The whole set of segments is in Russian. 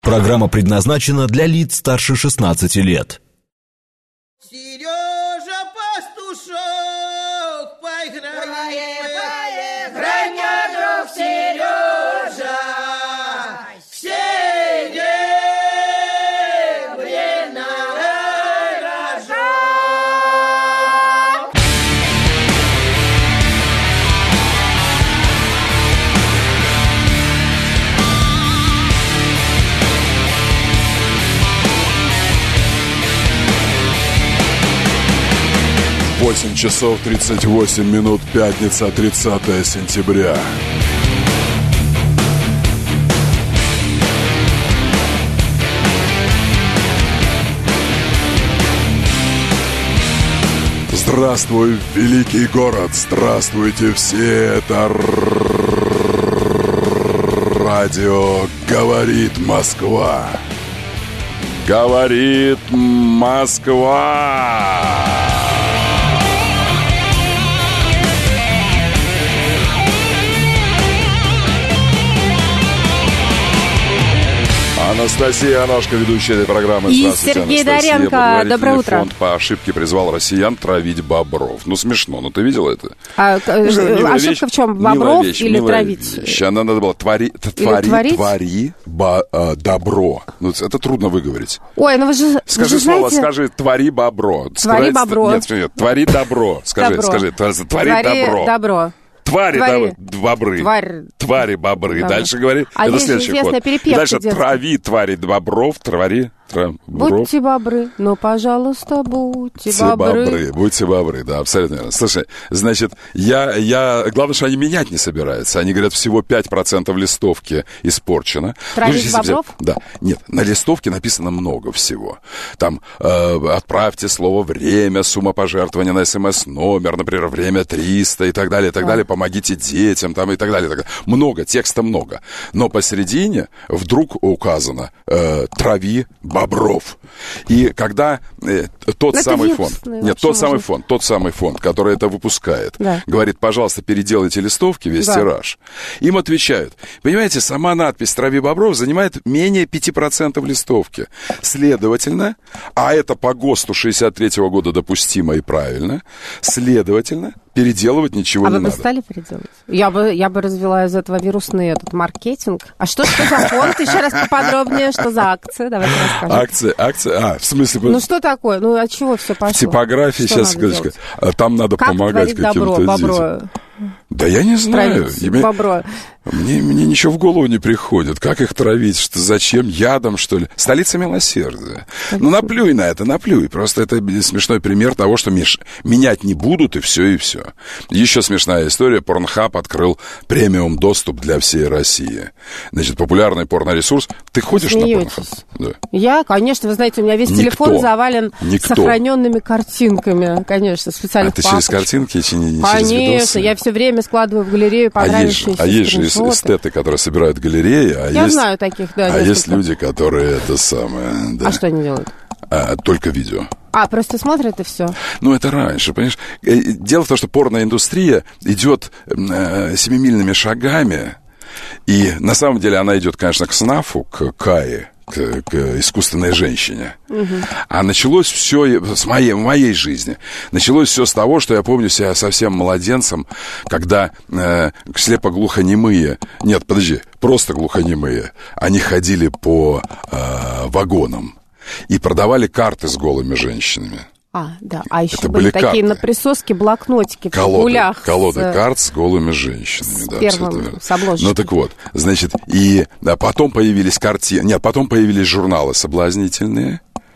Программа предназначена для лиц старше 16 лет. Сережа Пастушок, поиграй, мне, друг Сережа, серебряный рожок. Восемь часов 38 минут, пятница, 30 сентября. Здравствуй, великий город! Здравствуйте все! Это радио «Говорит Москва». Говорит Москва! Анастасия Аношка, ведущая этой программы. И Сергей Доренко. Доброе утро. Фонд по ошибке призвал россиян травить бобров. Ну, смешно. Ну, ты видел это? Ошибка в чем? Бобров или травить? Она надо было твори добро. Ну, это трудно выговорить. Ой, ну вы же скажи слово, скажи твори бобро. Твори бобро. Нет, твори добро. Скажи, твори добро. Твари бобры. Твари бобры. Дальше говори. Это следующий ход. Дальше трави твари бобров. Будьте бобры, ну, пожалуйста, будьте бобры. Будьте бобры, да, абсолютно верно. Слушай, значит, главное, что они менять не собираются. Они говорят, всего 5% листовки испорчено. Травить бобров? Да. Нет, на листовке написано много всего. Там отправьте слово «время», сумма пожертвования на СМС-номер, например, «время 300» и так далее, и так далее. Помогите детям, там, и так далее, и так далее. Много, текста много. Но посередине вдруг указано «трави бобров». И когда тот самый фонд, который это выпускает, говорит, пожалуйста, переделайте листовки, весь тираж, им отвечают, понимаете, сама надпись «Трави бобров» занимает менее 5% листовки. Следовательно, а это по ГОСТу 63-го года допустимо и правильно, следовательно, переделывать ничего не надо. А вы бы стали переделывать? Я бы развела из этого вирусный маркетинг. А что за фонд? Еще раз поподробнее, что за акция? Давайте расскажем. Акция? В смысле? Ну что такое? Ну от чего все пошло? В типографии, сейчас скажу, там надо помогать каким-то детям. Да я не знаю. Мне ничего в голову не приходит. Как их травить? Зачем? Ядом, что ли? Столица милосердия. Ну, наплюй на это, наплюй. Просто это смешной пример того, что менять не будут, и все, и все. Еще смешная история. Pornhub открыл премиум доступ для всей России. Значит, популярный порноресурс. Ты ходишь на Pornhub? Да. Я, конечно, вы знаете, у меня весь телефон завален сохраненными картинками. Конечно, специальных папочек. А ты через картинки не через видосы? Конечно, я все время складываю в галерею понравившиеся. А есть же эстеты, которые собирают галереи. Я знаю таких, да. А есть люди, которые это самое... Да. А что они делают? Только видео. Просто смотрят и все. Ну, это раньше, понимаешь? Дело в том, что порноиндустрия идет семимильными шагами. И на самом деле она идет, конечно, к СНАФу, к КАИ, к искусственной женщине. А началось все в моей жизни. Началось все с того, что я помню себя совсем младенцем, когда слепо-глухонемые, просто глухонемые, они ходили по вагонам и продавали карты с голыми женщинами. Да. А еще были такие на присоске блокнотики в кулях. Колоды карт с голыми женщинами. С первым, с обложкой. Ну, так вот, значит, и потом появились картины... потом появились журналы соблазнительные.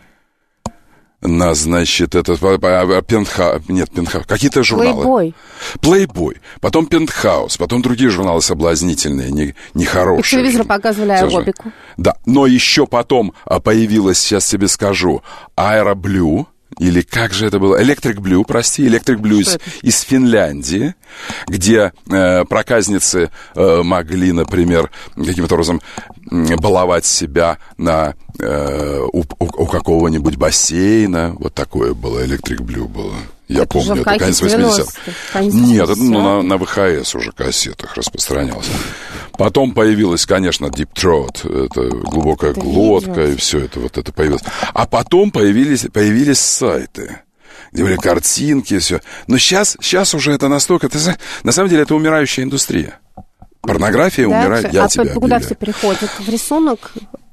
Значит, это Пентхаус. Какие-то журналы. Плейбой. Потом Пентхаус. Потом другие журналы соблазнительные, нехорошие. По телевизору показывали аэробику. Да, но еще потом появилась, сейчас тебе скажу, Аэроблю. Или как же это было? Electric Blue из Финляндии, где проказницы могли, например, каким-то образом баловать себя у какого-нибудь бассейна. Вот такое было, Electric Blue было. Я помню, это конец 80-х. Нет, это на ВХС уже кассетах распространялось. Потом появилась, конечно, Deep Throat, это глубокая глотка, и все это, вот это появилось. А потом появились сайты, где были картинки, все. Но сейчас уже это настолько... На самом деле, это умирающая индустрия. Порнография умирает, я тебя объявляю. Куда все переходят? В рисунок?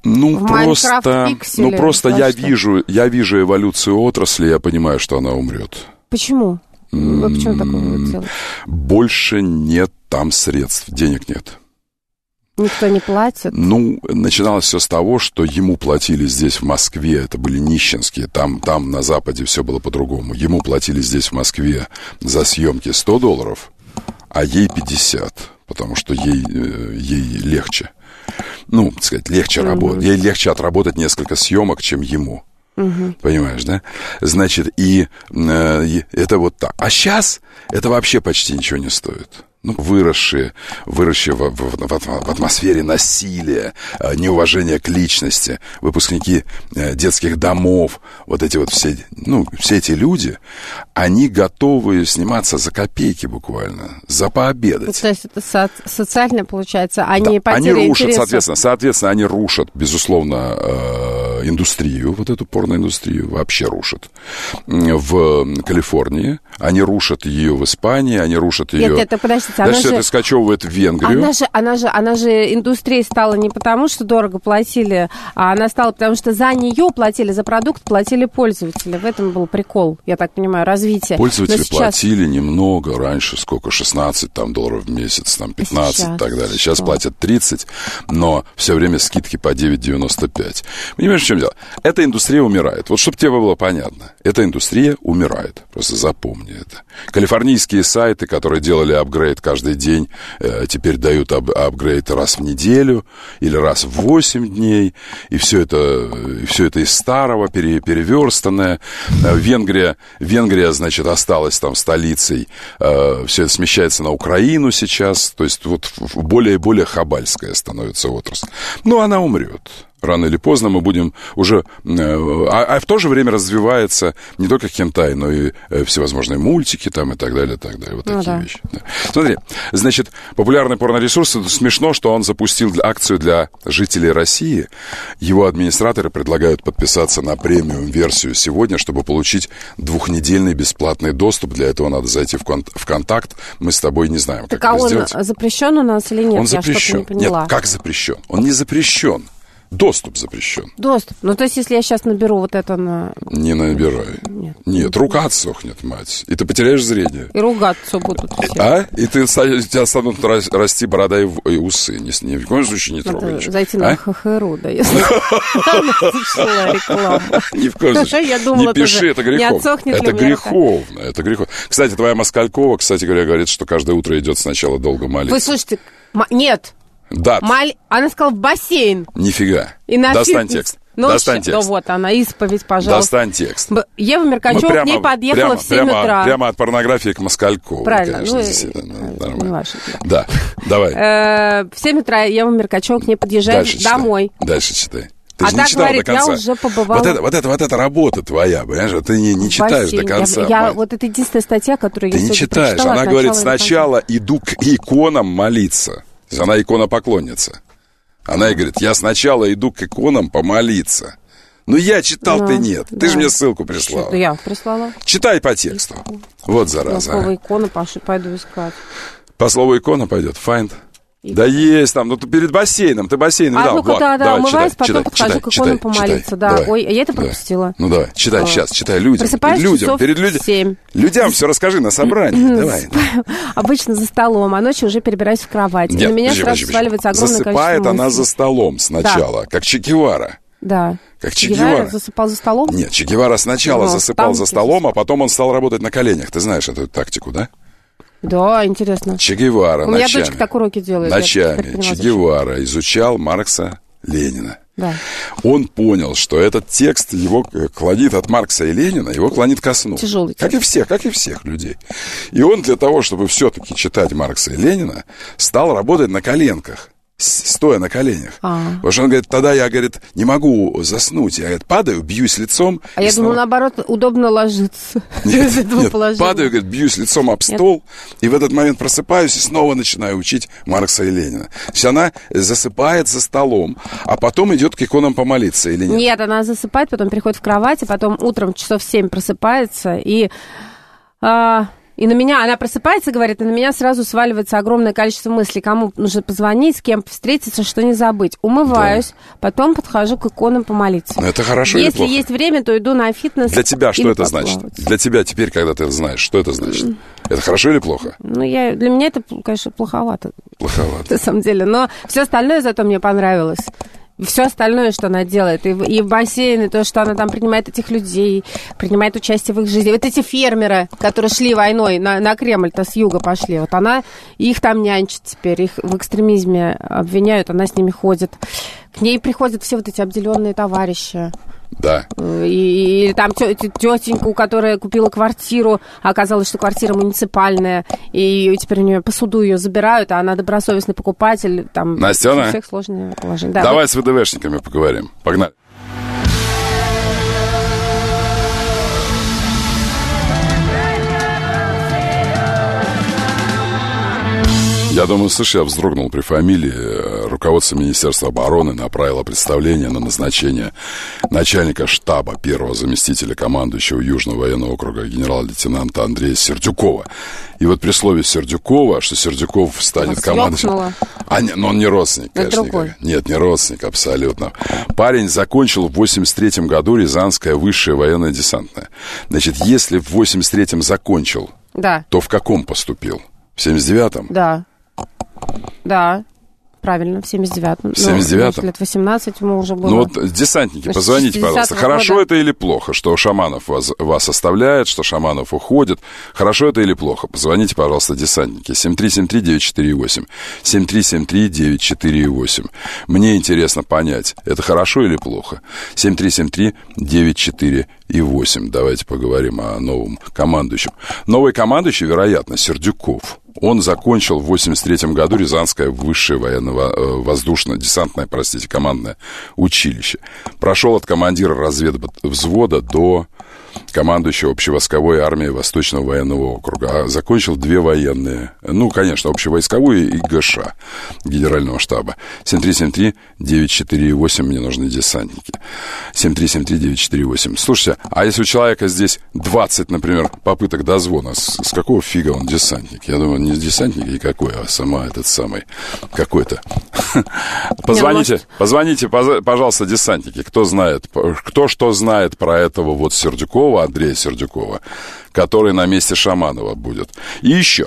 Просто я вижу эволюцию отрасли, я понимаю, что она умрет. Почему? Вы почему такое делаете? Больше нет там средств, денег нет. Никто не платит? Начиналось все с того, что ему платили здесь, в Москве, это были нищенские, там на Западе все было по-другому. Ему платили здесь, в Москве, за съемки $100, а ей 50, потому что ей легче. Легче работать. Ей легче отработать несколько съемок, чем ему. Понимаешь, да? Значит, и это вот так. А сейчас это вообще почти ничего не стоит. Выросшие в атмосфере насилия, неуважения к личности, выпускники детских домов, вот эти вот все эти люди, они готовы сниматься за копейки буквально, за пообедать. То есть это социально получается, они они рушат, соответственно, они рушат, безусловно, индустрию, вот эту порноиндустрию вообще рушат. В Калифорнии они рушат ее в Испании, они рушат ее... Нет, подождите, Дальше это скачевывает в Венгрию. Она же индустрия стала не потому, что дорого платили, а она стала потому, что за нее платили, за продукт платили пользователи. В этом был прикол, я так понимаю, развитие. Пользователи платили немного, раньше сколько, $16 в месяц, 15 и так далее. Сейчас платят 30, но все время скидки по 9,95. Понимаешь, в чем дело? Эта индустрия умирает. Вот чтобы тебе было понятно, эта индустрия умирает. Просто запомни это. Калифорнийские сайты, которые делали апгрейд каждый день, теперь дают апгрейд раз в неделю или раз в 8 дней, и все это из старого переверстанное. Венгрия, значит, осталась там столицей, все это смещается на Украину сейчас, то есть вот более и более хабальская становится отрасль. Но она умрет. Рано или поздно мы будем уже... А в то же время развивается не только хентай, но и всевозможные мультики там и так далее, и так далее. Вот такие вещи. Да. Смотри, значит, популярный порноресурс, это смешно, что он запустил акцию для жителей России. Его администраторы предлагают подписаться на премиум-версию сегодня, чтобы получить 2-недельный бесплатный доступ. Для этого надо зайти в контакт. Мы с тобой не знаем, как это сделать. Так, а он запрещен у нас или нет? Он запрещен. Я что-то не поняла. Нет, как запрещен? Он не запрещен. Доступ запрещен. Доступ. То есть, если я сейчас наберу вот это на... Не набирай. Нет, рука отсохнет, мать. И ты потеряешь зрение. И ругаться будут все. И у тебя станут расти борода и усы. Ни в коем случае не трогай. Надо зайти на ХХРУ, да, если начала реклама. Ни в коем случае. Не пиши, это греховно. Это греховно. Это греховно. Кстати, твоя Москалькова, кстати говоря, говорит, что каждое утро идет сначала долго молиться. Вы слушайте, нет. Да. Она сказала в бассейн. Нифига. И на Достань текст. Достань текст. Вот она, исповедь, пожалуйста. Достань текст. Ева Меркачева к ней подъехала в 7 утра. Прямо от порнографии к Москалькову. Правильно. Конечно, нормально. Да, давай. В 7 утра Ева Меркачева к ней подъезжает домой. Дальше читай. Ты же не читала говорит, до конца. Я уже побывала. Вот эта работа твоя, понимаешь? Ты не читаешь до конца. Вот это единственная статья, которую я сегодня прочитала. Ты не читаешь. Она говорит, сначала иду к иконам молиться. Она иконопоклонница. Она и говорит, я сначала иду к иконам помолиться. Я читал, ты нет. Ты же мне ссылку прислала. Что я прислала? Читай по тексту. Вот зараза. Слово икона, пойду искать. По слову икона пойдет, find. Да есть там, ты перед бассейном, ты бассейн видал. Ну-ка, да, умываюсь, потом подхожу к иконам помолиться. Да, ой, я это пропустила. Ну давай, читай сейчас, читай людям. Перед людям. Людям все расскажи на собрании, давай. Обычно за столом, а ночью уже перебираюсь в кровать. И на меня сразу сваливается огромное количество мыслей. Засыпает она за столом сначала, как Че Гевара. Да. Как Че Гевара. Засыпал за столом? Нет, Че Гевара сначала засыпал за столом, а потом он стал работать на коленях. Ты знаешь эту тактику, да? Да, интересно. Че Гевара ночами. У меня дочка так уроки делает. Ночами Че Гевара изучал Маркса, Ленина. Да. Он понял, что этот текст его клонит от Маркса и Ленина, его клонит ко сну. Тяжелый текст. Как и всех людей. И он для того, чтобы все-таки читать Маркса и Ленина, стал работать на коленках. стоя на коленях. Потому что он говорит, тогда я, говорит, не могу заснуть. Я, говорит, падаю, бьюсь лицом. А я думала, наоборот, удобно ложиться. Нет, падаю, говорит, бьюсь лицом об стол, и в этот момент просыпаюсь и снова начинаю учить Маркса и Ленина. То есть она засыпает за столом, а потом идет к иконам помолиться, или нет? Нет, она засыпает, потом приходит в кровать, и потом утром часов 7 просыпается, и на меня, она просыпается, говорит, и на меня сразу сваливается огромное количество мыслей, кому нужно позвонить, с кем встретиться, что не забыть. Умываюсь, потом подхожу к иконам помолиться. Но это хорошо или плохо? Если есть время, то иду на фитнес. Для тебя что это значит? Для тебя теперь, когда ты это знаешь, что это значит? Это хорошо или плохо? Для меня это, конечно, плоховато. Плоховато. На самом деле, но все остальное зато мне понравилось. Все остальное, что она делает, и в бассейн, и то, что она там принимает этих людей, принимает участие в их жизни. Вот эти фермеры, которые шли войной на Кремль-то с юга пошли, вот она их там нянчит теперь, их в экстремизме обвиняют, она с ними ходит. К ней приходят все вот эти обделенные товарищи. Да. И там тетеньку, которая купила квартиру, а оказалось, что квартира муниципальная, и теперь у нее по суду ее забирают, а она добросовестный покупатель. Там Настена, у всех сложные положения. Да, давай с ВДВшниками поговорим. Погнали. Я думаю, слышь, я вздрогнул при фамилии. Руководство Министерства обороны направило представление на назначение начальника штаба первого заместителя командующего Южного военного округа генерал-лейтенанта Андрея Сердюкова. И вот при слове Сердюкова, что Сердюков станет командующим... Но он не родственник, конечно. Нет, не родственник, абсолютно. Парень закончил в 83-м году Рязанское высшее военно-десантное. Значит, если в 83-м закончил, то в каком поступил? В 79-м? Да, правильно, в 79-м. В 79-м? Лет 18 ему уже было. Ну вот, десантники, позвоните, пожалуйста. Хорошо это или плохо, что Шаманов вас оставляет, что Шаманов уходит? Хорошо это или плохо? Позвоните, пожалуйста, десантники. 7373948. 7373948. Мне интересно понять, это хорошо или плохо? 7373948. Давайте поговорим о новом командующем. Новый командующий, вероятно, Сердюков. Он закончил в 83-м году Рязанское высшее военно-воздушно-десантное, командное училище. Прошел от командира разведвзвода до командующего общевойсковой армией Восточного военного округа. Закончил 2 военные, конечно, общевойсковую и ГШ Генерального штаба. 7373948, мне нужны десантники. 7373948. Слушайте, а если у человека здесь 20, например, попыток дозвона, с какого фига он десантник? Я думаю, не десантник никакой, а сама этот самый какой-то. Позвоните, пожалуйста, десантники, кто что знает про этого вот Сердюкова, Андрея Сердюкова, который на месте Шаманова будет. И еще,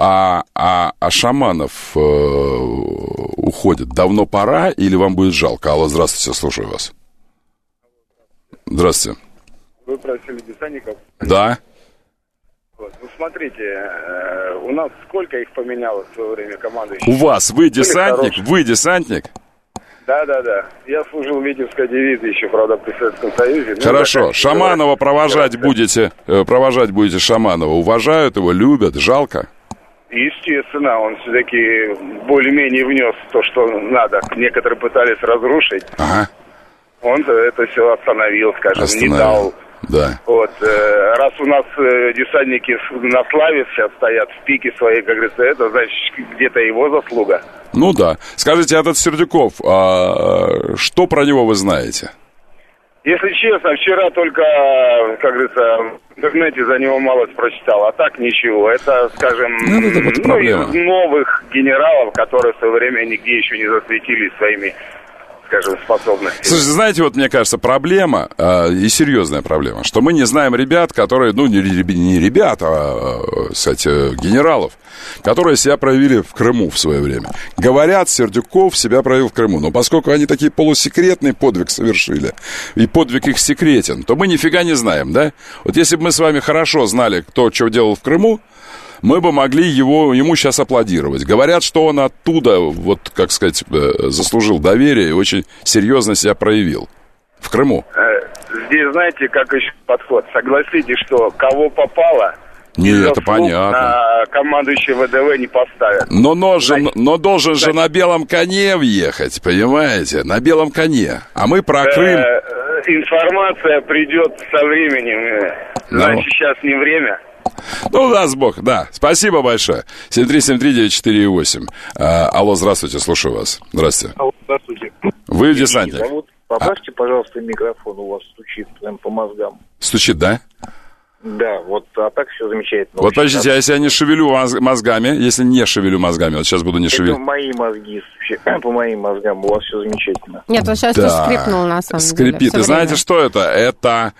Шаманов уходит. Давно пора или вам будет жалко? Алло, здравствуйте, слушаю вас. Здравствуйте. Вы просили десантников? Да. Вот. Ну, смотрите, у нас сколько их поменялось в свое время командующих? У вас, вы десантник? Вы десантник? Да. Я служил в Витебской дивизии еще, правда, при Советском Союзе. Хорошо. Шаманова провожать будете Шаманова. Уважают его, любят, жалко? Естественно, он все-таки более-менее внес то, что надо. Некоторые пытались разрушить. Ага. Он это все остановил, не дал. Да. Вот, раз у нас десантники на славе сейчас стоят в пике своей, как говорится, это значит где-то его заслуга. Ну да. Скажите, этот Сердюков, что про него вы знаете? Если честно, вчера только, как говорится, в интернете за него малость прочитал, а так ничего. Это, скажем, из новых генералов, которые в свое время нигде еще не засветились своими, скажем, способностями. Слушайте, знаете, вот мне кажется, проблема, и серьезная проблема, что мы не знаем ребят, которые, не ребят, кстати, генералов, которые себя проявили в Крыму в свое время. Говорят, Сердюков себя проявил в Крыму, но поскольку они такие полусекретный подвиг совершили, и подвиг их секретен, то мы нифига не знаем, да? Вот если бы мы с вами хорошо знали, кто что делал в Крыму, мы бы могли ему сейчас аплодировать. Говорят, что он оттуда, вот, как сказать, заслужил доверие и очень серьезно себя проявил. В Крыму. Здесь, знаете, как еще подход? Согласитесь, что кого попало, Нет, это понятно. На командующего ВДВ не поставят. Но должен же на белом коне въехать, понимаете? На белом коне. А мы про Крым... Информация придет со временем. Значит, сейчас не время. Ну, даст Бог, да. Спасибо большое. 7373948. Алло, здравствуйте, слушаю вас. Здравствуйте. Алло, здравствуйте. Вы десантник. Поправьте, пожалуйста, микрофон, у вас стучит прям по мозгам. Стучит, да? Да, вот, а так все замечательно. Вот подождите, а если я не шевелю мозгами, если не шевелю мозгами, вот сейчас буду не шевелить. Это мои мозги, по моим мозгам, у вас все замечательно. Нет, вот сейчас ты скрипнул, на самом деле. Скрипит. И знаете, что это?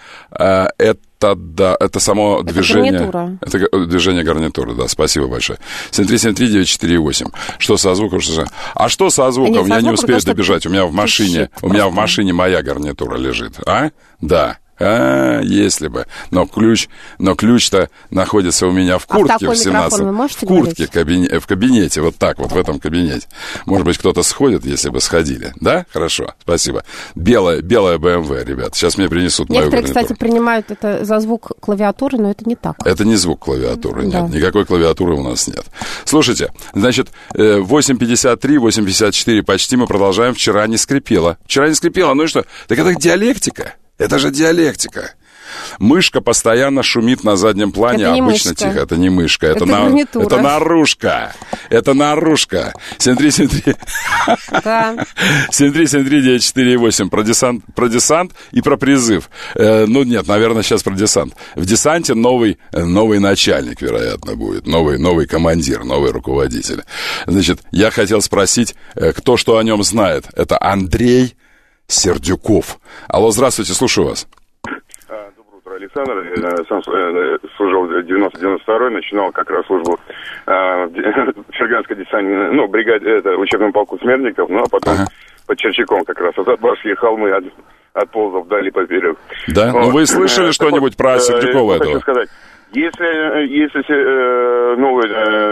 Это само движение. Гарнитура. Это движение гарнитуры, да. Спасибо большое. 7373948. Что со звуком? А что со звуком? Нет, я не успею добежать. У меня в машине моя гарнитура лежит. А? Да. Если бы. Но ключ-то находится у меня в куртке в 17. В куртке в кабинете. Вот так вот, в этом кабинете. Может быть, кто-то сходит, если бы сходили. Да? Хорошо, спасибо. Белая BMW, ребят. Сейчас мне принесут мою гарнитуру. Некоторые, кстати, принимают это за звук клавиатуры, но это не так. Это не звук клавиатуры, нет. Да. Никакой клавиатуры у нас нет. Слушайте, значит, 8:53, 8:54 почти мы продолжаем. Вчера не скрипело. Ну и что? Так это диалектика. Это же диалектика. Мышка постоянно шумит на заднем плане, это обычно мышка. тихо. Это не мышка, это гарнитура. наружка. Это наружка. 7373948. Да. 7373948. Про десант и про призыв. Ну, нет, наверное, сейчас про десант. В десанте новый начальник, вероятно, будет. Новый командир, новый руководитель. Значит, я хотел спросить, кто что о нем знает. Это Андрей Сердюков. Алло, здравствуйте, слушаю вас. Доброе утро, Александр. Я сам служил в 90-92-й, начинал как раз службу в Ферганской десантной, бригаде, учебном полку смертников, а потом под Черчаком как раз. От Барские холмы от ползов вдали поперек. Да? Вот. Ну, вы слышали что-нибудь про Сердюкова этого? Хочу сказать. Если новый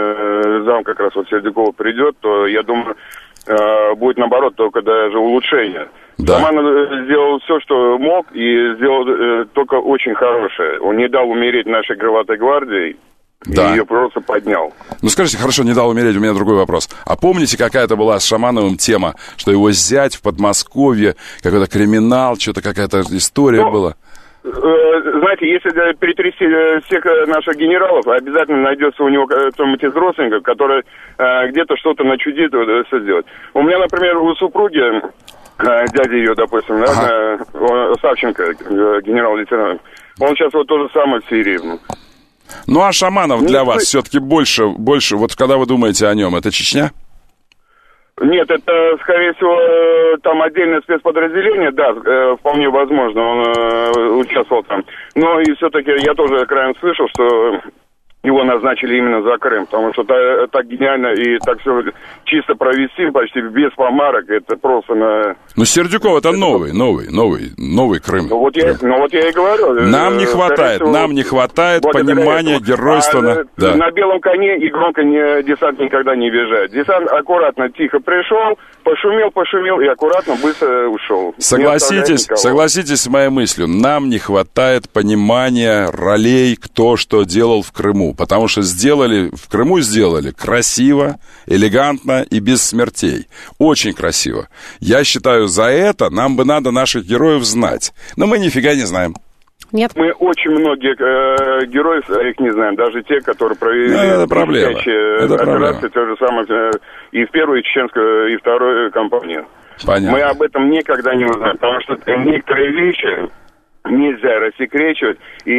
зам как раз Сердюкова придет, то, я думаю, будет, наоборот, только даже улучшение. Да. Роман сделал все, что мог, и сделал только очень хорошее. Он не дал умереть нашей крылатой гвардии, да. И ее просто поднял. Ну, скажите, хорошо, не дал умереть, у меня другой вопрос. А помните, какая-то была с Шамановым тема, что его зять в Подмосковье, какой-то криминал, что-то какая-то история была? Знаете, если перетрясти всех наших генералов, обязательно найдется у него кто-нибудь из родственников, который где-то что-то начудит, все сделать. У меня, например, у супруги, дядя ее, допустим, Савченко, генерал-лейтенант, он сейчас вот то же самое в Сирии. Ну, а Шаманов для вас все-таки больше, вот когда вы думаете о нем, это Чечня? Нет, это, скорее всего, там отдельное спецподразделение, да, вполне возможно, он участвовал там. Но и все-таки я тоже краем слышал, что его назначили именно за Крым, потому что так гениально и так все чисто провести, почти без помарок, это просто на... Ну, Сердюков это новый Крым. Ну, вот я и говорю. Нам не хватает понимания геройства. На белом коне и громко десант никогда не въезжает. Десант аккуратно, тихо пришел, пошумел и аккуратно, быстро ушел. Согласитесь с моей мыслью, нам не хватает понимания ролей, кто что делал в Крыму. Потому что в Крыму сделали красиво, элегантно и без смертей. Очень красиво. Я считаю, за это нам бы надо наших героев знать. Но мы нифига не знаем. Нет. Мы очень многих героев, их не знаем. Даже те, которые провели операции, то же самое и в первую чеченскую, и вторую кампанию. Понятно. Мы об этом никогда не узнаем, потому что некоторые вещи нельзя рассекречивать и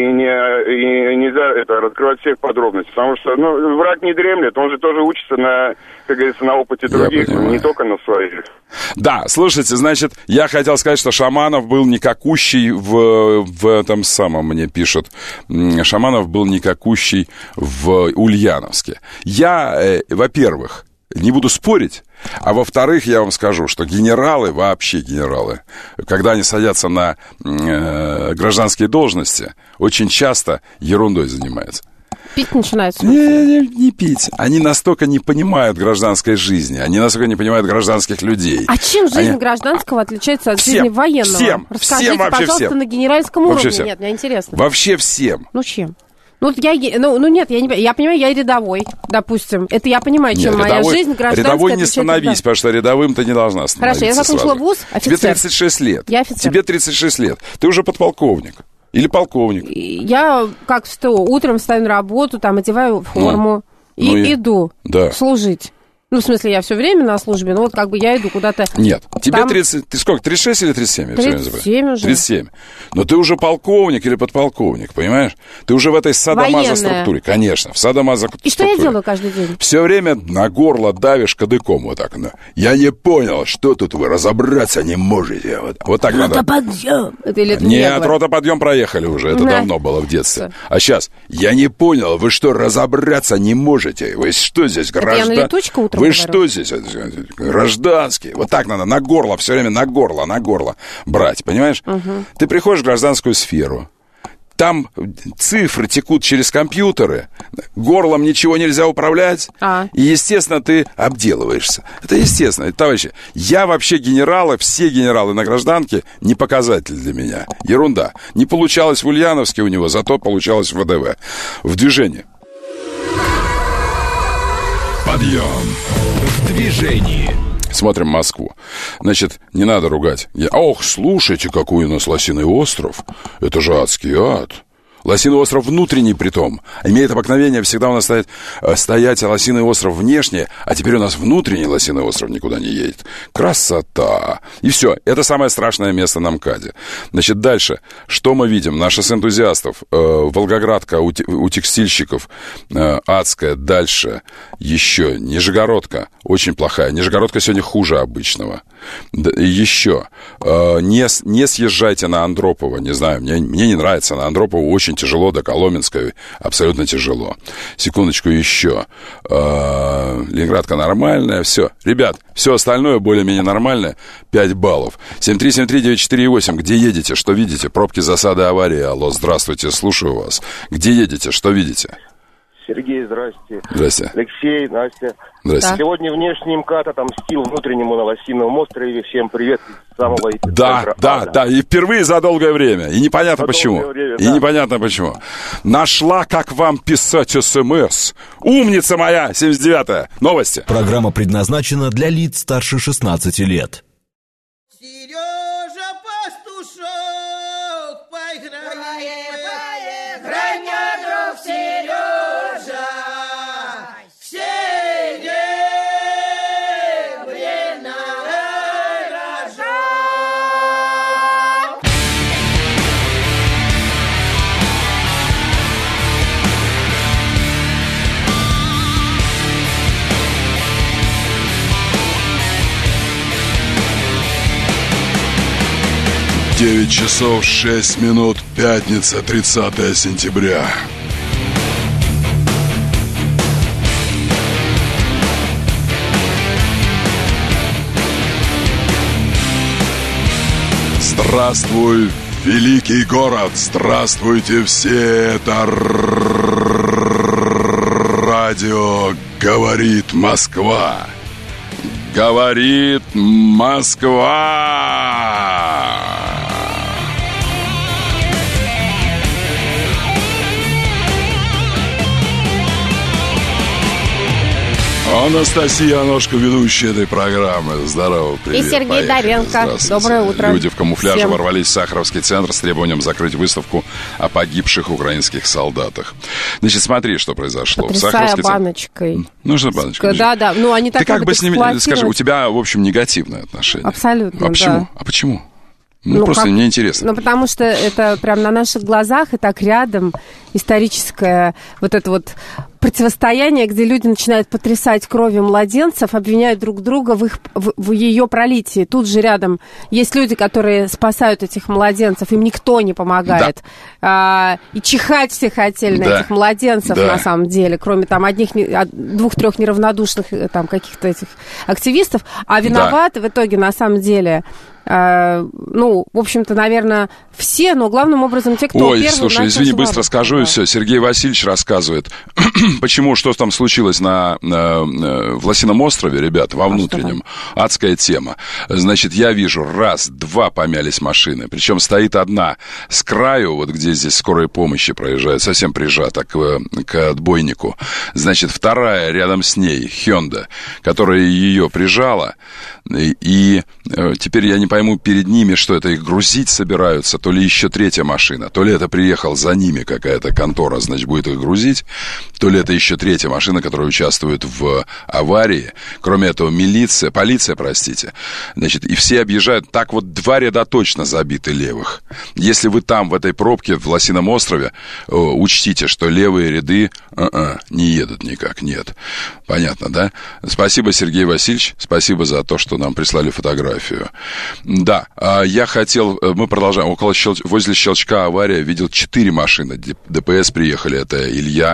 нельзя раскрывать всех подробностей, потому что враг не дремлет, он же тоже учится как говорится, на опыте других, не только на своих. Да, слушайте, значит, я хотел сказать, что Шаманов был никакущий в этом самом, мне пишут, Шаманов был никакущий в Ульяновске. Я, во-первых, не буду спорить, а во-вторых, я вам скажу, что генералы, когда они садятся на гражданские должности, очень часто ерундой занимаются. Пить начинают? Не пить. Они настолько не понимают гражданской жизни, они настолько не понимают гражданских людей. А чем жизнь гражданского отличается от жизни военного? Расскажите, пожалуйста, на генеральском уровне. Нет, мне интересно. Вообще всем. Ну, чем? Ну, нет, я понимаю, я рядовой, допустим. Это я понимаю, чем моя жизнь гражданская. Рядовой не становись, потому что рядовым ты не должна становиться. Хорошо, я закончила вуз, офицер. Тебе 36 лет. Я офицер. Тебе 36 лет. Ты уже подполковник. Или полковник. Я как утром встаю на работу, там, одеваю форму и иду служить. Ну, в смысле, я все время на службе, но вот как бы я иду куда-то... Нет, тебе 30... Ты сколько, 36 или 37? 37 уже. 37. Но ты уже полковник или подполковник, понимаешь? Ты уже в этой садомазо-структуре. Конечно, в садомазо-структуре. И что я делаю каждый день? Все время на горло давишь кадыком вот так. Я не понял, что тут вы разобраться не можете. Вот так надо. Ротоподъем. Нет, ротоподъем проехали уже. Это давно было в детстве. А сейчас, я не понял, вы что, разобраться не можете? Вы что здесь, граждан? Я на летучку утром Вы говорю. что здесь? Гражданские. Вот так надо, на горло, все время на горло брать, понимаешь? Угу. Ты приходишь в гражданскую сферу, там цифры текут через компьютеры, горлом ничего нельзя управлять, и, естественно, ты обделываешься. Это естественно. Товарищи, я вообще все генералы на гражданке не показатель для меня. Ерунда. Не получалось в Ульяновске у него, зато получалось в ВДВ. В движении. Подъем в движении. Смотрим Москву. Значит, не надо ругать. Ох, слушайте, какой у нас Лосиный остров. Это же адский ад. Лосиный остров внутренний притом. Имеет обыкновение всегда у нас стоять Лосиный остров внешне, а теперь у нас внутренний Лосиный остров никуда не едет. Красота. И все. Это самое страшное место на МКАДе. Значит, дальше. Что мы видим? Наша с энтузиастов. Волгоградка у текстильщиков адская. Дальше. Еще. Нижегородка. Очень плохая. Нижегородка сегодня хуже обычного. Еще. Не съезжайте на Андропово. Не знаю, мне не нравится. На Андропово очень тяжело, до Коломенской абсолютно тяжело. Секундочку еще. Ленинградка нормальная. Все. Ребят, все остальное более-менее нормальное. 5 баллов. 7373948. Где едете? Что видите? Пробки, засады, аварии. Алло, здравствуйте, слушаю вас. Где едете? Что видите? Сергей, здрасте. Здрасте. Алексей, Настя. Здрасте. Сегодня внешний МКАД отомстил внутреннему на Лосином острове. Всем привет из самого Да. И впервые за долгое время. И непонятно почему. И непонятно почему. Нашла, как вам писать СМС. Умница моя, 79-я. Новости. Программа предназначена для лиц старше 16 лет. Сережа Пастушок, поиграй, граня, друг Сережа, серебряная рожа. Девять часов 6 минут, пятница, 30 сентября. Здравствуй, великий город! Здравствуйте все! Это радио «Говорит Москва». Говорит Москва! Анастасия Аношко, ведущая этой программы. Здорово, привет. И Сергей Доренко. Доброе утро. Люди в камуфляже всем ворвались в Сахаровский центр с требованием закрыть выставку о погибших украинских солдатах. Значит, смотри, что произошло. Потрясая баночкой. Нужна баночка? Да. Ну, они так ты как бы с ними, скажи, у тебя, в общем, негативное отношение. Абсолютно, да. А почему? Ну, просто мне интересно. Ну, потому что это прям на наших глазах и так рядом историческое вот это вот противостояние, где люди начинают потрясать кровью младенцев, обвиняют друг друга в ее пролитии. Тут же рядом есть люди, которые спасают этих младенцев, им никто не помогает. Да. И чихать все хотели на этих младенцев, на самом деле, кроме там двух-трех неравнодушных там каких-то этих активистов. А виноваты в итоге, на самом деле, ну, в общем-то, наверное, все, но главным образом те, кто Ой, первым слушай, извини, быстро скажу, и все. Сергей Васильевич рассказывает, почему, что там случилось в Лосином острове, ребята, во внутреннем. Адская тема. Значит, я вижу, два помялись машины, причем стоит одна с краю, вот где здесь скорая помощи проезжает, совсем прижата к отбойнику. Значит, вторая рядом с ней, Hyundai, которая ее прижала, и теперь я не пойму перед ними, что это, их грузить собираются, то ли еще третья машина, то ли это приехал за ними какая-то контора, значит, будет их грузить, то ли это еще третья машина, которая участвует в аварии. Кроме этого, полиция, простите, значит, и все объезжают, так вот 2 ряда точно забиты левых. Если вы там, в этой пробке, в Лосином острове, учтите, что левые ряды не едут никак, нет. Понятно, да? Спасибо, Сергей Васильевич, спасибо за то, что нам прислали фотографию. Да, я хотел, мы продолжаем, возле Щелчка авария, видел 4 машины, ДПС приехали, это Илья,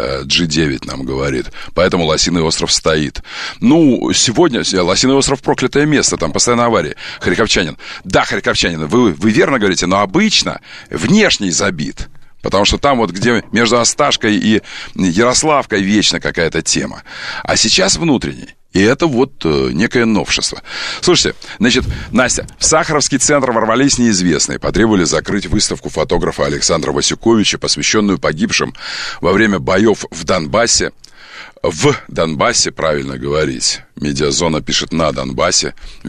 G9 нам говорит, поэтому Лосиный остров стоит. Ну, сегодня Лосиный остров проклятое место, там постоянно аварии. Харьковчанин, да, Харьковчанин, вы верно говорите, но обычно внешний забит. Потому что там вот, где между Осташкой и Ярославкой вечно какая-то тема. А сейчас внутренний. И это вот некое новшество. Слушайте, значит, Настя, в Сахаровский центр ворвались неизвестные. Потребовали закрыть выставку фотографа Александра Васюковича, посвященную погибшим во время боев в Донбассе. В Донбассе, правильно говорить. Медиазона пишет на Донбассе,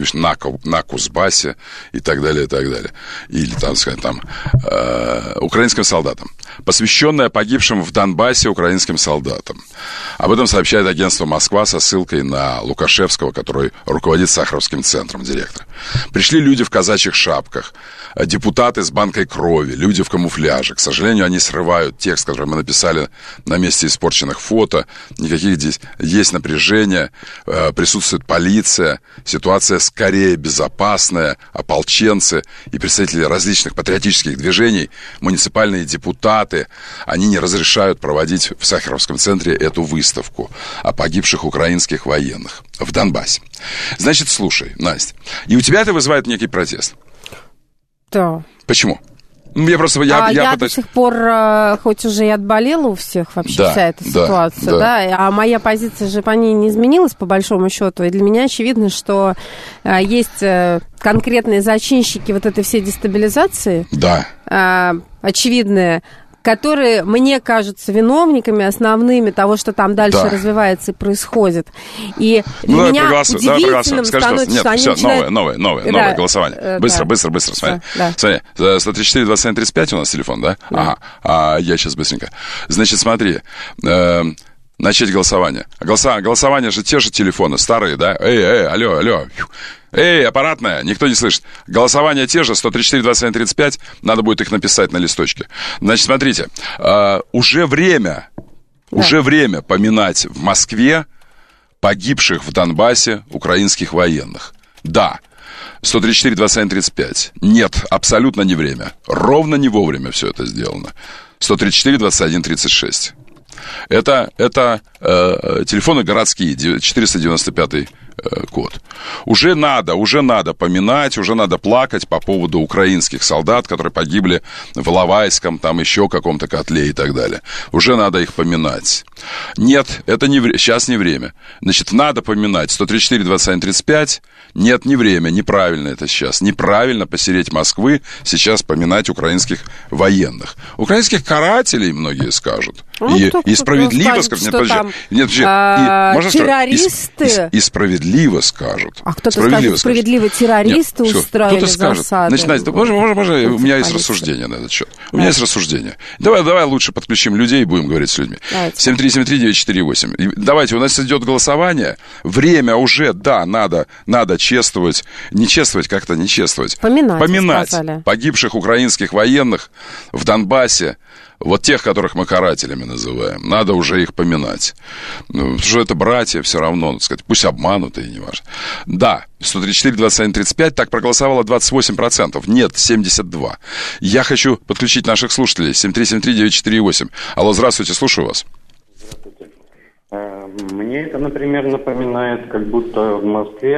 на Кузбассе и так далее, и так далее. Или, там, сказать, там, украинским солдатам. Посвященная погибшим в Донбассе украинским солдатам. Об этом сообщает агентство «Москва» со ссылкой на Лукашевского, который руководит Сахаровским центром, директор. Пришли люди в казачьих шапках, депутаты с банкой крови, люди в камуфляже. К сожалению, они срывают текст, который мы написали на месте испорченных фото. Никаких здесь есть напряжение, присутствует полиция, ситуация скорее безопасная, ополченцы и представители различных патриотических движений, муниципальные депутаты, они не разрешают проводить в Сахаровском центре эту выставку о погибших украинских военных в Донбассе. Значит, слушай, Настя, и у тебя это вызывает некий протест? Да. Почему? Я просто, я до сих пор, хоть уже и отболела у всех вообще, да, вся эта ситуация, да, а моя позиция же по ней не изменилась, по большому счету, и для меня очевидно, что есть конкретные зачинщики вот этой всей дестабилизации, да, очевидные, которые, мне кажутся, виновниками основными того, что там дальше развивается и происходит. И для меня удивительным становится, что они начинают... Новое голосование. Быстро, смотри. Да. Смотри, 134-27-35 у нас телефон, да? Да. Ага, я сейчас быстренько. Значит, смотри, начать голосование. Голосование же те же телефоны, старые, да? Алло. Эй, аппаратная, никто не слышит. Голосования те же, 134-27-35, надо будет их написать на листочке. Значит, смотрите, уже время поминать в Москве погибших в Донбассе украинских военных. Да, 134-27-35. Нет, абсолютно не время. Ровно не вовремя все это сделано. 134-21-36. Это телефоны городские, 495 код. Уже надо поминать, уже надо плакать по поводу украинских солдат, которые погибли в Иловайском, там еще каком-то котле и так далее. Уже надо их поминать. Нет, это сейчас не время. Значит, надо поминать 134-27-35. Нет, не время, неправильно это сейчас. Неправильно посереть Москвы сейчас поминать украинских военных. Украинских карателей, многие скажут. И справедливо скажут. Террористы. И справедливо скажут. А кто-то скажет, справедливо террористы устраивали засады. Значит, Настя, у меня есть рассуждение на этот счет. У меня есть рассуждение. Давай лучше подключим людей и будем говорить с людьми. 7373948. Давайте, у нас идет голосование. Время уже, да, надо чествовать. Не чествовать, как-то не чествовать. Поминать погибших украинских военных в Донбассе. Вот тех, которых мы карателями называем, надо уже их поминать. Потому что это братья все равно, так сказать, пусть обманутые, не важно. Да, 134-27-35, так проголосовало 28%. Нет, 72%. Я хочу подключить наших слушателей. 7373948. Алло, здравствуйте, слушаю вас. Здравствуйте. Мне это, например, напоминает, как будто в Москве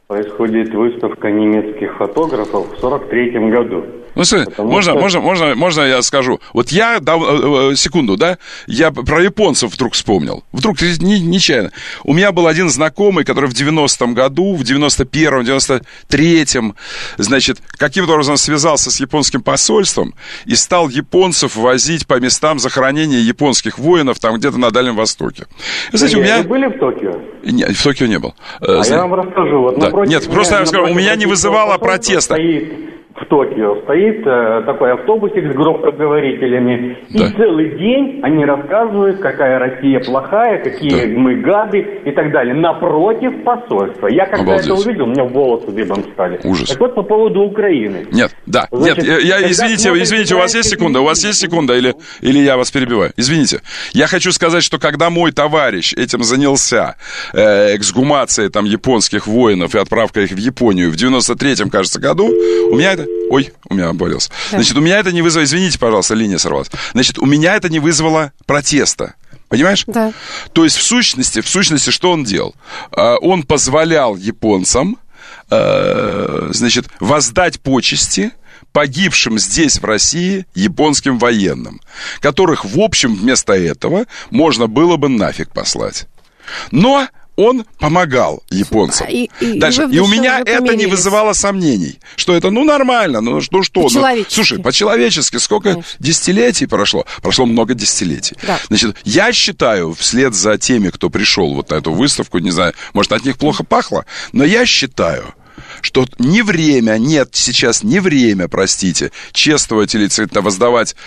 происходит выставка немецких фотографов в 1943 году. Ну, смотри, можно я скажу? Вот я, секунду, да, я про японцев вдруг вспомнил. Вдруг нечаянно. У меня был один знакомый, который в 90-м году, в 91-м, 93-м, значит, каким-то образом связался с японским посольством и стал японцев возить по местам захоронения японских воинов там где-то на Дальнем Востоке. Знаете, Вы были в Токио? Нет, в Токио не был. Я вам расскажу. Вот да. Нет, просто я скажу, у меня не вызывало протеста. В Токио стоит такой автобусик с громкоговорителями, и целый день они рассказывают, какая Россия плохая, какие мы гады и так далее, напротив посольства. Я когда это увидел, у меня волосы дыбом стали. Ужас. Так вот по поводу Украины. Нет, да, значит, извините, у вас есть секунда? У вас есть секунда или я вас перебиваю? Извините. Я хочу сказать, что когда мой товарищ этим занялся, эксгумацией там японских воинов и отправкой их в Японию в 93-м, кажется, году, у меня это... Ой, у меня обвалился. Значит, у меня это не вызвало... Извините, пожалуйста, линия сорвалась. Значит, у меня это не вызвало протеста. Понимаешь? Да. То есть, в сущности, что он делал? Он позволял японцам, значит, воздать почести погибшим здесь, в России, японским военным, которых, в общем, вместо этого можно было бы нафиг послать. Но... он помогал японцам. Дальше. И у меня это не вызывало сомнений, что это, нормально, что. Слушай, по-человечески сколько десятилетий прошло? Прошло много десятилетий. Да. Значит, я считаю, вслед за теми, кто пришел вот на эту выставку, не знаю, может, от них плохо пахло, но я считаю, что сейчас не время, простите, чествовать или воздавать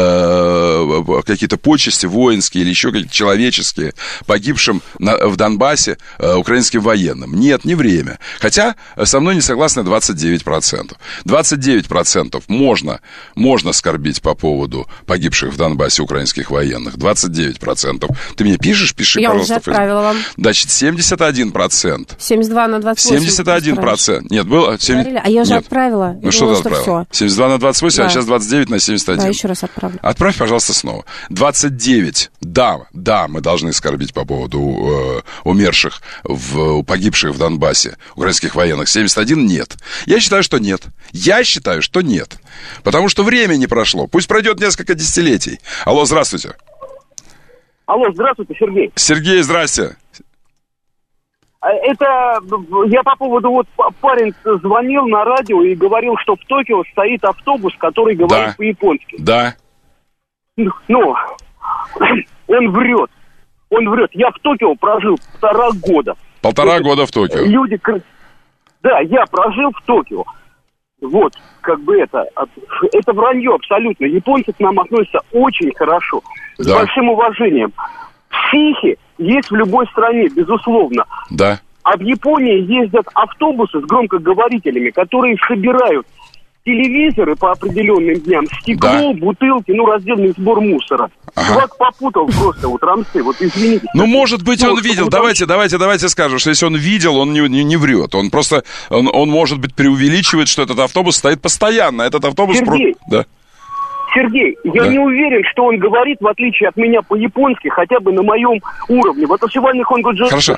какие-то почести воинские или еще какие-то человеческие погибшим в Донбассе украинским военным. Нет, не время. Хотя со мной не согласны 29%. 29% можно скорбить по поводу погибших в Донбассе украинских военных. 29%. Ты мне пишешь? Пиши, я пожалуйста. Я уже отправила вам. Значит, 71%. 72 на 28. 71%. Нет, было... А я уже отправила. Ну, что ты отправила? 72 на 28, да. А сейчас 29 на 71. Да, еще раз отправлю. Отправь, пожалуйста, снова. 29. Да, мы должны скорбить по поводу умерших, погибших в Донбассе украинских военных. 71 нет. Я считаю, что нет. Потому что время не прошло. Пусть пройдет несколько десятилетий. Алло, здравствуйте. Алло, здравствуйте, Сергей. Сергей, здрасте. Это я по поводу, вот парень звонил на радио и говорил, что в Токио стоит автобус, который говорит по-японски. Да. Ну, он врет. Я в Токио прожил 1,5 года. 1,5 года в Токио. Да, я прожил в Токио. Вот, как бы это вранье абсолютно. Японцы к нам относятся очень хорошо, с большим уважением. Психи есть в любой стране, безусловно. Да. А в Японии ездят автобусы с громкоговорителями, которые собирают телевизоры по определенным дням, стекло, бутылки, раздельный сбор мусора. Чувак попутал просто, рамсы, извините. Может быть, он видел. Давайте скажем, что если он видел, он не врет. Он просто, он может быть, преувеличивает, что этот автобус стоит постоянно. Этот автобус... Сергей, я не уверен, что он говорит, в отличие от меня, по-японски, хотя бы на моем уровне. Хорошо.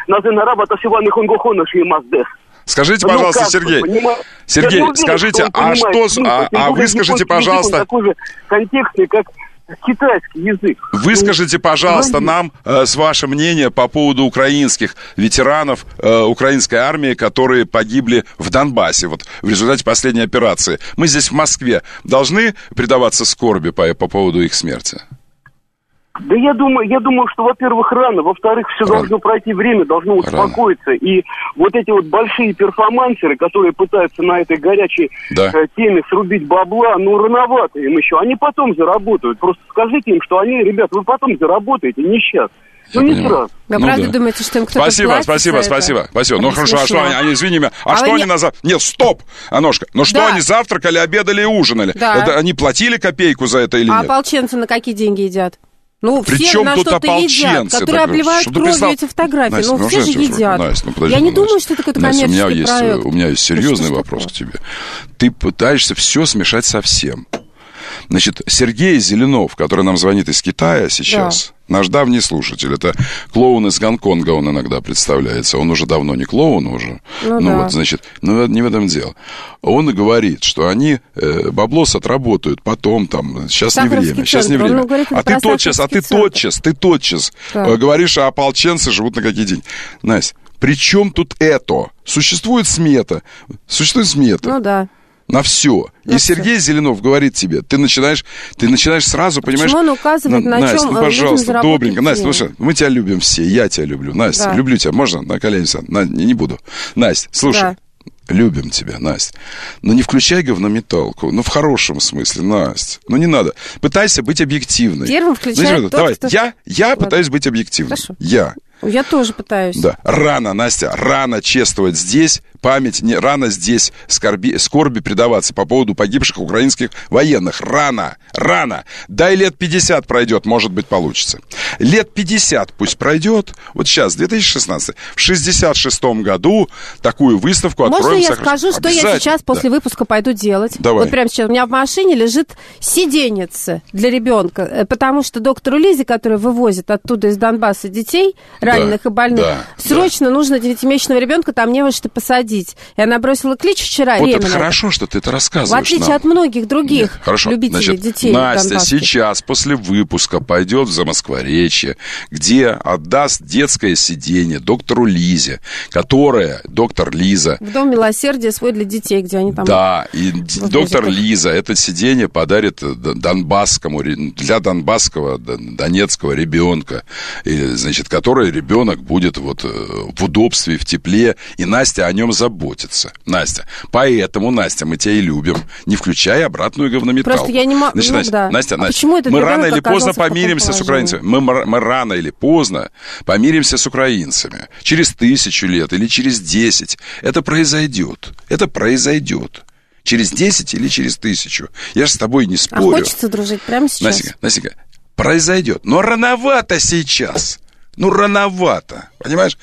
Скажите, пожалуйста, Сергей. Сергей, скажите, выскажите, пожалуйста... Такой же контекстный, как китайский язык. Выскажите, пожалуйста, нам ваше мнение по поводу украинских ветеранов украинской армии, которые погибли в Донбассе в результате последней операции. Мы здесь, в Москве, должны предаваться скорби по поводу их смерти? Да я думаю, что, во-первых, рано, во-вторых, все должно пройти время, должно успокоиться. И вот эти большие перформансеры, которые пытаются на этой горячей теме срубить бабла, рановато им еще. Они потом заработают. Просто скажите им, что ребят, вы потом заработаете, не сейчас. Не сразу. Вы правда думаете, что им кто-то платит? Спасибо. Хорошо, а что они, извини меня, что они на завтрак... Нет, стоп, Аношка, что они завтракали, обедали и ужинали? Да. Они платили копейку за это или нет? А ополченцы на какие деньги едят? Причем все на что-то едят, которые обливают кровью эти фотографии. Настя, все же едят. Настя, я не думаю, что это какой-то коммерческий проект. У меня есть серьезный вопрос к тебе. Ты пытаешься все смешать со всем. Значит, Сергей Зеленов, который нам звонит из Китая сейчас, Наш давний слушатель, это клоун из Гонконга, он иногда представляется. Он уже давно не клоун уже. Вот, значит, не в этом дело. Он и говорит, что они баблос отработают потом, там, сейчас не время, сейчас не время. А ты тотчас говоришь, а ополченцы живут на какие деньги. Настя, при чем тут это? Существует смета. Ну да. На все. И Сергей Зеленов говорит тебе, ты начинаешь сразу, понимаешь... Почему он указывает, на Настя, чем пожалуйста, добренько. Настя, слушай, мы тебя любим все, я тебя люблю. Настя, люблю тебя, можно на колени? Не буду. Настя, слушай, любим тебя, Настя. Но не включай говнометалку. Ну, в хорошем смысле, Настя. Ну, не надо. Пытайся быть объективной. Первым включай давай, я пытаюсь быть объективной. Хорошо. Я тоже пытаюсь. Да. Рано, Настя, рано чествовать здесь память, не рано здесь скорби предаваться по поводу погибших украинских военных. Рано. Дай лет 50 пройдет, может быть, получится. Лет 50 пусть пройдет. Вот сейчас, 2016, в 66-м году такую выставку откроем. Можно я скажу, что я сейчас после выпуска пойду делать? Давай. Вот прямо сейчас у меня в машине лежит сиденьица для ребенка, потому что доктору Лизе, которая вывозит оттуда из Донбасса детей, раненых и больных, срочно нужно 9-месячного ребенка там не во что посадить. И она бросила клич вчера. Вот это хорошо, что ты это рассказываешь. В отличие от многих других любителей детей. Настя сейчас после выпуска пойдет в Замоскворечье, где отдаст детское сиденье доктору Лизе, доктор Лиза... В Дом милосердия свой для детей, где они там... Да, и доктор Лиза это сиденье подарит для донбасского, донецкого ребенка, значит, который ребенок будет вот в удобстве, в тепле, и Настя о нем заботится. Настя, поэтому, Настя, мы тебя и любим, не включая обратную говнометалку. Просто я не могу... Настя, мы рано или поздно помиримся с украинцами. Мы рано или поздно помиримся с украинцами. Через 1000 лет или через 10. Это произойдет. Через 10 или через 1000. Я же с тобой не спорю. А хочется дружить прямо сейчас? Настя, произойдет. Но рановато сейчас. Рановато. Понимаешь?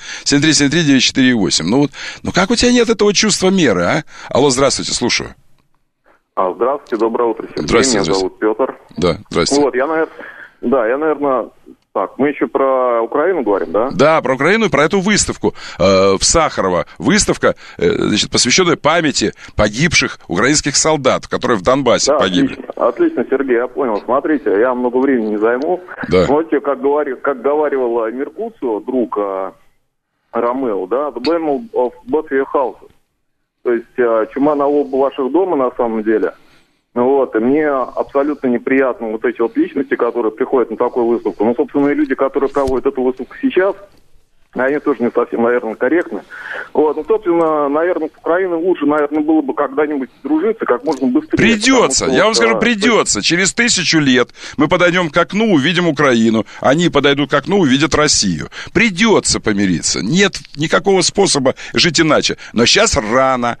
7373948. Ну как у тебя нет этого чувства меры, а? Алло, здравствуйте, слушаю. Здравствуйте, доброе утро, Сергей. Здравствуйте. Меня зовут Петр. Да, здравствуйте. Вот, я, наверное... Так, мы еще про Украину говорим, да? Да, про Украину и про эту выставку в Сахарово. Выставка, значит, посвященная памяти погибших украинских солдат, которые в Донбассе погибли. Отлично, Сергей, я понял. Смотрите, я много времени не займу. Да. Смотрите, как говаривал Меркуцио, друг Ромео, да, the blame of both your houses. То есть чума на оба ваших дома, на самом деле. Вот, и мне абсолютно неприятны вот эти вот личности, которые приходят на такую выставку. Ну, собственно, и люди, которые проводят эту выставку сейчас, они тоже не совсем, наверное, корректны. Вот, ну, собственно, наверное, с Украиной лучше, наверное, было бы когда-нибудь дружиться как можно быстрее. Придется, я вам скажу, придется. Через 1000 лет мы подойдем к окну, увидим Украину, они подойдут к окну, увидят Россию. Придется помириться. Нет никакого способа жить иначе. Но сейчас рано.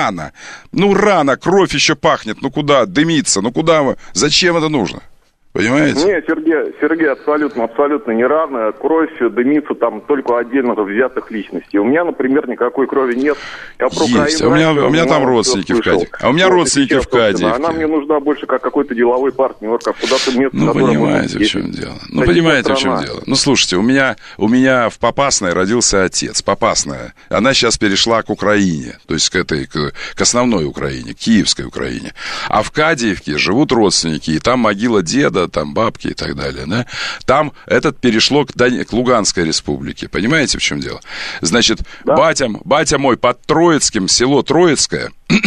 Ну, рано, кровь еще пахнет, ну куда дымиться, ну куда вы, зачем это нужно? Понимаете? Нет, Сергей, абсолютно не рано. Кровь дымится там только отдельно взятых личностей. У меня, например, никакой крови нет. Я про есть. Украину, у меня там родственники в КАДе. А у меня родственники в КАДе. Она мне нужна больше как какой-то деловой партнер, как куда-то место, понимаете, в чем дело. Понимаете, в чем дело. Ну, слушайте, у меня в Попасной родился отец. Попасная. Она сейчас перешла к Украине. То есть к основной Украине, к киевской Украине. А в Кадиевке живут родственники. И там могила деда, там бабки и так далее, да? Там этот перешло к Луганской республике. Понимаете, в чем дело? Значит, да. Батя мой под Троицким, село Троицкое,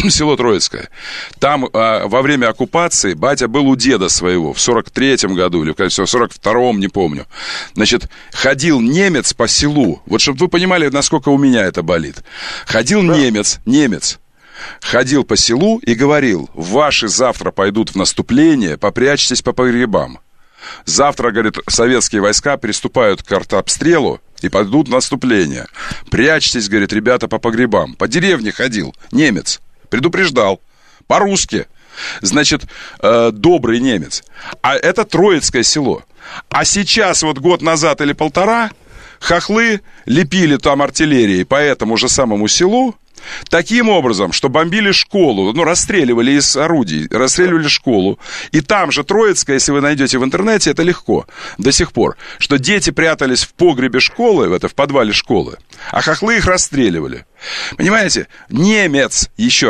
там во время оккупации батя был у деда своего в 43-м году или в 42-м, не помню. Значит, ходил немец по селу. Вот чтобы вы понимали, насколько у меня это болит. Ходил немец. Ходил по селу и говорил: ваши завтра пойдут в наступление, попрячьтесь по погребам. Завтра, говорит, советские войска приступают к артобстрелу и пойдут в наступление. Прячьтесь, говорит, ребята, по погребам. По деревне ходил немец, предупреждал, по-русски. Значит, добрый немец. А это Троицкое село. А сейчас, вот год назад или полтора, хохлы лепили там артиллерией по этому же самому селу, таким образом, что бомбили школу, расстреливали из орудий, расстреливали школу. И там же Троицкая, если вы найдете в интернете, это легко до сих пор, что дети прятались в погребе школы, в подвале школы, а хохлы их расстреливали. Понимаете, немец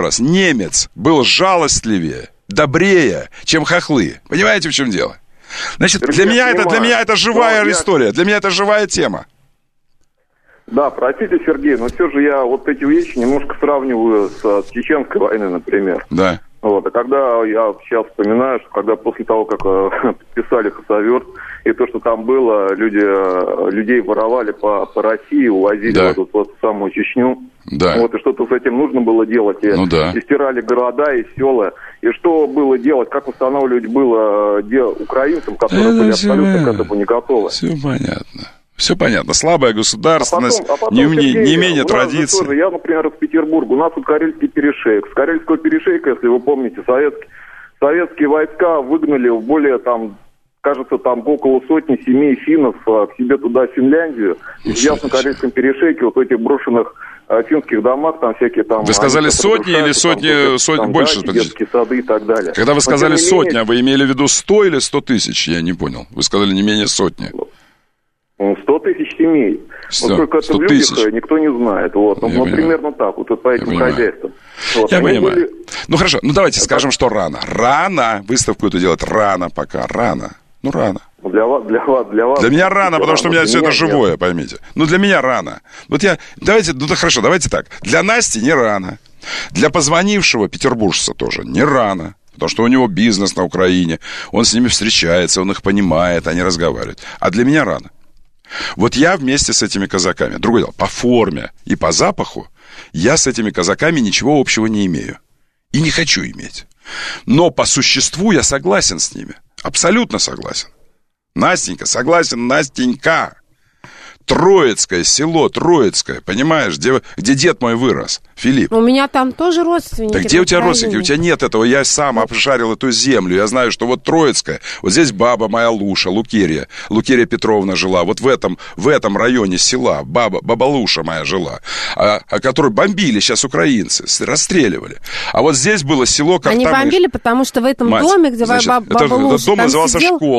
был жалостливее, добрее, чем хохлы. Понимаете, в чем дело? Значит, для меня это живая история, для меня это живая тема. Да, простите, Сергей, но все же я вот эти вещи немножко сравниваю с Чеченской войной, например. Да. Вот, а когда я сейчас вспоминаю, что когда после того, как подписали Хасавюрт, и то, что там было, людей воровали по России, увозили в эту самую Чечню. Да. Вот, и что-то с этим нужно было делать. И стирали города и села. И что было делать, как восстанавливать было украинцам, которые были абсолютно к этому не готовы. Все понятно. Слабая государственность, не имение традиций. Я, например, из Петербурга. У нас тут Карельский перешейк. С Карельского перешейка, если вы помните, советские войска выгнали в более кажется, около сотни семей финнов к себе туда, в Финляндию. И сейчас на Карельском перешейке, вот в этих брошенных финских домах, там всякие там... Вы сказали сотни или сотни больше? Детские сады и так далее. Когда вы сказали сотня, вы имели в виду 100 или 100 тысяч? Я не понял. Вы сказали не менее сотни. 100 тысяч семей. Сколько это в людях, никто не знает. Вот. Примерно так, вот по этим хозяйствам. Я понимаю. Хорошо, давайте скажем, что рано. Рано. Выставку эту делать рано пока. Рано. Рано. Для вас. Для меня рано, потому что у меня все это живое, поймите. Для меня рано. Давайте так. Для Насти не рано. Для позвонившего петербуржца тоже не рано. Потому что у него бизнес на Украине. Он с ними встречается, он их понимает, они разговаривают. А для меня рано. Вот я вместе с этими казаками, другое дело, по форме и по запаху, я с этими казаками ничего общего не имею. И не хочу иметь. Но по существу я согласен с ними. Абсолютно согласен. Настенька, согласен, Настенька. Троицкое, село Троицкое, понимаешь, где дед мой вырос, Филипп. У меня там тоже родственники. Так где у тебя родственники? У тебя нет этого. Я сам обшарил эту землю. Я знаю, что вот Троицкое, вот здесь баба моя Луша, Лукерия Петровна жила. Вот в этом районе села баба Луша моя жила, которую бомбили сейчас украинцы, расстреливали. А вот здесь было село Картамыш. Они бомбили, потому что в этом доме, где баба Луша, этот дом назывался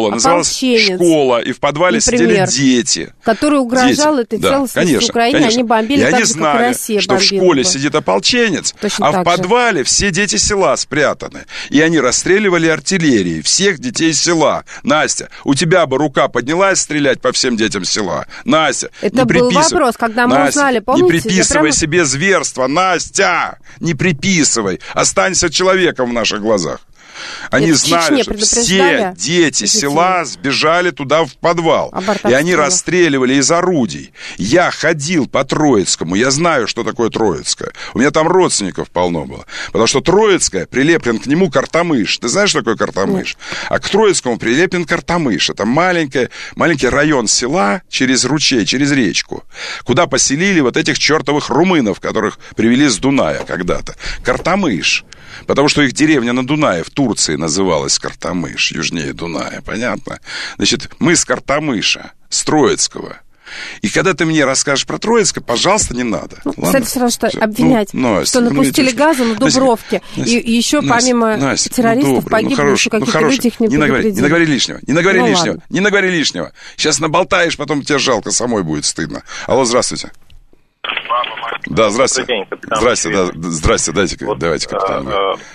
школа, и в подвале сидели дети. Которые угрожал этой целостности Украины, они бомбили так же, как и Россия бомбила. Что в школе сидит ополченец, точно в подвале все дети села спрятаны. И они расстреливали артиллерией всех детей села. Настя, у тебя бы рука поднялась стрелять по всем детям села? Настя, это был вопрос, когда мы узнали, помните? Не приписывай себе зверство, Настя! Не приписывай. Останься человеком в наших глазах. Они знали, что все дети села сбежали туда в подвал. И они расстреливали из орудий. Я ходил по Троицкому, я знаю, что такое Троицкое. У меня там родственников полно было. Потому что Троицкое, прилеплен к нему Картамыш. Ты знаешь, что такое Картамыш? А к Троицкому прилеплен Картамыш. Это маленький район села через ручей, через речку, куда поселили вот этих чертовых румынов, которых привели с Дуная когда-то. Картамыш. Потому что их деревня на Дунае в Турции называлась Картамыш, южнее Дуная, понятно? Значит, мы с Картамыша, с Троицкого. И когда ты мне расскажешь про Троицкое, пожалуйста, не надо. Кстати, сразу что обвинять, что напустили газа на Дубровке. И еще помимо террористов погибли еще какие-то люди, их не предупредили. Не говори лишнего. Сейчас наболтаешь, потом тебе жалко, самой будет стыдно. Алло, здравствуйте. Да, здравствуйте. Здрасте, давайте, капитан.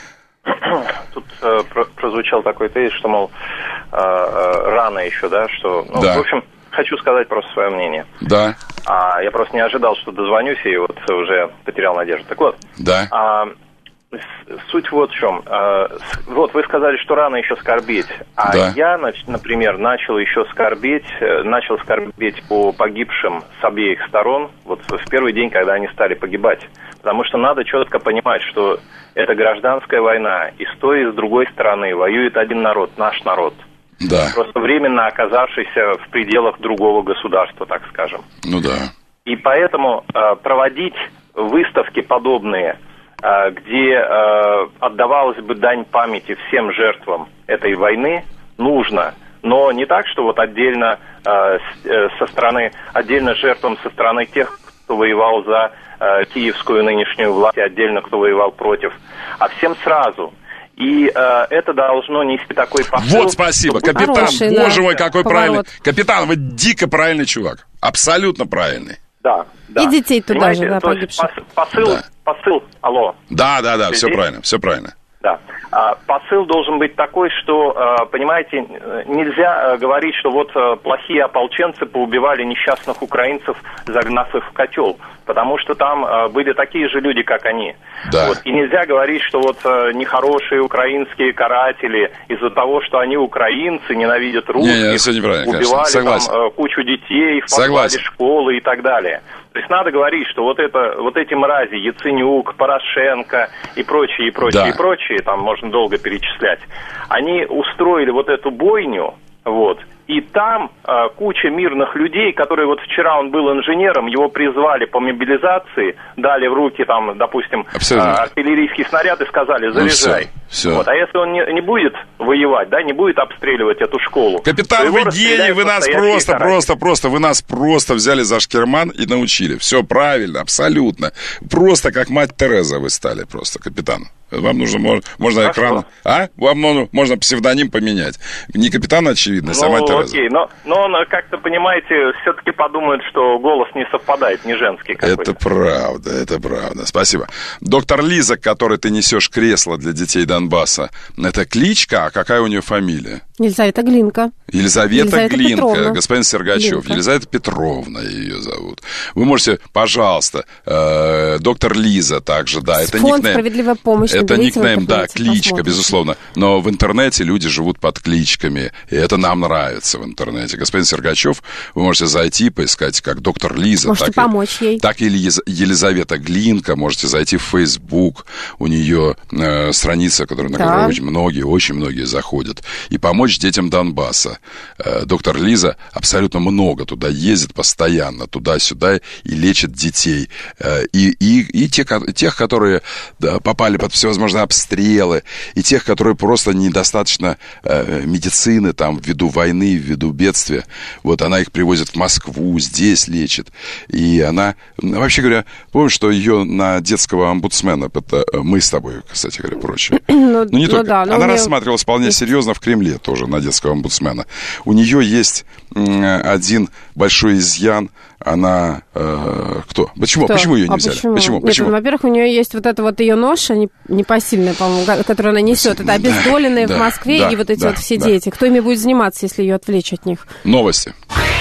Тут прозвучал такой тезис, что, мол, рано еще, да, что... да. В общем, хочу сказать просто свое мнение. Да. Я просто не ожидал, что дозвонюсь, и вот уже потерял надежду. Так вот. Да. Суть вот в чем. Вот вы сказали, что рано еще скорбеть. Да. Я, например, начал скорбеть по погибшим с обеих сторон, вот в первый день, когда они стали погибать. Потому что надо четко понимать, что это гражданская война, и с той, и с другой стороны воюет один народ, наш народ. Да. Просто временно оказавшийся в пределах другого государства, так скажем. Ну да. И поэтому проводить выставки подобные, где отдавалась бы дань памяти всем жертвам этой войны, нужно. Но не так, что вот отдельно отдельно жертвам со стороны тех, кто воевал за киевскую нынешнюю власть, и отдельно кто воевал против, а всем сразу. И это должно нести такой посыл. Вот спасибо, капитан, хороший, боже мой, какой поворот. правильный. Капитан, вы дико правильный чувак, абсолютно правильный. Да. И детей туда же, да, то есть погибших. посыл, алло. Да, все правильно. Да. Посыл должен быть такой, что, понимаете, нельзя говорить, что вот плохие ополченцы поубивали несчастных украинцев, загнав их в котел, потому что там были такие же люди, как они. Да. Вот. И нельзя говорить, что вот нехорошие украинские каратели из-за того, что они украинцы, ненавидят русских, убивали там кучу детей в подвале школы и так далее. То есть надо говорить, что вот эти мрази, Яценюк, Порошенко и прочие, там можно долго перечислять, они устроили вот эту бойню, вот, и там куча мирных людей, которые вот вчера он был инженером, его призвали по мобилизации, дали в руки там, допустим, артиллерийский снаряд и сказали, заряжай. Все. Вот. А если он не будет воевать, да, не будет обстреливать эту школу... Капитан, вы гений, вы нас вы нас просто взяли за шкирман и научили. Все правильно, абсолютно. Просто как мать Тереза вы стали просто, капитан. Вам нужно, можно экран... Вам можно псевдоним поменять. Не капитан, очевидно, а мать Тереза. Окей, но он, как-то, понимаете, все-таки подумает, что голос не совпадает, не женский какой-то. Это правда. Спасибо. Доктор Лиза, к которой ты несешь кресло для детей Донбасса, это кличка, а какая у нее фамилия? Елизавета Глинка. Елизавета Глинка, Петровна. господин Сергачев. Глинка. Елизавета Петровна ее зовут. Вы можете, пожалуйста, доктор Лиза также, да, это Фонд никнейм. «Справедливая помощь». Это никнейм, да, кличка, посмотрите. безусловно. Но в интернете люди живут под кличками, и это нам нравится в интернете. Господин Сергачев, вы можете зайти, поискать как доктор Лиза. Можете помочь ей. Так и Елизавета Глинка, можете зайти в Facebook, у нее страница, на которую очень многие заходят, и помочь детям Донбасса. Доктор Лиза абсолютно много туда ездит постоянно, туда-сюда, и лечит детей. И тех, которые попали под всевозможные обстрелы, и тех, которые просто недостаточно медицины, там, ввиду войны, ввиду бедствия. Вот она их привозит в Москву, здесь лечит. И она, вообще говоря, помнишь, что ее на детского омбудсмена, это мы с тобой, кстати говоря, прочее. Не только. Она рассматривалась вполне серьезно в Кремле тоже на детского омбудсмена. У нее есть один большой изъян. Она кто? Почему ее не взяли? Почему? Нет, во-первых, у нее есть вот эта вот ее ноша непосильная, по-моему, которую она несет. Это обездоленные в Москве и вот эти вот все дети. Кто ими будет заниматься, если ее отвлечь от них? Новости.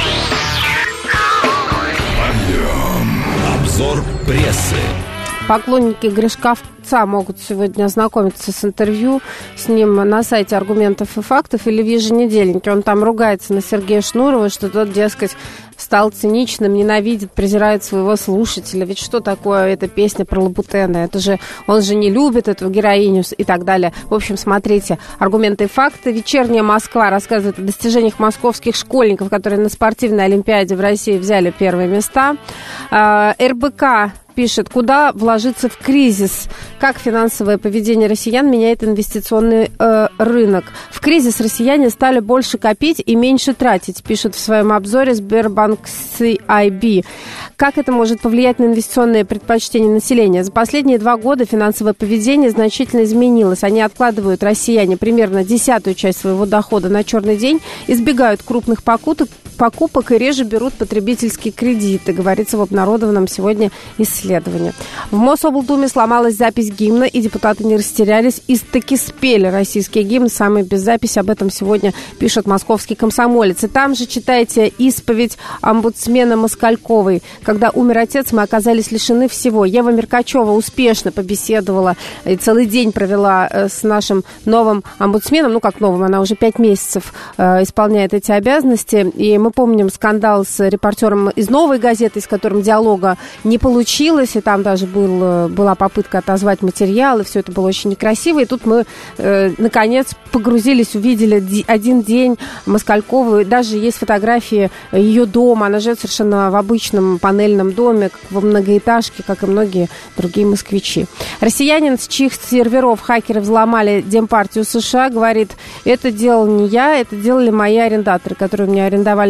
Обзор прессы. Поклонники Гришковца могут сегодня ознакомиться с интервью с ним на сайте «Аргументов и фактов» или в еженедельнике. Он там ругается на Сергея Шнурова, что тот, дескать, стал циничным, ненавидит, презирает своего слушателя. Ведь что такое эта песня про Лабутена? Это же, он же не любит эту героиню и так далее. В общем, смотрите, «Аргументы и факты». «Вечерняя Москва» рассказывает о достижениях московских школьников, которые на спортивной олимпиаде в России взяли первые места. РБК пишет, куда вложиться в кризис, как финансовое поведение россиян меняет инвестиционный рынок. В кризис россияне стали больше копить и меньше тратить, пишет в своем обзоре Сбербанк CIB. Как это может повлиять на инвестиционные предпочтения населения? За последние 2 года финансовое поведение значительно изменилось. Они откладывают, россияне, примерно 10-ю часть своего дохода на черный день, избегают крупных покупок и реже берут потребительские кредиты, говорится в обнародованном сегодня исследовании. В Мособлдуме сломалась запись гимна, и депутаты не растерялись и таки спели российский гимн, самый без записи. Об этом сегодня пишет «Московский комсомолец». И там же читайте исповедь омбудсмена Москальковой. Когда умер отец, мы оказались лишены всего. Ева Меркачева успешно побеседовала и целый день провела с нашим новым омбудсменом. Ну, как новым, она уже 5 месяцев исполняет эти обязанности. И мы помним скандал с репортером из «Новой газеты», с которым диалога не получилось. И там даже была попытка отозвать материал, и все это было очень некрасиво. И тут мы, наконец, погрузились, увидели один день Москалькову. Даже есть фотографии ее дома. Она живет совершенно в обычном панельном доме, во многоэтажке, как и многие другие москвичи. Россиянин, с чьих серверов хакеры взломали Демпартию США, говорит, это делал не я, это делали мои арендаторы, которые у меня арендовали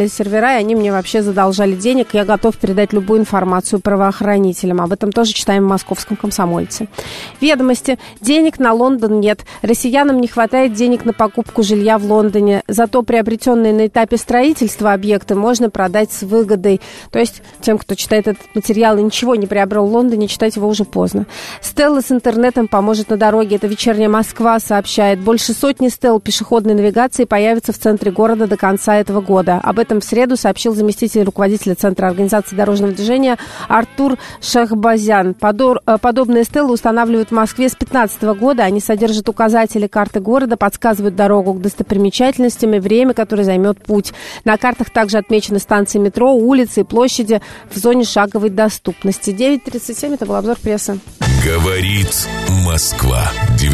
сервера, и они мне вообще задолжали денег. Я готов передать любую информацию правоохранителям. Об этом тоже читаем в «Московском комсомольце». Ведомости. Денег на Лондон нет. Россиянам не хватает денег на покупку жилья в Лондоне. Зато приобретенные на этапе строительства объекты можно продать с выгодой. То есть тем, кто читает этот материал и ничего не приобрел в Лондоне, читать его уже поздно. Стелла с интернетом поможет на дороге. Это «Вечерняя Москва» сообщает. Больше сотни стелл пешеходной навигации появится в центре города до конца этого года. Об этом в среду сообщил заместитель руководителя Центра организации дорожного движения Артур Шахбазян. Подобные стеллы устанавливают в Москве с 2015 года. Они содержат указатели карты города, подсказывают дорогу к достопримечательностям и время, которое займет путь. На картах также отмечены станции метро, улицы и площади в зоне шаговой доступности. 9:37, это был обзор прессы. Говорит Москва.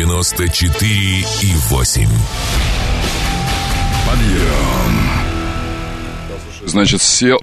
94,8. Подъем. Значит, сел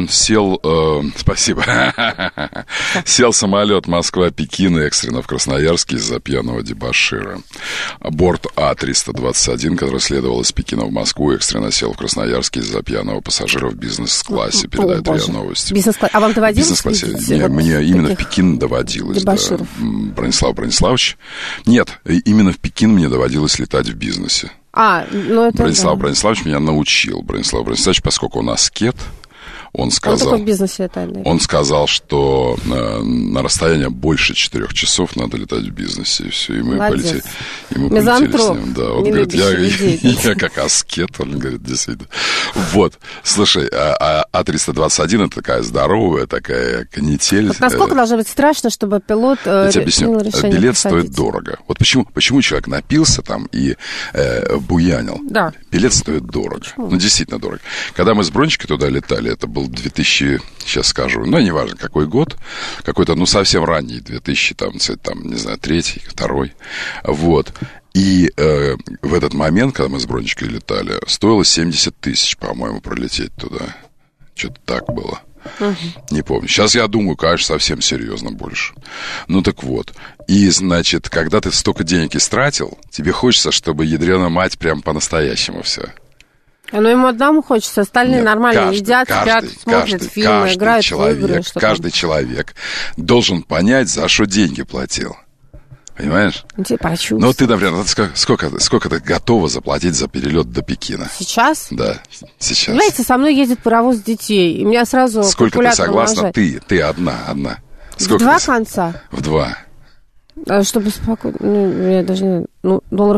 самолет Москва-Пекин экстренно в Красноярске из-за пьяного дебошира. Борт А-321, который следовал из Пекина в Москву, экстренно сел в Красноярске из-за пьяного пассажира в бизнес-классе, передает РИА Новости. Бизнес-класс. А вам доводилось? Бизнес-классе. Мне именно в Пекин доводилось. Да. Бронислав Брониславович. Нет, именно в Пекин мне доводилось летать в бизнесе. Бронислав Брониславович меня научил. Бронислав Брониславович, поскольку он аскет, он сказал, он сказал, что на расстояние больше 4 часов надо летать в бизнесе, и все, и мы полетели с ним. Да, он говорит, я как аскет, он говорит, действительно. Вот, слушай, А-321 это такая здоровая, такая канитель. Вот насколько должно быть страшно, чтобы пилот принял решение билет стоит дорого. Вот почему человек напился там и буянил? Да. Билет стоит дорого. Почему? Ну, действительно дорого. Когда мы с Брончикой туда летали, это был 2000, сейчас скажу, ну, неважно, какой год, какой-то, ну, совсем ранний, 2000, там, не знаю, 3-й, 2-й, вот. И в этот момент, когда мы с Брончикой летали, стоило 70 тысяч, по-моему, пролететь туда. Что-то так было. Не помню. Сейчас я думаю, конечно, совсем серьезно больше. Ну, так вот. И, значит, когда ты столько денег истратил, тебе хочется, чтобы ядрена мать прям по-настоящему все. Но ему одному хочется, остальные нормально едят, спят, смотрят фильмы, играют в игры. Каждый человек должен понять, за что деньги платил. Понимаешь? Ну, ты, например, сколько ты готова заплатить за перелет до Пекина? Сейчас? Да, сейчас. Знаете, со мной ездит паровоз детей, и меня сразу сколько ты согласна? Ты одна. Сколько в 2 конца? В 2. Чтобы спокойно, я даже не... $500.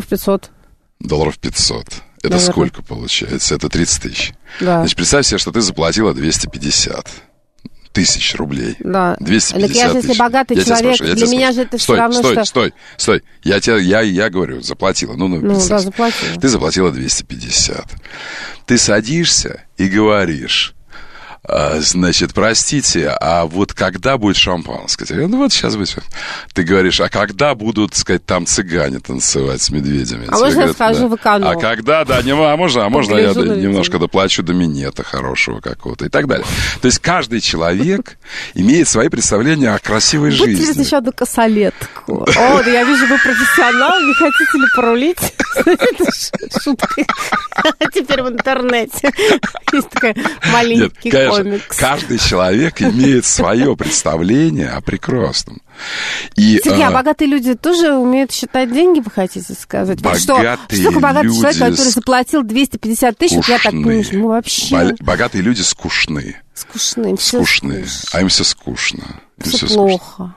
$500. Это сколько получается? Это 30 тысяч. Да. Значит, представь себе, что ты заплатила 250 тысяч рублей. Да. 250 тысяч. Если богатый человек, для меня же это все равно, что... Стой. Я говорю, заплатила. Да, заплатила. Ты заплатила 250. Ты садишься и говоришь... Значит, простите, а вот когда будет шампанское? Ну вот сейчас будет. Ты говоришь, а когда будут, сказать, там цыгане танцевать с медведями? А можно я скажу в эконом? А когда, да, можно я немножко доплачу до минета хорошего какого-то и так далее. То есть каждый человек имеет свои представления о красивой жизни. Будьте здесь еще одну косолетку. О, да я вижу, вы профессионал, не хотите ли порулить? Это шутка. Теперь в интернете есть такой маленький комикс. Каждый человек имеет свое представление о прекрасном. Сергей, а богатые люди тоже умеют считать деньги, вы хотите сказать? Что такой богатый человек, который заплатил 250 тысяч, я так понимаю, ну вообще... Богатые люди скучны. Скучные. А им все скучно. Все плохо.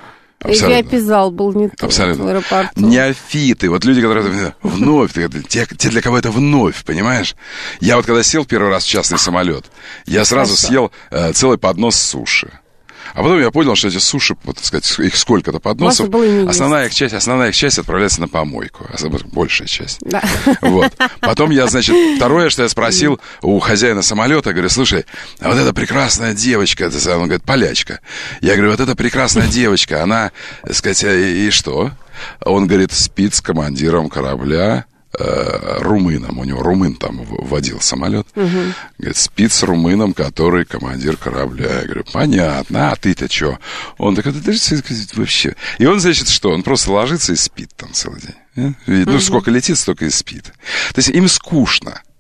Эпизал был не тот в аэропорту. Неофиты, вот люди, которые вновь, те, для кого это вновь, понимаешь? Я вот когда сел первый раз в частный самолет, я сразу съел целый поднос суши. А потом я понял, что эти суши, вот, так сказать, их сколько-то подносов, основная их часть отправляется на помойку, большая часть. Да. Вот. Потом я, значит, второе, что я спросил у хозяина самолета, говорю, слушай, а вот эта прекрасная девочка, он говорит, полячка. Я говорю, вот эта прекрасная девочка, она, так сказать, и что? Он говорит, спит с командиром корабля, румыном, у него румын там водил самолет, говорит, спит с румыном, который командир корабля. Я говорю, понятно, а ты-то что? Он такой, да вообще. И он, значит, что? Он просто ложится и спит там целый день. Ну, сколько летит, столько и спит. То есть им скучно.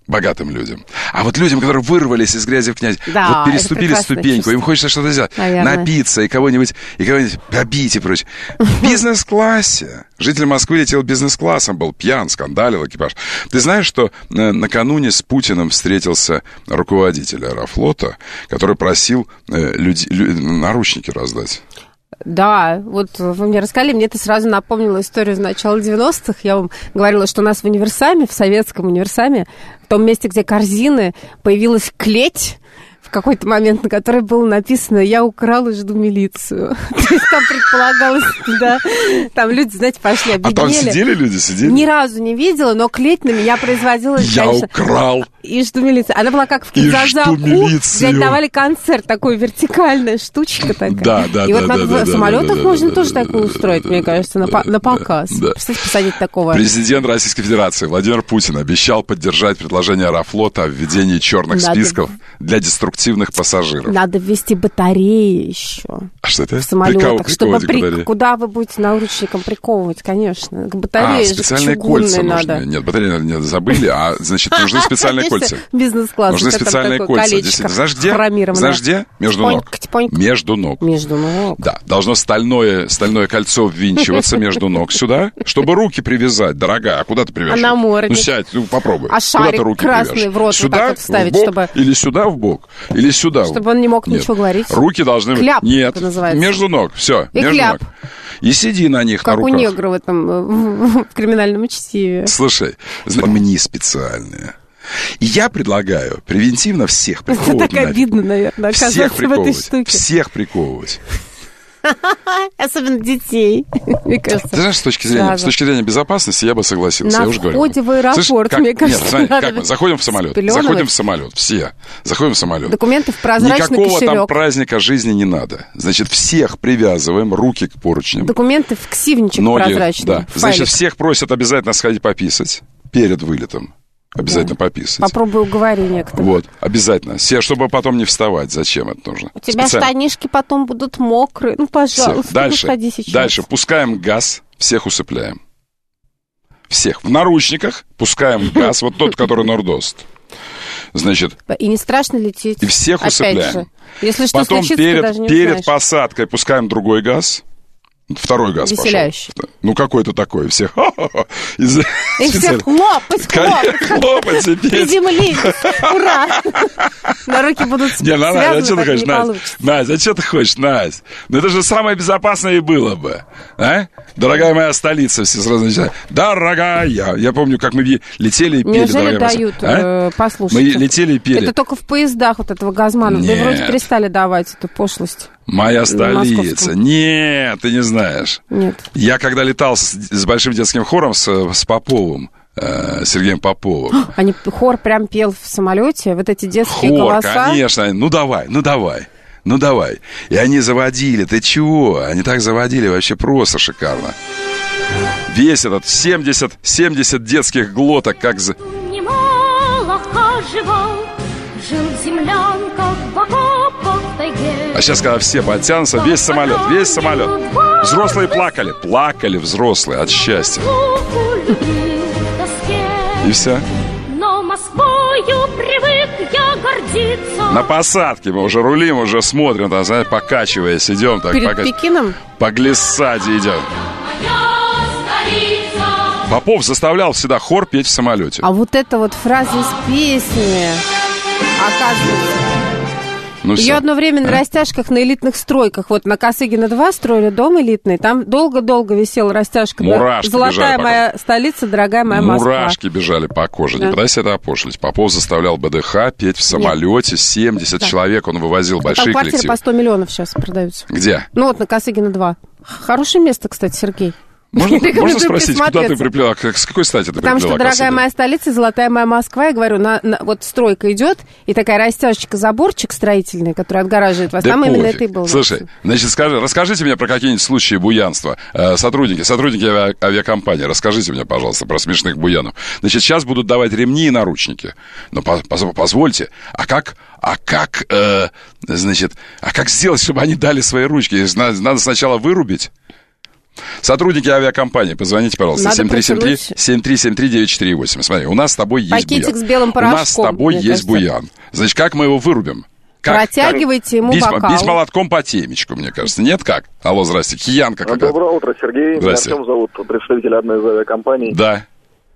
Богатым людям. А вот людям, которые вырвались из грязи в князь, вот переступили ступеньку, им хочется что-то сделать, напиться и кого-нибудь побить и прочее. В бизнес-классе. Житель Москвы летел бизнес-классом, был пьян, скандалил экипаж. Ты знаешь, что накануне с Путиным встретился руководитель Аэрофлота, который просил наручники раздать? Да, вот вы мне рассказали, мне это сразу напомнило историю с начала 90-х. Я вам говорила, что у нас в универсаме, в советском универсаме, в том месте, где корзины, появилась клеть в какой-то момент, на которой было написано «Я украл и жду милицию». То есть там предполагалось, да, там люди, знаете, пошли, объединили. А там сидели люди, сидели? Ни разу не видела, но клеть на меня производила, «Я украл и жду милицию». Она была как в Кидзазаку, где давали концерт, такой вертикальная штучка такая. Да. И вот в самолетах можно тоже такую устроить, мне кажется, на показ. Представьте, посадить такого. Президент Российской Федерации Владимир Путин обещал поддержать предложение Аэрофлота о введении черных списков для деструктивных пассажиров. Надо ввести батареи еще. А что это? В самолетах, чтобы куда вы будете наручником приковывать, конечно. Батареи специальные кольца нужны. Нет, батареи не забыли, а, значит, нужны специальные кольца. Бизнес-класс. Нужны специальные кольца. Знаешь где? Знаешь где? Между ног. Между ног. Между ног. Да, должно стальное кольцо ввинчиваться между ног сюда, чтобы руки привязать, дорогая. А куда ты привяжешь? А на море? Ну, сядь, попробуй. А шарик красный в рот сюда, вот вставить, чтобы... Или сюда в бок, или сюда. Чтобы он не мог ничего говорить. Руки должны... Кляп, нет, это называется. Между ног, все, и между кляп. ног. И сиди на них, как на руках. Как у негра в этом, в криминальном чтиве. Слушай, ремни специальные. И я предлагаю превентивно всех приковывать. Это так обидно, наверное, оказаться в этой штуке. Всех приковывать. Особенно детей, мне кажется. Ты знаешь, с точки зрения безопасности я бы согласился. На входе в аэропорт, мне кажется. Нет, смотри, как мы заходим в самолет. Все. Заходим в самолет. Документы в прозрачный Никакого кошелек. Там праздника жизни не надо. Значит, всех привязываем, руки к поручням. Документы в ксивничек прозрачный. Да. Значит, всех просят обязательно сходить пописать перед вылетом. Обязательно пописать. Попробуй уговори некоторых. Вот, обязательно. Все, чтобы потом не вставать. Зачем это нужно? У тебя штанишки потом будут мокрые. Ну, пожалуйста, выходи сейчас. Дальше. Пускаем газ, всех усыпляем. Всех. В наручниках пускаем газ. Вот тот, который нордост. Значит. И не страшно лететь. И всех усыпляем. Же. Если что потом случится, ты даже не перед посадкой пускаем другой газ. Второй газ веселяющий. Пошел. Ну, какой-то такой. Всех... И все хлопать. Хлопать и петь. Приземлились. Ура! На руки будут связаны, а что ты хочешь, Настя, а что ты хочешь, Настя? Ну, это же самое безопасное и было бы. А? Дорогая моя столица, все сразу начинают. Дорогая. Я помню, как мы летели и пели. Неужели дают послушать? Мы летели и пели. Это только в поездах вот этого Газманова. Да вроде перестали давать эту пошлость. Моя столица. Нет, ты не знаешь. Нет. Я когда летал с большим детским хором, с Поповым, Сергеем Поповым. Хор прям пел в самолете, вот эти детские голоса. Конечно. Ну давай. И они заводили. Ты чего? Они так заводили, вообще просто шикарно. Весь этот 70 детских глоток, как... Немало хаживал, жил землянка в окопах в тайге. А сейчас, когда все подтянутся, весь самолет. Взрослые плакали взрослые от счастья. И все. Но Москвою привык я гордиться. На посадке мы уже рулим, уже смотрим, там, знаете, покачиваясь, идем. Так, перед Пекином? По глиссаде идем. Попов заставлял всегда хор петь в самолете. А вот эта вот фраза из песни, оказывается... Ее одно время на растяжках на элитных стройках, вот на Косыгина 2 строили дом элитный, там долго-долго висела растяжка. Мурашки Золотая моя столица, дорогая моя Москва. Мурашки бежали по коже, не пытайся это опошлить. Попов заставлял БДХ петь в самолете, 70 человек он вывозил, большие коллективы. Там квартиры по 100 миллионов сейчас продаются. Где? Ну вот на Косыгина 2. Хорошее место, кстати, Сергей. Можно спросить, куда ты приплела? С какой стати ты приплела? Потому что, дорогая моя столица, золотая моя Москва, я говорю, вот стройка идет, и такая растяжечка, заборчик строительный, который отгораживает вас, там именно это и было. Слушай, значит, расскажите мне про какие-нибудь случаи буянства. Сотрудники авиакомпании, расскажите мне, пожалуйста, про смешных буянов. Значит, сейчас будут давать ремни и наручники. Но позвольте, а как сделать, чтобы они дали свои ручки? Надо сначала вырубить. Сотрудники авиакомпании, позвоните, пожалуйста, 7373948. Смотри, у нас с тобой есть пакетик буян. с белым порошком. У нас с тобой есть буян. Значит, как мы его вырубим? Протягивайте ему бокал. Бить молотком по темечку, мне кажется. Нет, как? Алло, здрасте. Киянка какая-то. Доброе утро, Сергей. Меня Артем зовут, представитель одной из авиакомпаний. Да.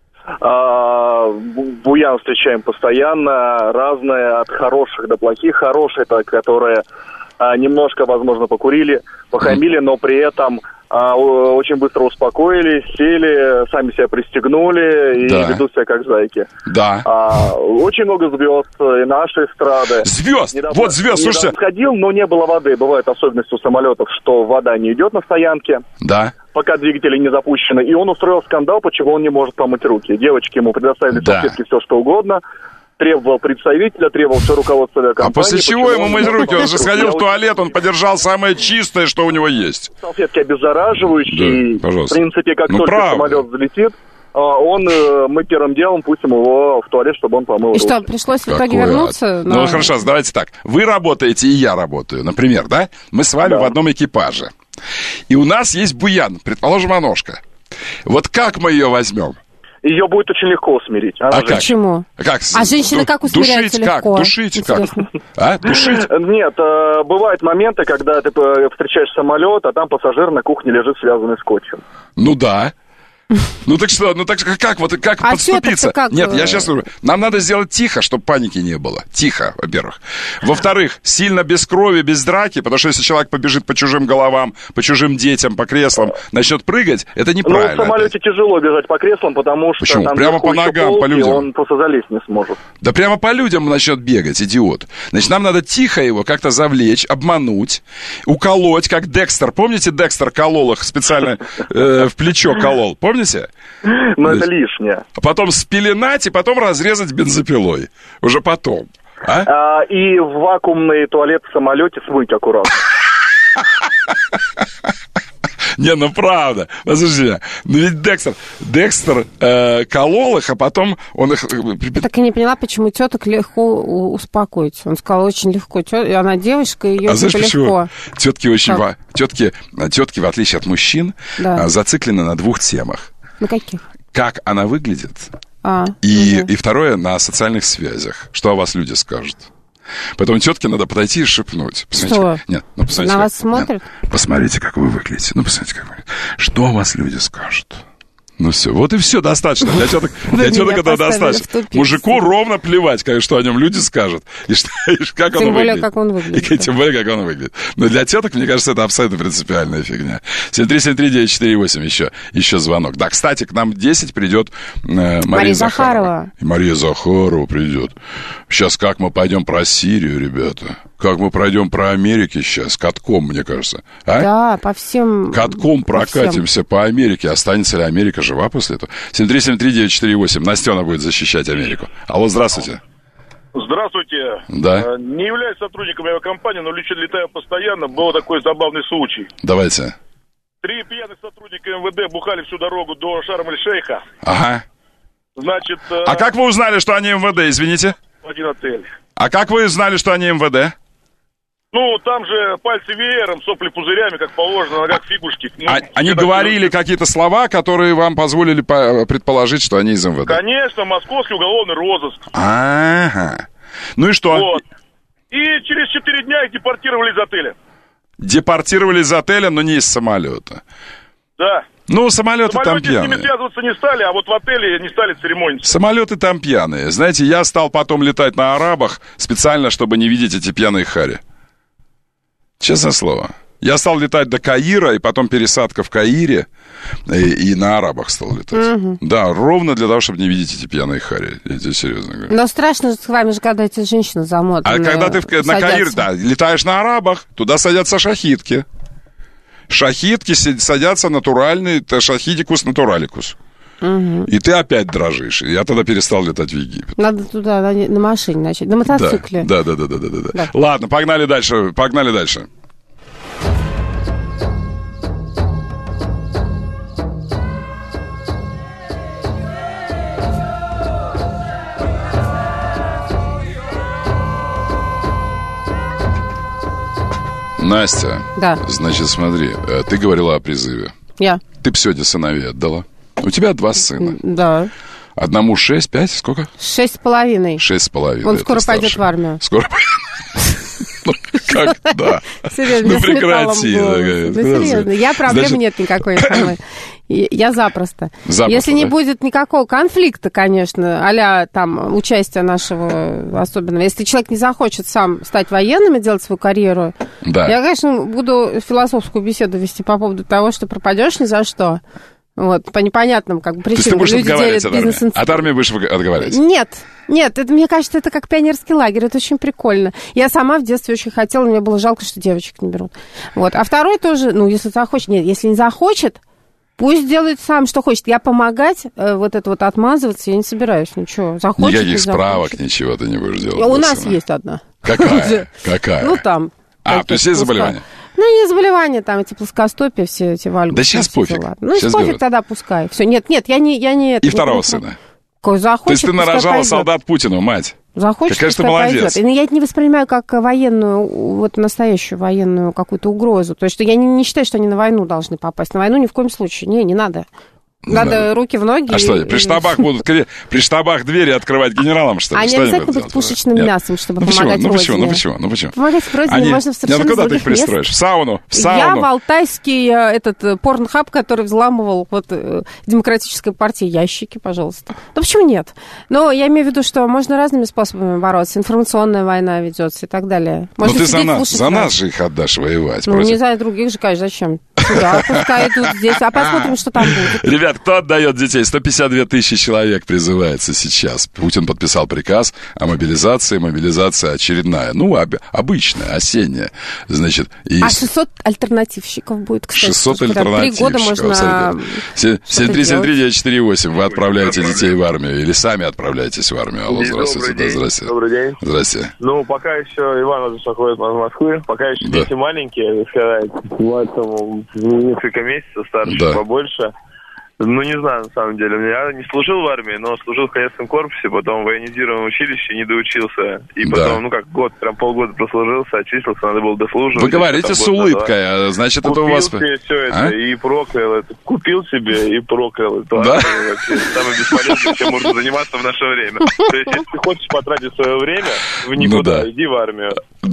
Буян встречаем постоянно, разные, от хороших до плохих. Хорошие, это которые немножко, возможно, покурили, похамили, но при этом очень быстро успокоились, сели, сами себя пристегнули и ведут себя как зайки. Да. Очень много звезд и нашей эстрады. Звезд! Вот звезд, слушайте. Сходил, но не было воды. Бывает особенность у самолетов, что вода не идет на стоянке. Да. Пока двигатели не запущены. И он устроил скандал, почему он не может помыть руки. Девочки ему предоставили салфетки, все что угодно. Требовал представителя, требовал все руководство авиакомпании. А после чего ему мыть руки? Он же сходил в туалет, он подержал самое чистое, что у него есть. Салфетки обеззараживающие. Да, пожалуйста. В принципе, как только самолет взлетит, мы первым делом пустим его в туалет, чтобы он помыл руки. И что, пришлось в итоге вернуться? Ну, хорошо, давайте так. Вы работаете, и я работаю, например, да? Мы с вами в одном экипаже. И у нас есть буян, предположим, Аношка. Вот как мы ее возьмем? Ее будет очень легко усмирить. Почему? Как? А женщины как усмиряются легко? Душить как? Душить? Нет, бывают моменты, когда ты встречаешь самолет, а там пассажир на кухне лежит, связанный скотчем. Ну да. Ну так что, как подступиться? Как? Нет, я сейчас говорю, нам надо сделать тихо, чтобы паники не было. Тихо, во-первых. Во-вторых, сильно без крови, без драки, потому что если человек побежит по чужим головам, по чужим детям, по креслам, начнет прыгать, это неправильно. Ну, в самолете тяжело бежать по креслам, потому что почему? Там прямо по ногам, полки, по людям. Он просто залезть не сможет. Да прямо по людям начнет бегать, идиот. Значит, нам надо тихо его как-то завлечь, обмануть, уколоть, как Декстер. Помните, Декстер колол их специально в плечо колол? Помните? Но это лишнее. А потом спеленать и потом разрезать бензопилой. Уже потом. И в вакуумный туалет в самолете смыть аккуратно. Не, ну правда. Послушайте, ну ведь Декстер колол их, а потом он их... Я так и не поняла, почему теток легко успокоить. Он сказал, очень легко. Она девушка, ее знаешь, легко. Тетки очень... Тетки, в отличие от мужчин, зациклены на двух темах. На каких? Как она выглядит, и второе, на социальных связях. Что о вас люди скажут. Поэтому тетке надо подойти и шепнуть. Что? Нет, посмотрите, на вас смотрят? Посмотрите, как вы выглядите. Посмотрите, как вы выглядите. Что о вас люди скажут. Ну все, вот и все, достаточно. Для теток этого достаточно. Мужику ровно плевать, что о нем люди скажут. И как он выглядит. Тем более, как он выглядит. Тем более, как он выглядит. Но для теток, мне кажется, это абсолютно принципиальная фигня. 7373948, еще звонок. Да, кстати, к нам 10 придет Мария Захарова. И Мария Захарова придет. Сейчас как мы пойдем про Сирию, ребята. Как мы пройдем про Америку сейчас, катком, мне кажется. Да, по всем... Катком прокатимся по Америке. Останется ли Америка жива после этого? 7373948. Настена будет защищать Америку. Алло, здравствуйте. Здравствуйте. Да. Не являюсь сотрудником авиакомпании, но летаю постоянно. Был такой забавный случай. Давайте. 3 пьяных сотрудника МВД бухали всю дорогу до Шарм-эль-Шейха. Ага. Значит... А как вы узнали, что они МВД, извините? В один отель. А как вы узнали, что они МВД? Ну, там же пальцы веером, сопли пузырями, как положено, нога фигушки. Они говорили какие-то слова, которые вам позволили предположить, что они из МВД? Конечно, московский уголовный розыск. Ага. Ну и что? Вот. И через 4 дня их депортировали из отеля. Депортировали из отеля, но не из самолета. Да. Ну, самолеты там пьяные. С ними связываться не стали, а вот в отеле не стали церемониться. Самолеты там пьяные. Знаете, я стал потом летать на арабах специально, чтобы не видеть эти пьяные хари. Честное слово. Я стал летать до Каира, и потом пересадка в Каире, и на арабах стал летать. Угу. Да, ровно для того, чтобы не видеть эти пьяные хари. Я тебе серьезно говорю. Но страшно с вами же, когда эти женщины замотаны. А когда ты на Каире, да, летаешь на арабах, туда садятся шахидки. Шахидки садятся натуральные, шахидикус натураликус. Угу. И ты опять дрожишь. Я тогда перестал летать в Египет. Надо туда на машине начать, на мотоцикле. Да. Ладно, погнали дальше. Настя, да. Значит, смотри, ты говорила о призыве. Я. Ты бы сегодня сыновей отдала. У тебя 2 сына. Да. Одному 6, 5, сколько? 6,5. 6,5. Он скоро пойдет в армию. Скоро как, да. Серьезно, ну прекрати. Серьезно, я проблем нет никакой. Я запросто. Если не будет никакого конфликта, конечно, а-ля там участия нашего особенного. Если человек не захочет сам стать военным и делать свою карьеру, я, конечно, буду философскую беседу вести по поводу того, что пропадешь ни за что. Вот, по непонятным как бы причинам. То есть ты будешь отговаривать от армии? От армии будешь отговаривать? Нет, это, мне кажется, это как пионерский лагерь, это очень прикольно. Я сама в детстве очень хотела, мне было жалко, что девочек не берут. Вот. А второй тоже, если захочет, нет, если не захочет, пусть делает сам, что хочет. Я помогать, вот это вот отмазываться, я не собираюсь, ничего. Захочет, никаких справок, ничего ты не будешь делать. У нас есть одна. Какая? Там. То есть есть заболевания? Не заболевания, там эти плоскостопия, все эти вальгусы. Да сейчас пофиг. Сейчас пофиг тогда пускай. Все, нет, я не это. И второго сына? Захочет, то есть ты нарожала солдат Путину, мать? Захочет, какая же ты молодец. Пойдет. Я это не воспринимаю как военную, вот настоящую военную какую-то угрозу. То есть что я не считаю, что они на войну должны попасть. На войну ни в коем случае. Не надо. Надо руки в ноги. А что, при штабах будут при штабах двери открывать генералам, что ли? Они обязательно будут пушечным мясом, чтобы помогать родине. Ну почему? Помогать родине можно в совершенно других куда ты их пристроишь? В сауну? Я в алтайский порнхаб, который взламывал Демократической партии ящики, пожалуйста. Ну почему нет? Но я имею в виду, что можно разными способами бороться. Информационная война ведется и так далее. Но ты за нас же их отдашь воевать. Не за других же, конечно, зачем? Сюда пускай идут здесь, а посмотрим, что там будет. Ребят, кто отдает детей? 152 тысячи человек призывается сейчас. Путин подписал приказ о мобилизации. Мобилизация очередная. Обычная, осенняя. Значит, 600 альтернативщиков будет, кстати. 600 альтернативщиков. 3 года можно... 7373948. Вы отправляете детей в армию или сами отправляетесь в армию? Алло, здравствуйте. Добрый день. Здрасте. Добрый день. Здрасте. Пока еще Иван уже заходит из Москвы. Пока еще дети маленькие, так сказать. Поэтому несколько месяцев, старше, побольше. Не знаю, на самом деле. Я не служил в армии, но служил в кадетском корпусе, потом в военизированном училище, не доучился. И потом, полгода прослужился, очистился, надо было дослуживать. Вы говорите с улыбкой, значит, это у вас... Купил себе все это и проклял это. Купил себе и проклял это. Да? Самое бесполезное, чем можно заниматься в наше время. То есть, если ты хочешь потратить свое время в никуда, иди в армию.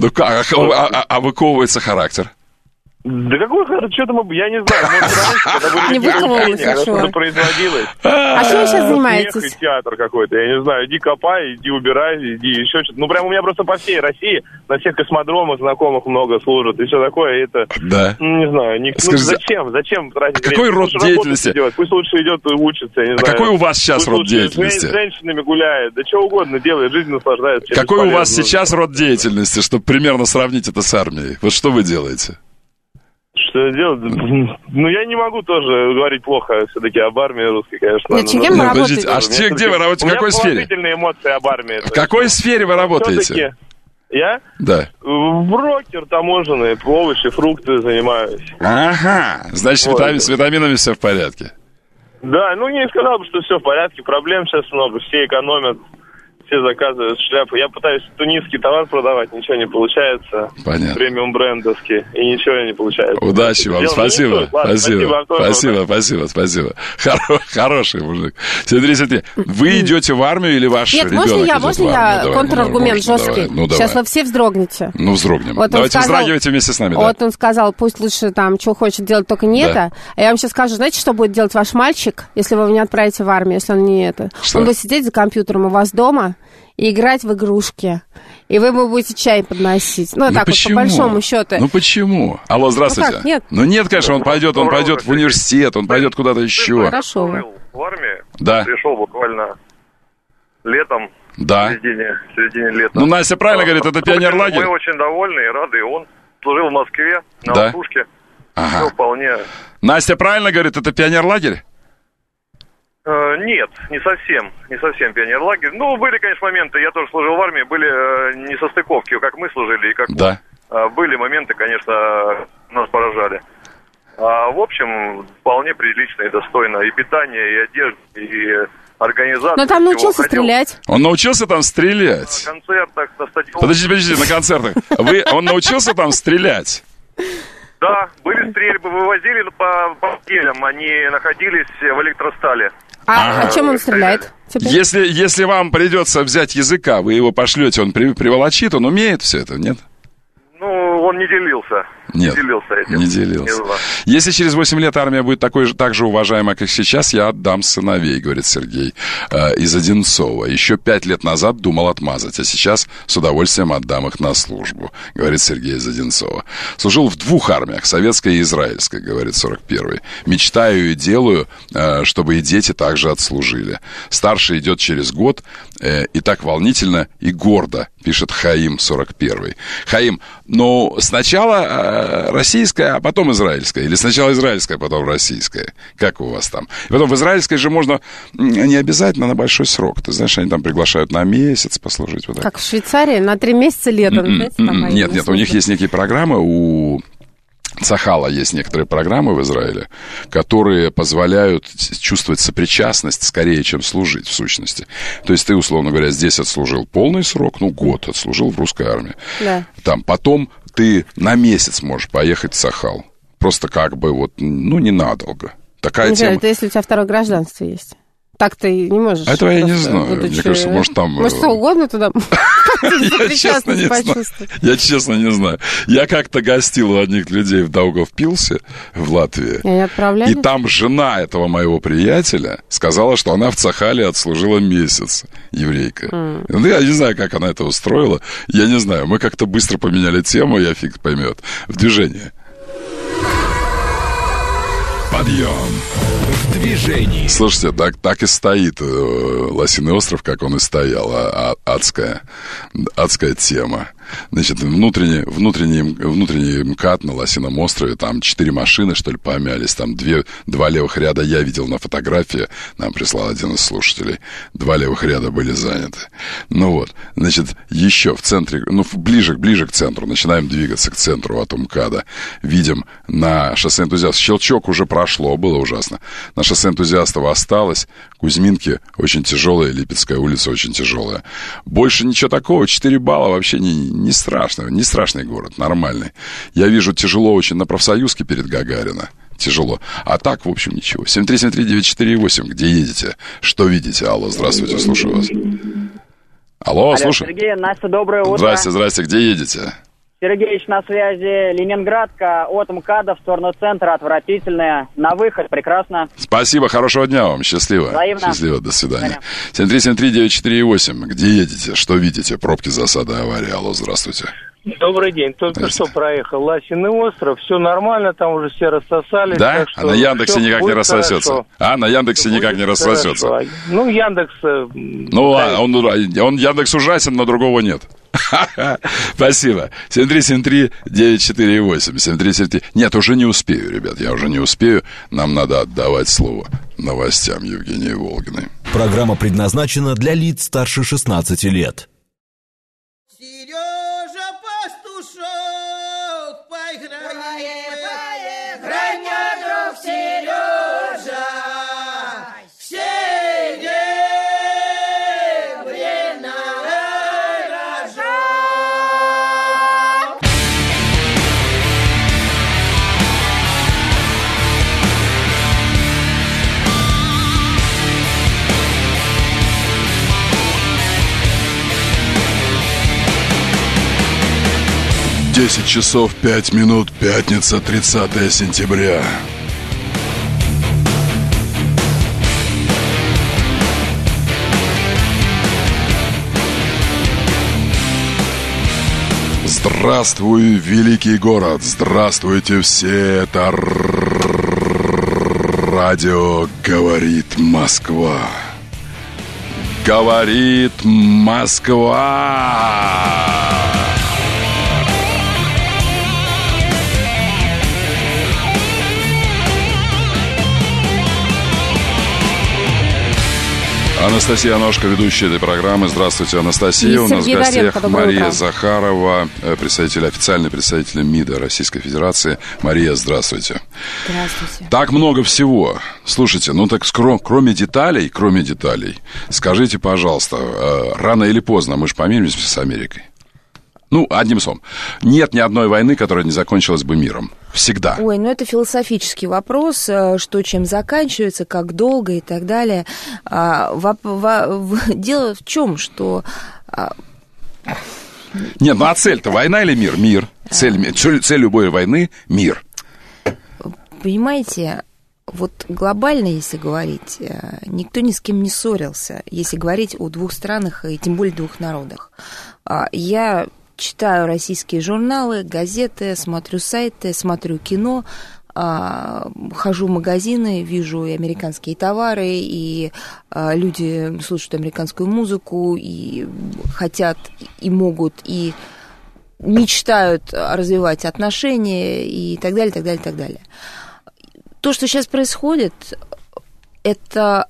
А выковывается характер? Да какой что там, я не знаю, может, раньше, когда были когда что-то производилось. А чем вы сейчас занимаетесь? Смех и театр какой-то, я не знаю, иди копай, иди убирай, иди еще что-то. Прям у меня просто по всей России на всех космодромах знакомых много служат, и все такое, и это, не знаю, зачем тратить время? Какой род деятельности? Пусть лучше идет и учится, я не знаю. Какой у вас сейчас род деятельности? С женщинами гуляет, да что угодно делает, жизнь наслаждается. Какой у вас сейчас род деятельности, чтобы примерно сравнить это с армией? Вот что вы делаете? Что делать? Я не могу тоже говорить плохо все-таки об армии русской, конечно. Кем вы работаете? Где вы работаете? В какой сфере? У меня положительные эмоции об армии. В какой сфере вы работаете? Я? Да. Брокер таможенный, овощи, фрукты занимаюсь. Ага, значит, с витаминами все в порядке. Да, не сказал бы, что все в порядке, проблем сейчас много, все экономят. Все заказывают шляпы. Я пытаюсь тунисский товар продавать, ничего не получается. Понятно. Премиум брендовский, и ничего не получается. Удачи вам, спасибо. Спасибо. Хороший мужик. 733. Вы идете в армию или ваш ребенок идет в армию? Можно я контраргумент жесткий? Сейчас вы все вздрогнете. Вздрогнем. Давайте вздрагивайте вместе с нами. Вот он сказал, пусть лучше там, что хочет делать, только не это. А я вам сейчас скажу, знаете, что будет делать ваш мальчик, если вы его не отправите в армию, если он не это? Он будет сидеть за компьютером у вас дома и играть в игрушки. И вы ему будете чай подносить. Так почему? Вот, по большому счету. Почему? Алло, здравствуйте. Нет. Нет, конечно, он пойдет в университет, он пойдет куда-то еще. Хорошо. В армии. Да. Пришел буквально летом. Да. В середине лета. Настя правильно говорит, это пионерлагерь. Мы очень довольны и рады. Он служил в Москве на Востушке. Все вполне... Настя правильно говорит, это пионерлагерь? Нет, не совсем пионерлагерь. Были, конечно, моменты, я тоже служил в армии, были несостыковки, как мы служили, и как были моменты, конечно, нас поражали. В общем, вполне прилично и достойно и питание, и одежда, и организация. Но там научился стрелять. Он научился там стрелять? На концертах, на стадионах. Подождите, на концертах. Он научился там стрелять? Да, были стрельбы, вывозили по гелям, они находились в электростале. А чем он стреляет? Если вам придется взять языка, вы его пошлете, он приволочит, он умеет все это, нет? Ну, он не делился. Нет, не делился. Если через 8 лет армия будет так же уважаема, как сейчас, я отдам сыновей, говорит Сергей из Одинцова. Еще 5 лет назад думал отмазать, а сейчас с удовольствием отдам их на службу, говорит Сергей из Одинцова. Служил в 2 армиях, советской и израильской, говорит 41-й. Мечтаю и делаю, чтобы и дети также отслужили. Старший идет через год, и так волнительно и гордо, пишет Хаим 41-й. Хаим, ну, сначала российская, а потом израильская. Или сначала израильская, а потом российская. Как у вас там? И потом в израильской же можно не обязательно на большой срок. Ты знаешь, они там приглашают на месяц послужить. Вот так. Как в Швейцарии, на 3 месяца летом. Нет, у них есть некие программы, у Цахала есть некоторые программы в Израиле, которые позволяют чувствовать сопричастность скорее, чем служить, в сущности. То есть ты, условно говоря, здесь отслужил полный срок, год отслужил в русской армии. Да. Там потом ты на месяц можешь поехать в Цахал. Просто как бы ненадолго. Такая тема. Это если у тебя 2-е гражданство есть. Так ты не можешь. Этого я не знаю. Мне кажется, может, там... Может, что угодно туда... Я честно не знаю. Я как-то гостил у одних людей в Даугавпилсе, в Латвии. И там жена этого моего приятеля сказала, что она в Цахале отслужила месяц, еврейка. Ну, я не знаю, как она это устроила. Я не знаю. Мы как-то быстро поменяли тему, я фиг поймет. В движение. Подъем. В движении. Слушайте, так и стоит Лосиный остров, как он и стоял. Адская тема. Значит, внутренний МКАД на Лосином острове, там 4 машины, что ли, помялись, там 2 левых ряда я видел на фотографии, нам прислал один из слушателей, 2 левых ряда были заняты. Ну вот, значит, еще в центре, ближе к центру, начинаем двигаться к центру от МКАДа, видим на шоссе Энтузиастов, Щелчок уже прошло, было ужасно, на шоссе Энтузиастов осталось, Кузьминки очень тяжелая, Липецкая улица очень тяжелая. Больше ничего такого, 4 балла вообще не страшный город, нормальный. Я вижу, тяжело очень на Профсоюзке перед Гагарина. Тяжело. А так, в общем, ничего. 7373948, где едете? Что видите? Алло, здравствуйте, слушаю вас. Алло, слушаю. Сергей, Настя, доброе утро. Здрасте, где едете? Сергеевич, на связи. Ленинградка, от МКАДа в сторону центра, отвратительная. На выход, прекрасно. Спасибо, хорошего дня вам, счастливо. Взаимно. Счастливо, до свидания. 7373948, где едете? Что видите? Пробки, засады, аварии. Алло, здравствуйте. Добрый день, только что проехал Лосиный остров, все нормально, там уже все рассосались. Да? Так что а на Яндексе никак не рассосется? Хорошо. На Яндексе никак не рассосется? Хорошо. Ну, Яндекс... он Яндекс ужасен, но другого нет. Спасибо. 7373948. 737... Нет, уже не успею, ребят, я уже не успею. Нам надо отдавать слово новостям Евгении Волгиной. Программа предназначена для лиц старше 16 лет. Десять часов 5 минут, пятница, 30 сентября. Здравствуй, великий город! Здравствуйте все! Это радио «Говорит Москва». Говорит Москва! Анастасия Ножка, ведущая этой программы. Здравствуйте, Анастасия. У нас в гостях Мария Захарова, официальный представитель МИДа Российской Федерации. Мария, здравствуйте. Здравствуйте. Так много всего. Слушайте, кроме деталей, скажите, пожалуйста, рано или поздно мы же помиримся с Америкой? Одним словом, нет ни одной войны, которая не закончилась бы миром. Всегда. Ой, ну это философический вопрос, что чем заканчивается, как долго и так далее. Дело в чем, что... Нет, ну а цель-то война или мир? Мир. Цель любой войны – мир. Понимаете, вот глобально, если говорить, никто ни с кем не ссорился, если говорить о двух странах и тем более двух народах. Я читаю российские журналы, газеты, смотрю сайты, смотрю кино, хожу в магазины, вижу и американские товары, и люди слушают американскую музыку, и хотят, и могут, и мечтают развивать отношения, и так далее, так далее, так далее. То, что сейчас происходит, это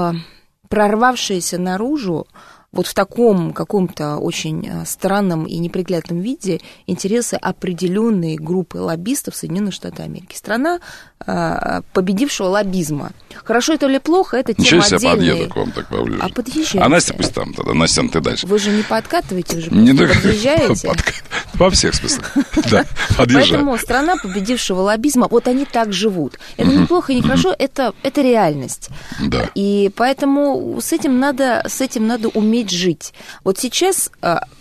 прорвавшееся наружу вот в таком каком-то очень странном и неприглядном виде интересы определенной группы лоббистов Соединенных Штатов Америки. Страна победившего лоббизма. Хорошо это или плохо, это тема отдельная. Ничего себе, подъеду к вам так поближе. А подъезжайте. А Настя пусть там тогда. Настя, ты дальше. Вы же не подкатываете, вы же подъезжаете. Во всех смыслах. Да, подъезжай. Поэтому страна победившего лоббизма, вот они так живут. Это не плохо, не хорошо, это реальность. Да. И поэтому с этим надо уметь жить. Вот сейчас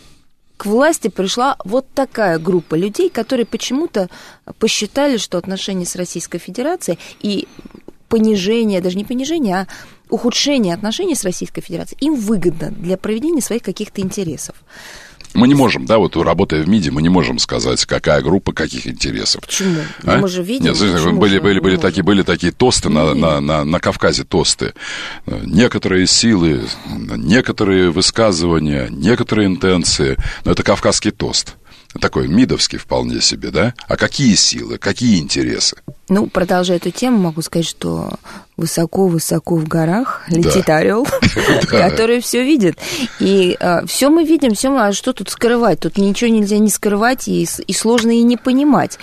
к власти пришла вот такая группа людей, которые почему-то посчитали, что отношения с Российской Федерацией и понижение, даже не понижение, а ухудшение отношений с Российской Федерацией им выгодно для проведения своих каких-то интересов. Мы не можем, да, вот работая в МИДе, мы не можем сказать, какая группа, каких интересов. Почему? Мы же видим. Нет, были такие тосты на Кавказе, тосты. Некоторые силы, некоторые высказывания, некоторые интенции. Но это кавказский тост. Такой МИДовский вполне себе, да? А какие силы, какие интересы? Ну, продолжая эту тему, могу сказать, что высоко-высоко в горах летит орел, который все видит. И все мы видим, а что тут скрывать? Тут ничего нельзя не скрывать, и сложно и не понимать.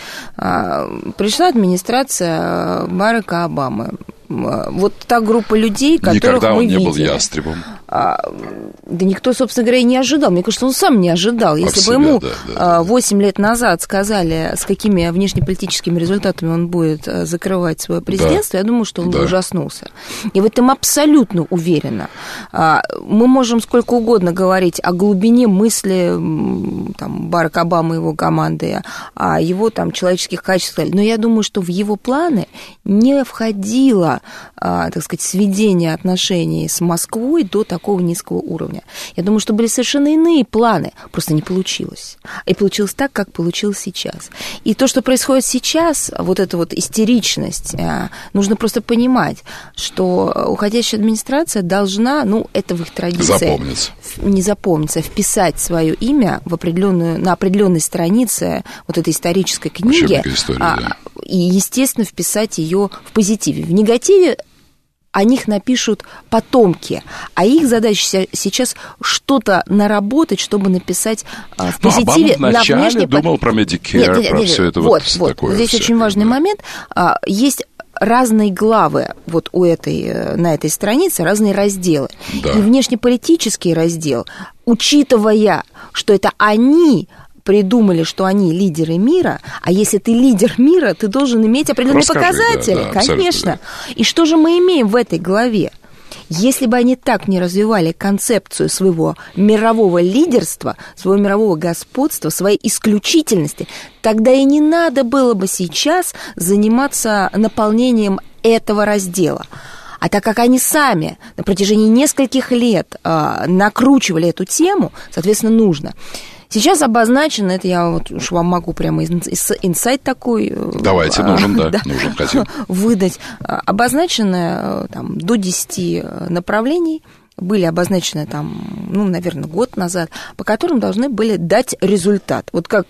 Пришла администрация Барака Обамы. Вот та группа людей, которых никогда мы видели. Никогда он не был ястребом. Да никто, собственно говоря, и не ожидал. Мне кажется, он сам не ожидал. Если бы ему 8 лет назад сказали, с какими внешнеполитическими результатами он будет закрывать свое президентство, я думаю, что он бы ужаснулся. И в этом абсолютно уверена. Мы можем сколько угодно говорить о глубине мысли там, Барака Обамы и его команды, о его там, человеческих качествах, но я думаю, что в его планы не входило, так сказать, сведение отношений с Москвой до такого низкого уровня. Я думаю, что были совершенно иные планы, просто не получилось. И получилось так, как получилось сейчас. И то, что происходит сейчас, вот эта вот истеричность, нужно просто понимать, что уходящая администрация должна, ну, это в их традиции, не запомниться, вписать свое имя в на определенной странице вот этой исторической книги, и, естественно, вписать ее в позитиве. В негативе о них напишут потомки, а их задача сейчас что-то наработать, чтобы написать в позитиве на внешне... думал про Medicare, про все это вот такое. Здесь очень важный момент. Есть разные главы вот на этой странице, разные разделы. Да. И внешнеполитический раздел, учитывая, что это они придумали, что они лидеры мира, а если ты лидер мира, ты должен иметь определенные показатели, конечно. И что же мы имеем в этой главе? Если бы они так не развивали концепцию своего мирового лидерства, своего мирового господства, своей исключительности, тогда и не надо было бы сейчас заниматься наполнением этого раздела. А так как они сами на протяжении нескольких лет накручивали эту тему, соответственно, нужно. Сейчас обозначено, это я вот уж вам могу прямо инсайт такой... Давайте, нужен, хотим. Выдать. Обозначено там, до 10 направлений, были обозначены там, ну, наверное, год назад, по которым должны были дать результат. Вот как...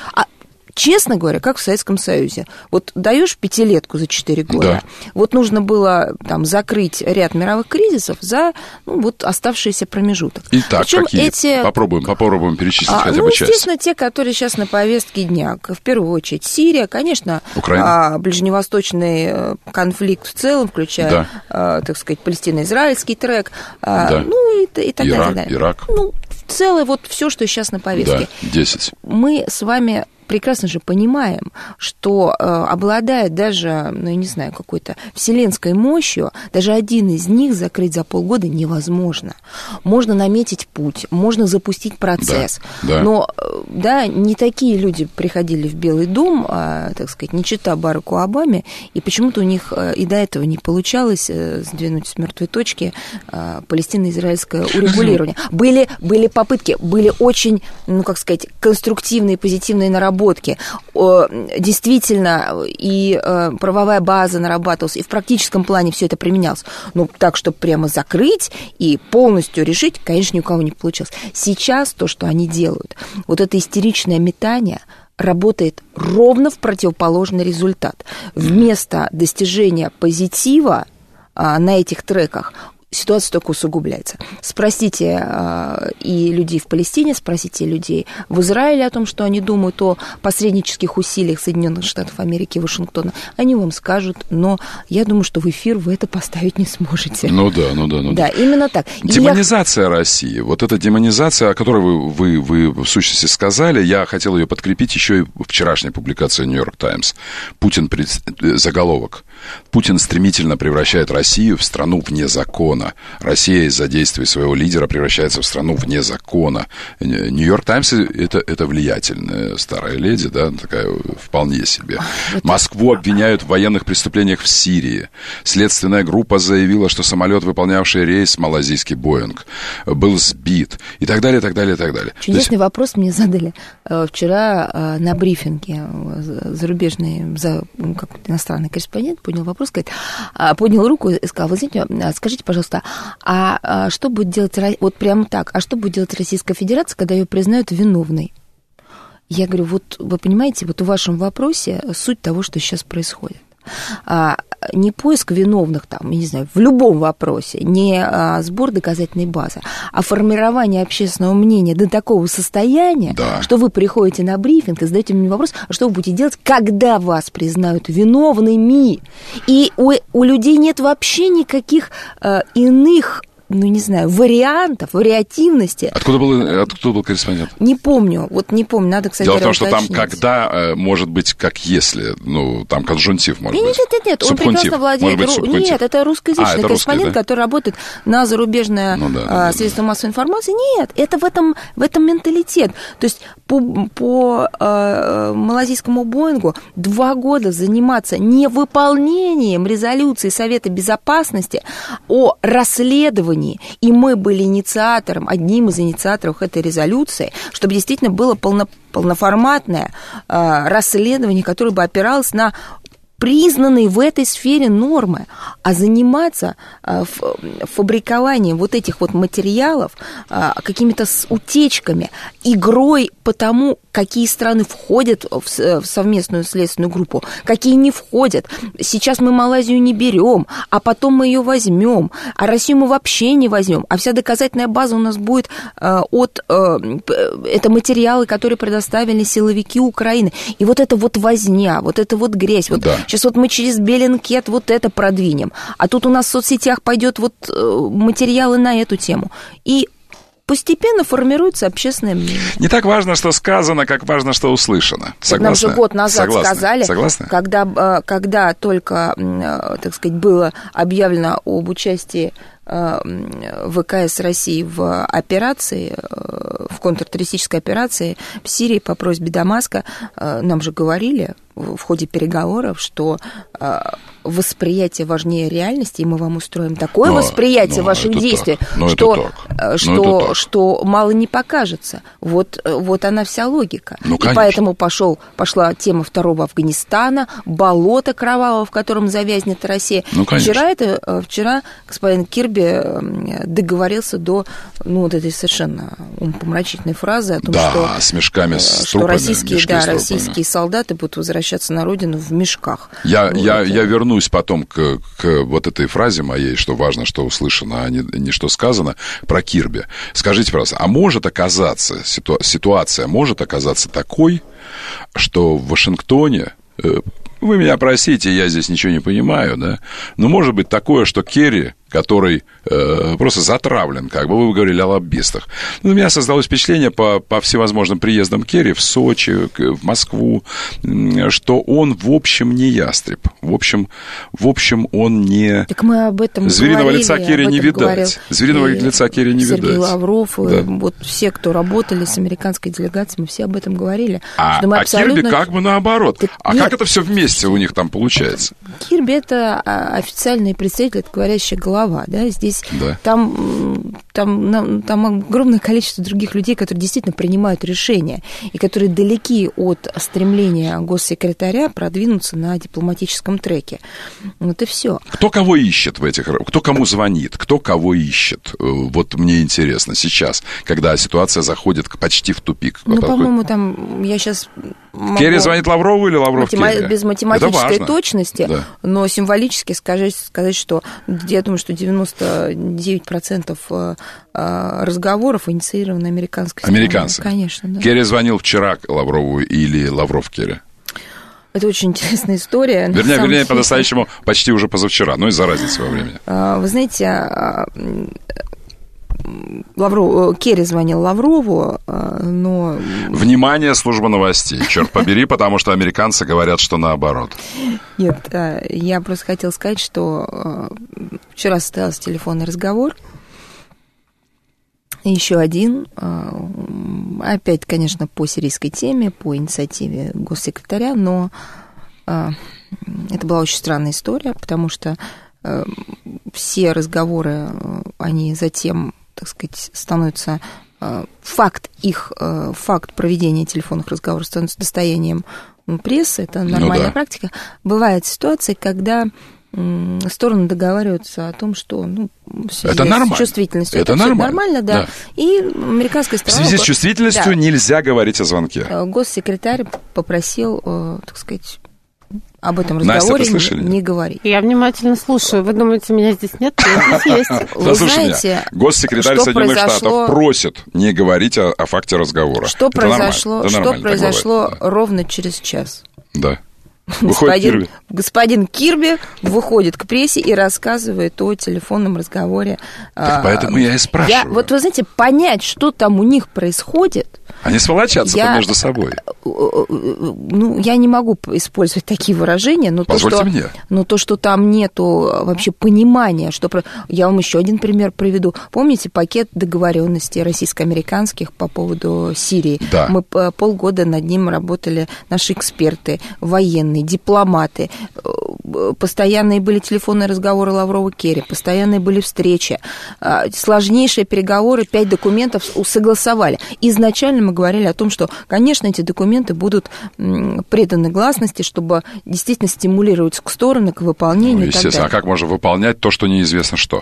Честно говоря, как в Советском Союзе. Вот даешь пятилетку за 4 года, да. Вот нужно было там закрыть ряд мировых кризисов за вот оставшийся промежуток. Итак, какие? Попробуем перечислить хотя бы часть. Естественно, те, которые сейчас на повестке дня. В первую очередь Сирия, конечно, ближневосточный конфликт в целом, включая, так сказать, палестино-израильский трек, ну и так далее. Ирак. Ну, целое вот все, что сейчас на повестке. Да, 10. Мы с вами прекрасно же понимаем, что обладая даже, ну, я не знаю, какой-то вселенской мощью, даже один из них закрыть за полгода невозможно. Можно наметить путь, можно запустить процесс. Да. Но, да, не такие люди приходили в Белый дом, так сказать, не чита Бараку Обаме, и почему-то у них и до этого не получалось сдвинуть с мертвой точки палестино-израильское урегулирование. Были попытки, были очень, ну, как сказать, конструктивные, позитивные наработки. Действительно, и правовая база нарабатывалась, и в практическом плане все это применялось. Но так, чтобы прямо закрыть и полностью решить, конечно, ни у кого не получилось. Сейчас то, что они делают, вот это истеричное метание работает ровно в противоположный результат. Вместо достижения позитива на этих треках ситуация только усугубляется. Спросите и людей в Палестине, спросите людей в Израиле о том, что они думают о посреднических усилиях Соединенных Штатов Америки и Вашингтона. Они вам скажут, но я думаю, что в эфир вы это поставить не сможете. Ну да. Да, именно так. Демонизация России. Вот эта демонизация, о которой вы в сущности сказали, я хотел ее подкрепить еще и вчерашней публикацией «Нью-Йорк Таймс». Заголовок. Путин стремительно превращает Россию в страну вне закона. Россия из-за действий своего лидера превращается в страну вне закона. Нью-Йорк Таймс — это влиятельная старая леди, да, такая вполне себе. Москву обвиняют в военных преступлениях в Сирии. Следственная группа заявила, что самолет, выполнявший рейс, малазийский «Боинг», был сбит. И так далее, так далее, так далее. Чудесный вопрос мне задали вчера на брифинге. Зарубежный, иностранный корреспондент поднял руку и сказал: вы знаете, скажите, пожалуйста, а что будет делать, вот прямо так, а что будет делать Российская Федерация, когда ее признают виновной? Я говорю, вот вы понимаете, вот в вашем вопросе суть того, что сейчас происходит. Не поиск виновных там, я не знаю, в любом вопросе, не сбор доказательной базы, а формирование общественного мнения до такого состояния, да, что вы приходите на брифинг и задаете мне вопрос, а что вы будете делать, когда вас признают виновными? И у людей нет вообще никаких иных, ну, не знаю, вариантов, вариативности. Откуда был корреспондент? Не помню, надо, кстати, дело в том, что там когда, может быть, как если, ну, там конжунктив, может быть. Нет, он прекрасно владеет... Нет, это русскоязычный корреспондент, да, который работает на зарубежное средство массовой информации. Нет, это в этом менталитет. То есть по малазийскому «Боингу» 2 года заниматься невыполнением резолюции Совета Безопасности о расследовании, и мы были одним из инициаторов этой резолюции, чтобы действительно было полноформатное расследование, которое бы опиралось на признанные в этой сфере нормы, а заниматься фабрикованием вот этих вот материалов, какими-то утечками, игрой по тому, какие страны входят в совместную следственную группу, какие не входят. Сейчас мы Малайзию не берем, а потом мы ее возьмем, а Россию мы вообще не возьмем, а вся доказательная база у нас будет это материалы, которые предоставили силовики Украины. И вот это вот возня, вот это вот грязь, вот. Да. Сейчас вот мы через Беллинкет вот это продвинем, а тут у нас в соцсетях пойдет вот материалы на эту тему. И постепенно формируется общественное мнение. Не так важно, что сказано, как важно, что услышано. Согласны? Нам же год назад сказали, Согласны? Когда только, так сказать, было объявлено об участии ВКС России в операции, в контртеррористической операции в Сирии по просьбе Дамаска, нам же говорили в ходе переговоров, что восприятие важнее реальности, и мы вам устроим такое восприятие ваших действий, что мало не покажется. Вот она вся логика. И поэтому пошла тема второго Афганистана, болото кровавого, в котором завязнет Россия. Вчера господин Кирби договорился до вот этой совершенно умопомрачительной фразы о том, с мешками, с трупами, российские солдаты будут возвращаться на родину в мешках. Я вернусь потом к вот этой фразе моей, что важно, что услышано, а не что сказано, про Кирби. Скажите, пожалуйста, а может оказаться, ситуация может оказаться такой, что в Вашингтоне вы меня простите, я здесь ничего не понимаю, да, но может быть такое, что Керри, который просто затравлен, как бы вы говорили о лоббистах. У меня создалось впечатление по всевозможным приездам Керри в Сочи, в Москву, что он в общем не ястреб. В общем он не... Так мы об этом Звериного говорили, лица Керри не видать. Звериного лица Керри не видать. Сергей Лавров, да. Вот все, кто работали с американской делегацией, мы все об этом говорили. А Кирби как бы наоборот. Как это все вместе у них там получается? Кирби — это официальный представитель, это говорящая голова. Да? Здесь там огромное количество других людей, которые действительно принимают решения и которые далеки от стремления госсекретаря продвинуться на дипломатическом треке. Вот и все. Кто кого ищет в этих... Кто кому звонит? Кто кого ищет? Вот мне интересно сейчас, когда ситуация заходит почти в тупик. Ну, по-моему, там я сейчас... Керри звонит Лаврову или Лавров Керри? Без математической точности, да. Но символически сказать, что я думаю, что 99% разговоров инициированы американской стороной. Американцы? Конечно, да. Керри звонил вчера Лаврову или Лавров Керри? Это очень интересная история. Вернее, по-настоящему почти уже позавчера, но из-за разницы во времени. Вы знаете... Керри звонил Лаврову, но... Внимание, служба новостей, черт побери, потому что американцы говорят, что наоборот. Нет, я просто хотела сказать, что вчера состоялся телефонный разговор, еще один, опять, конечно, по сирийской теме, по инициативе госсекретаря, но это была очень странная история, потому что все разговоры, они затем, так сказать, становятся... Факт проведения телефонных разговоров становится достоянием прессы, это нормальная практика. Бывают ситуации, когда стороны договариваются о том, что в связи с чувствительностью это нормально, да. И американская сторона... В связи с чувствительностью нельзя говорить о звонке. Госсекретарь попросил, так сказать... Об этом разговоре не говорить. Я внимательно слушаю. Вы думаете, меня здесь нет? Я здесь есть. Вы знаете, госсекретарь Соединенных Штатов просит не говорить о факте разговора. Что произошло ровно через час? Да. Господин Кирби выходит к прессе и рассказывает о телефонном разговоре. Так поэтому я и спрашиваю. Вот вы знаете, понять, что там у них происходит... Они сволочатся между собой. Я не могу использовать такие выражения, но то, что там нету вообще понимания, что... Я вам еще один пример приведу. Помните пакет договоренностей российско-американских по поводу Сирии? Да. Мы полгода над ним работали, наши эксперты, военные, дипломаты, постоянные были телефонные разговоры Лаврова-Керри, постоянные были встречи, сложнейшие переговоры, 5 документов согласовали. Изначально мы говорили о том, что, конечно, эти документы будут преданы гласности, чтобы действительно стимулировать к сторону, к выполнению и так далее. А как можно выполнять то, что неизвестно что?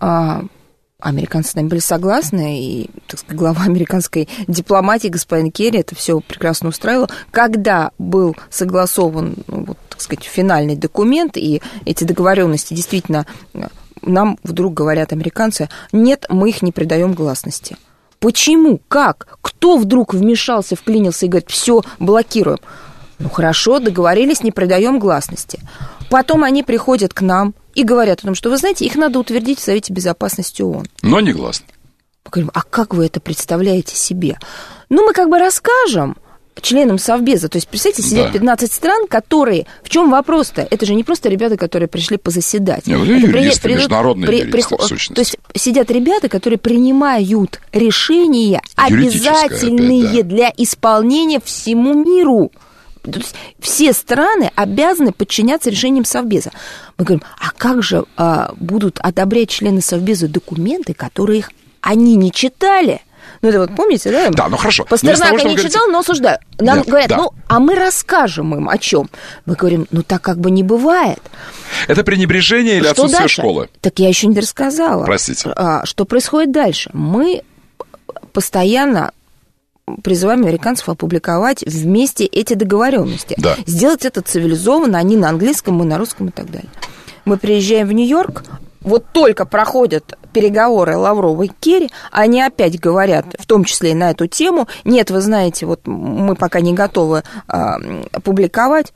Американцы с нами были согласны, и, так сказать, глава американской дипломатии, господин Керри, это все прекрасно устраивало. Когда был согласован, так сказать, финальный документ, и эти договоренности действительно, нам вдруг говорят американцы, нет, мы их не придаем гласности. Почему? Как? Кто вдруг вмешался, вклинился и говорит, все, блокируем? Хорошо, договорились, не придаем гласности. Потом они приходят к нам и говорят о том, что, вы знаете, их надо утвердить в Совете Безопасности ООН. Но негласно. Мы говорим, а как вы это представляете себе? Мы как бы расскажем членам Совбеза, то есть, представьте, сидят 15 стран, которые... В чем вопрос-то? Это же не просто ребята, которые пришли позаседать. Нет, это юристы, международные юристы, в сущности. То есть, сидят ребята, которые принимают решения, обязательные для исполнения всему миру. То есть все страны обязаны подчиняться решениям Совбеза. Мы говорим, а как же будут одобрять члены Совбеза документы, которые они не читали? Это вот помните, да? Да, хорошо. Пастернака не читал, но осуждаю. Нам говорят, а мы расскажем им о чем. Мы говорим, так как бы не бывает. Это пренебрежение или отсутствие дальше? Школы? Так я еще не рассказала. Простите. Что происходит дальше? Мы постоянно призываем американцев опубликовать вместе эти договоренности. Да. Сделать это цивилизованно, они на английском, мы на русском и так далее. Мы приезжаем в Нью-Йорк, вот только проходят переговоры Лаврова и Керри, они опять говорят, в том числе и на эту тему, нет, вы знаете, вот мы пока не готовы публиковать.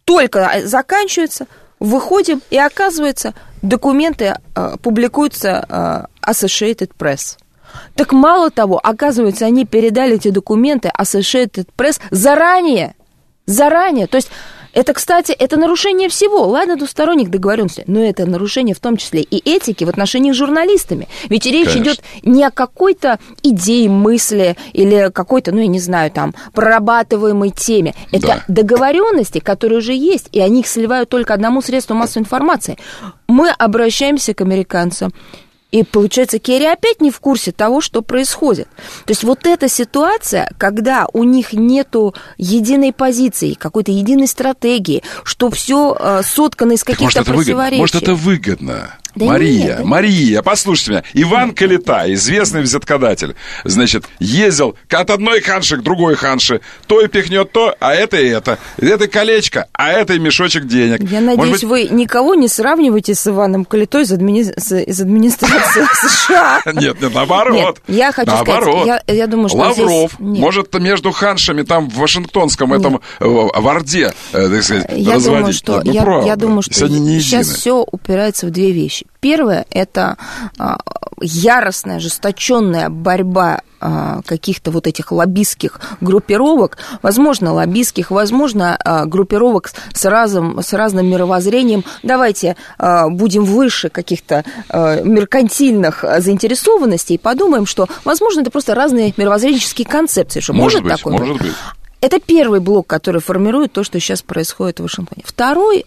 только заканчивается, выходим, и оказывается, документы публикуются Associated Press. Так мало того, оказывается, они передали эти документы Associated Press заранее. То есть это, кстати, это нарушение всего. Ладно, двусторонних договоренностей, но это нарушение в том числе и этики в отношении с журналистами. Ведь речь идет не о какой-то идее, мысли или какой-то, я не знаю, там, прорабатываемой теме. Это договоренности, которые уже есть, и они их сливают только одному средству массовой информации. Мы обращаемся к американцам. И, получается, Керри опять не в курсе того, что происходит. То есть вот эта ситуация, когда у них нету единой позиции, какой-то единой стратегии, что все соткано из каких-то противоречий. Может, это выгодно? Да Мария, послушайте меня. Иван Калита, известный взяткодатель, значит, ездил от одной ханши к другой ханше. То и пихнет то, а это и это. Это колечко, а это и мешочек денег. Я надеюсь, вы никого не сравниваете с Иваном Калитой из администрации США. Нет, наоборот. Нет, я хочу сказать, я думаю, что Лавров, здесь... может, между ханшами там в Вашингтонском этом в Орде, так сказать, разводить. Я думаю, что сейчас все упирается в две вещи. Первое – это яростная, ожесточенная борьба каких-то вот этих лоббистских группировок, возможно, группировок с разным мировоззрением. Давайте будем выше каких-то меркантильных заинтересованностей и подумаем, что, возможно, это просто разные мировоззренческие концепции. Что может быть. Это первый блок, который формирует то, что сейчас происходит в Вашингтоне. Второй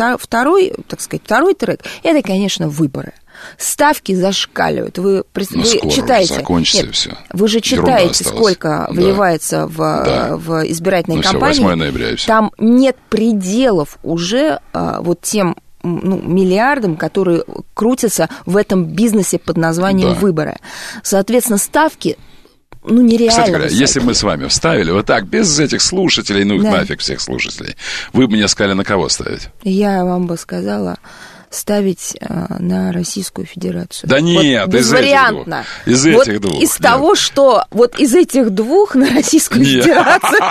трек – это, конечно, выборы. Ставки зашкаливают. Вы читаете, закончится все. Вы же читаете, сколько вливается в избирательной кампании. 8 ноября и все. Там нет пределов уже вот тем миллиардам, которые крутятся в этом бизнесе под названием выборы. Соответственно, ставки нереально. Кстати говоря, если мы с вами вставили вот так, без этих слушателей, нафиг всех слушателей, вы бы мне сказали, на кого ставить? Я вам бы сказала ставить на Российскую Федерацию. Да нет, безвариантно. Из этих двух. Из того, что вот из этих двух на Российскую Федерацию.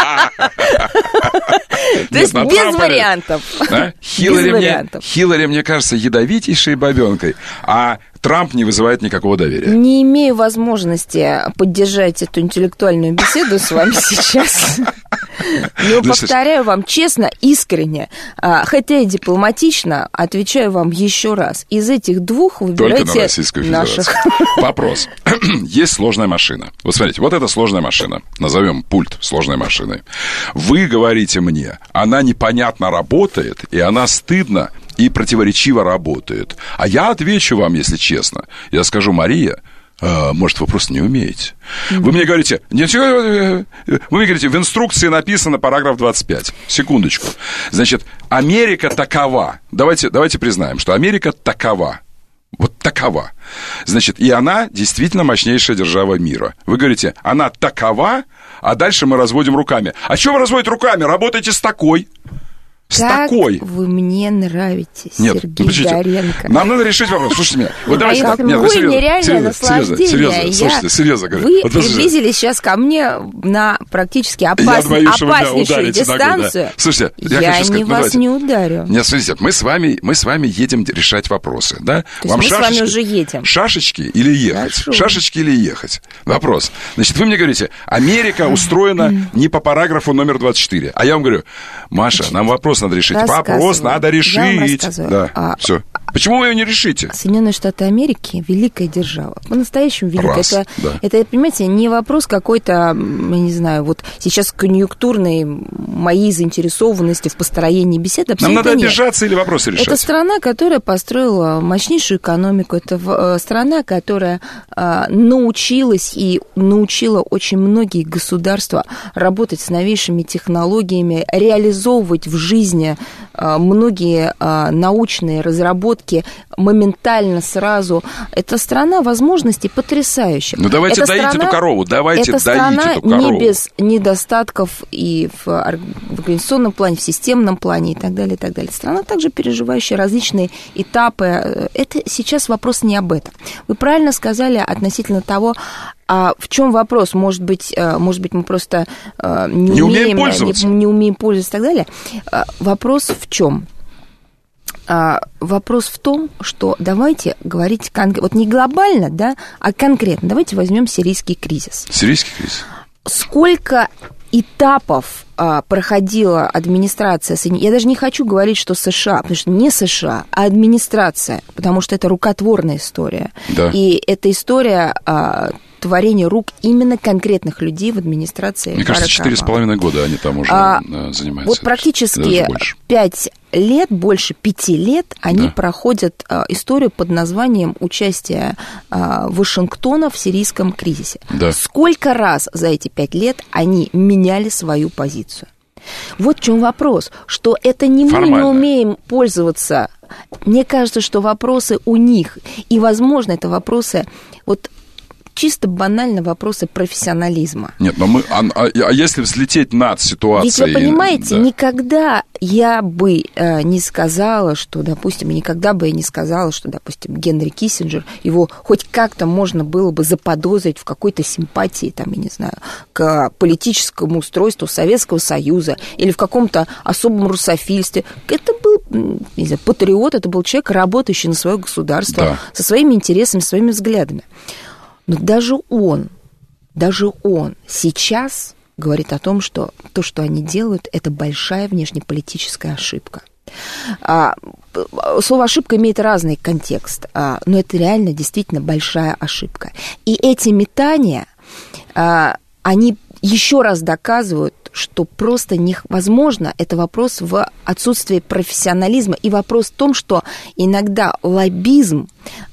То есть без вариантов. Хиллари, мне кажется, ядовитейшей бабенкой, а Трамп не вызывает никакого доверия. Не имею возможности поддержать эту интеллектуальную беседу с вами сейчас. Но повторяю вам честно, искренне, хотя и дипломатично, отвечаю вам еще раз. Из этих двух выбирайте только на Российскую Федерацию. Вопрос. Есть сложная машина. Вот смотрите, вот эта сложная машина. Назовем пульт сложной машиной. Вы говорите мне, она непонятно работает, и она стыдно и противоречиво работает. А я отвечу вам, если честно. Я скажу: Мария, может, вы просто не умеете. Вы мне говорите, в инструкции написано параграф 25. Секундочку. Значит, Америка такова. Давайте признаем, что Америка такова. Вот такова. Значит, и она действительно мощнейшая держава мира. Вы говорите, она такова, а дальше мы разводим руками. А что вы разводите руками? Работайте с такой. Как вы мне нравитесь, Сергей Горенко. Нам надо решить вопрос. Слушайте меня. Вот давайте так. Вы нереальное наслаждение. Серьезно говорю. Вы приблизились сейчас ко мне на практически опаснейшую дистанцию. Слушайте, я вас не ударю. Нет, смотрите, мы с вами едем решать вопросы, да? То есть мы с вами уже едем. Шашечки или ехать? Хорошо. Шашечки или ехать? Вопрос. Значит, вы мне говорите, Америка устроена не по параграфу номер 24. А я вам говорю, Маша, нам вопрос надо решить. Вопрос надо решить. Да, все. Почему вы ее не решите? Соединенные Штаты Америки – великая держава. По-настоящему великая. Это, понимаете, не вопрос какой-то, я не знаю, вот сейчас конъюнктурной моей заинтересованности в построении беседы. Нам надо обижаться или вопросы решать? Это страна, которая построила мощнейшую экономику. Это страна, которая научилась и научила очень многие государства работать с новейшими технологиями, реализовывать в жизни многие научные разработки порядке, моментально, сразу. Это страна возможностей потрясающих. Ну, давайте доить эту корову, давайте доить эту корову. Это страна не без недостатков и в организационном плане, в системном плане и так далее, и так далее. Страна также переживающая различные этапы. Это сейчас вопрос не об этом. Вы правильно сказали относительно того, а в чем вопрос? Может быть, мы просто не умеем пользоваться и так далее. Вопрос в чем? Вопрос в том, что давайте говорить вот не глобально, да, а конкретно. Давайте возьмем сирийский кризис. Сирийский кризис. Сколько этапов проходила администрация, я даже не хочу говорить, что США, потому что не США, а администрация, потому что это рукотворная история. Да. И эта история творения рук именно конкретных людей в администрации. Мне кажется, 4,5 года они там уже занимаются. Вот практически 5 лет, больше 5 лет они проходят историю под названием участия Вашингтона в сирийском кризисе. Да. Сколько раз за эти 5 лет они меняли свою позицию? Вот в чем вопрос, что это не мы не умеем пользоваться. Мне кажется, что вопросы у них, и, возможно, это вопросы вот чисто банально вопросы профессионализма. Нет, но если взлететь над ситуацией... Ведь вы понимаете, никогда я бы не сказала, что, допустим, Генри Киссинджер, его хоть как-то можно было бы заподозрить в какой-то симпатии, там, я не знаю, к политическому устройству Советского Союза или в каком-то особом русофильстве. Это был, не знаю, патриот, это был человек, работающий на свое государство, со своими интересами, своими взглядами. Но даже он сейчас говорит о том, что то, что они делают, это большая внешнеполитическая ошибка. Слово «ошибка» имеет разный контекст, но это реально действительно большая ошибка. И эти метания, они еще раз доказывают, что просто невозможно, это вопрос в отсутствии профессионализма и вопрос в том, что иногда лоббизм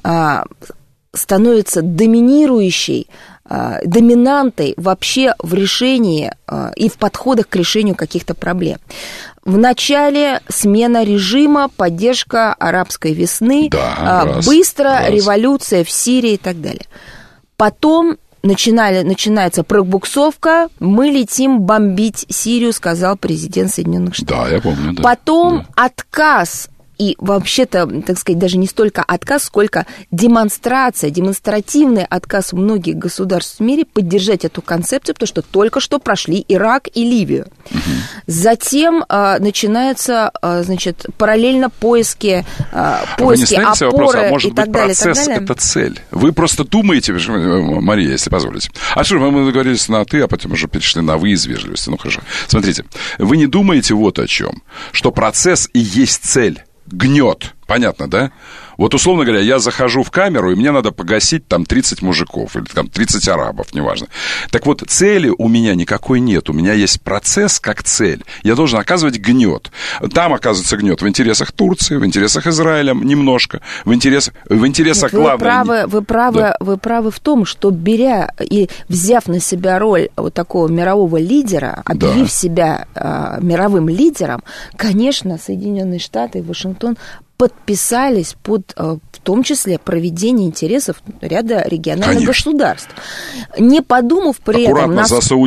становится доминирующей, доминантой вообще в решении и в подходах к решению каких-то проблем. В начале смена режима, поддержка арабской весны, революция в Сирии и так далее. Потом начинается пробуксовка, мы летим бомбить Сирию, сказал президент Соединенных Штатов. Да, я помню. Потом отказ. И вообще-то, так сказать, даже не столько отказ, сколько демонстративный отказ многих государств в мире поддержать эту концепцию, потому что только что прошли Ирак и Ливию. Затем начинаются, значит, параллельно поиски вы не ставите вопрос, а может быть процесс – это цель? Вы просто думаете, Мария, если позволите. А что, мы договорились на «ты», а потом уже перешли на «вы» из вежливости. Ну, хорошо. Смотрите, вы не думаете вот о чем, что процесс и есть цель. Гнет. Понятно, да? Вот, условно говоря, я захожу в камеру, и мне надо погасить там 30 мужиков или там 30 арабов, неважно. Так вот, цели у меня никакой нет. У меня есть процесс как цель. Я должен оказывать гнет. Там оказывается гнет в интересах Турции, в интересах Израиля немножко, в интересах главной... Вы правы в том, что беря и взяв на себя роль вот такого мирового лидера, объявив себя мировым лидером, конечно, Соединенные Штаты и Вашингтон подписались под, в том числе, проведение интересов ряда региональных государств. Не подумав при этом,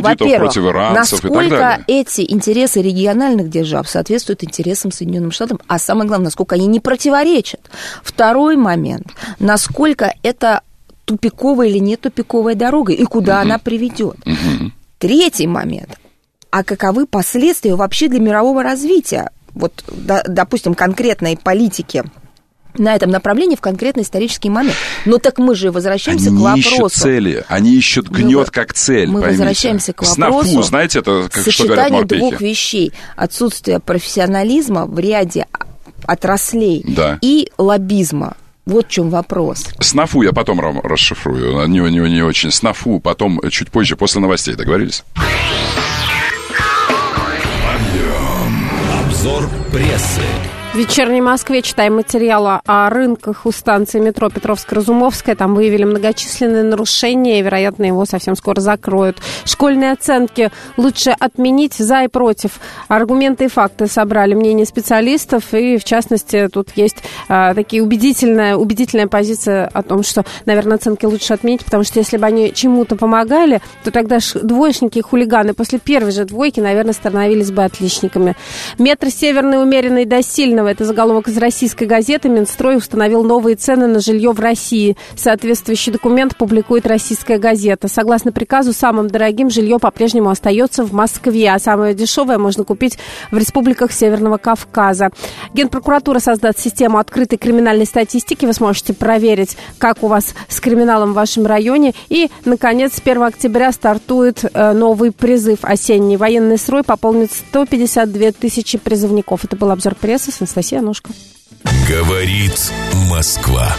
насколько эти интересы региональных держав соответствуют интересам Соединенных Штатов, а самое главное, насколько они не противоречат. Второй момент, насколько это тупиковая или не тупиковая дорога, и куда она приведет. Третий момент, а каковы последствия вообще для мирового развития? Вот, допустим, конкретной политики на этом направлении в конкретный исторический момент. Но так мы же возвращаемся к вопросу. Они ищут цели, они ищут гнет как цель, мы возвращаемся к вопросу. Снафу, знаете, это как что говорят морпехи. Сочетание двух вещей. Отсутствие профессионализма в ряде отраслей и лоббизма. Вот в чем вопрос. Снафу я потом расшифрую. Не очень. Снафу потом, чуть позже, после новостей. Договорились? Обзор прессы. вечерней Москве читаем материалы о рынках у станции метро Петровско-Разумовская. Там выявили многочисленные нарушения, и, вероятно, его совсем скоро закроют. Школьные оценки лучше отменить, за и против. Аргументы и факты собрали, мнение специалистов, и, в частности, тут есть такие убедительная позиция о том, что, наверное, оценки лучше отменить, потому что если бы они чему-то помогали, то тогда двоечники и хулиганы после первой же двойки, наверное, становились бы отличниками. Метр северный, умеренный до сильного. Это заголовок из российской газеты. Минстрой установил новые цены на жилье в России. Соответствующий документ публикует российская газета. Согласно приказу, самым дорогим жилье по-прежнему остается в Москве, а самое дешевое можно купить в республиках Северного Кавказа. Генпрокуратура создаст систему открытой криминальной статистики. Вы сможете проверить, как у вас с криминалом в вашем районе. И, наконец, с 1 октября стартует новый призыв осенний. Военный строй пополнит 152 тысячи призывников. Это был обзор прессы с Анастасией Анушко. Говорит Москва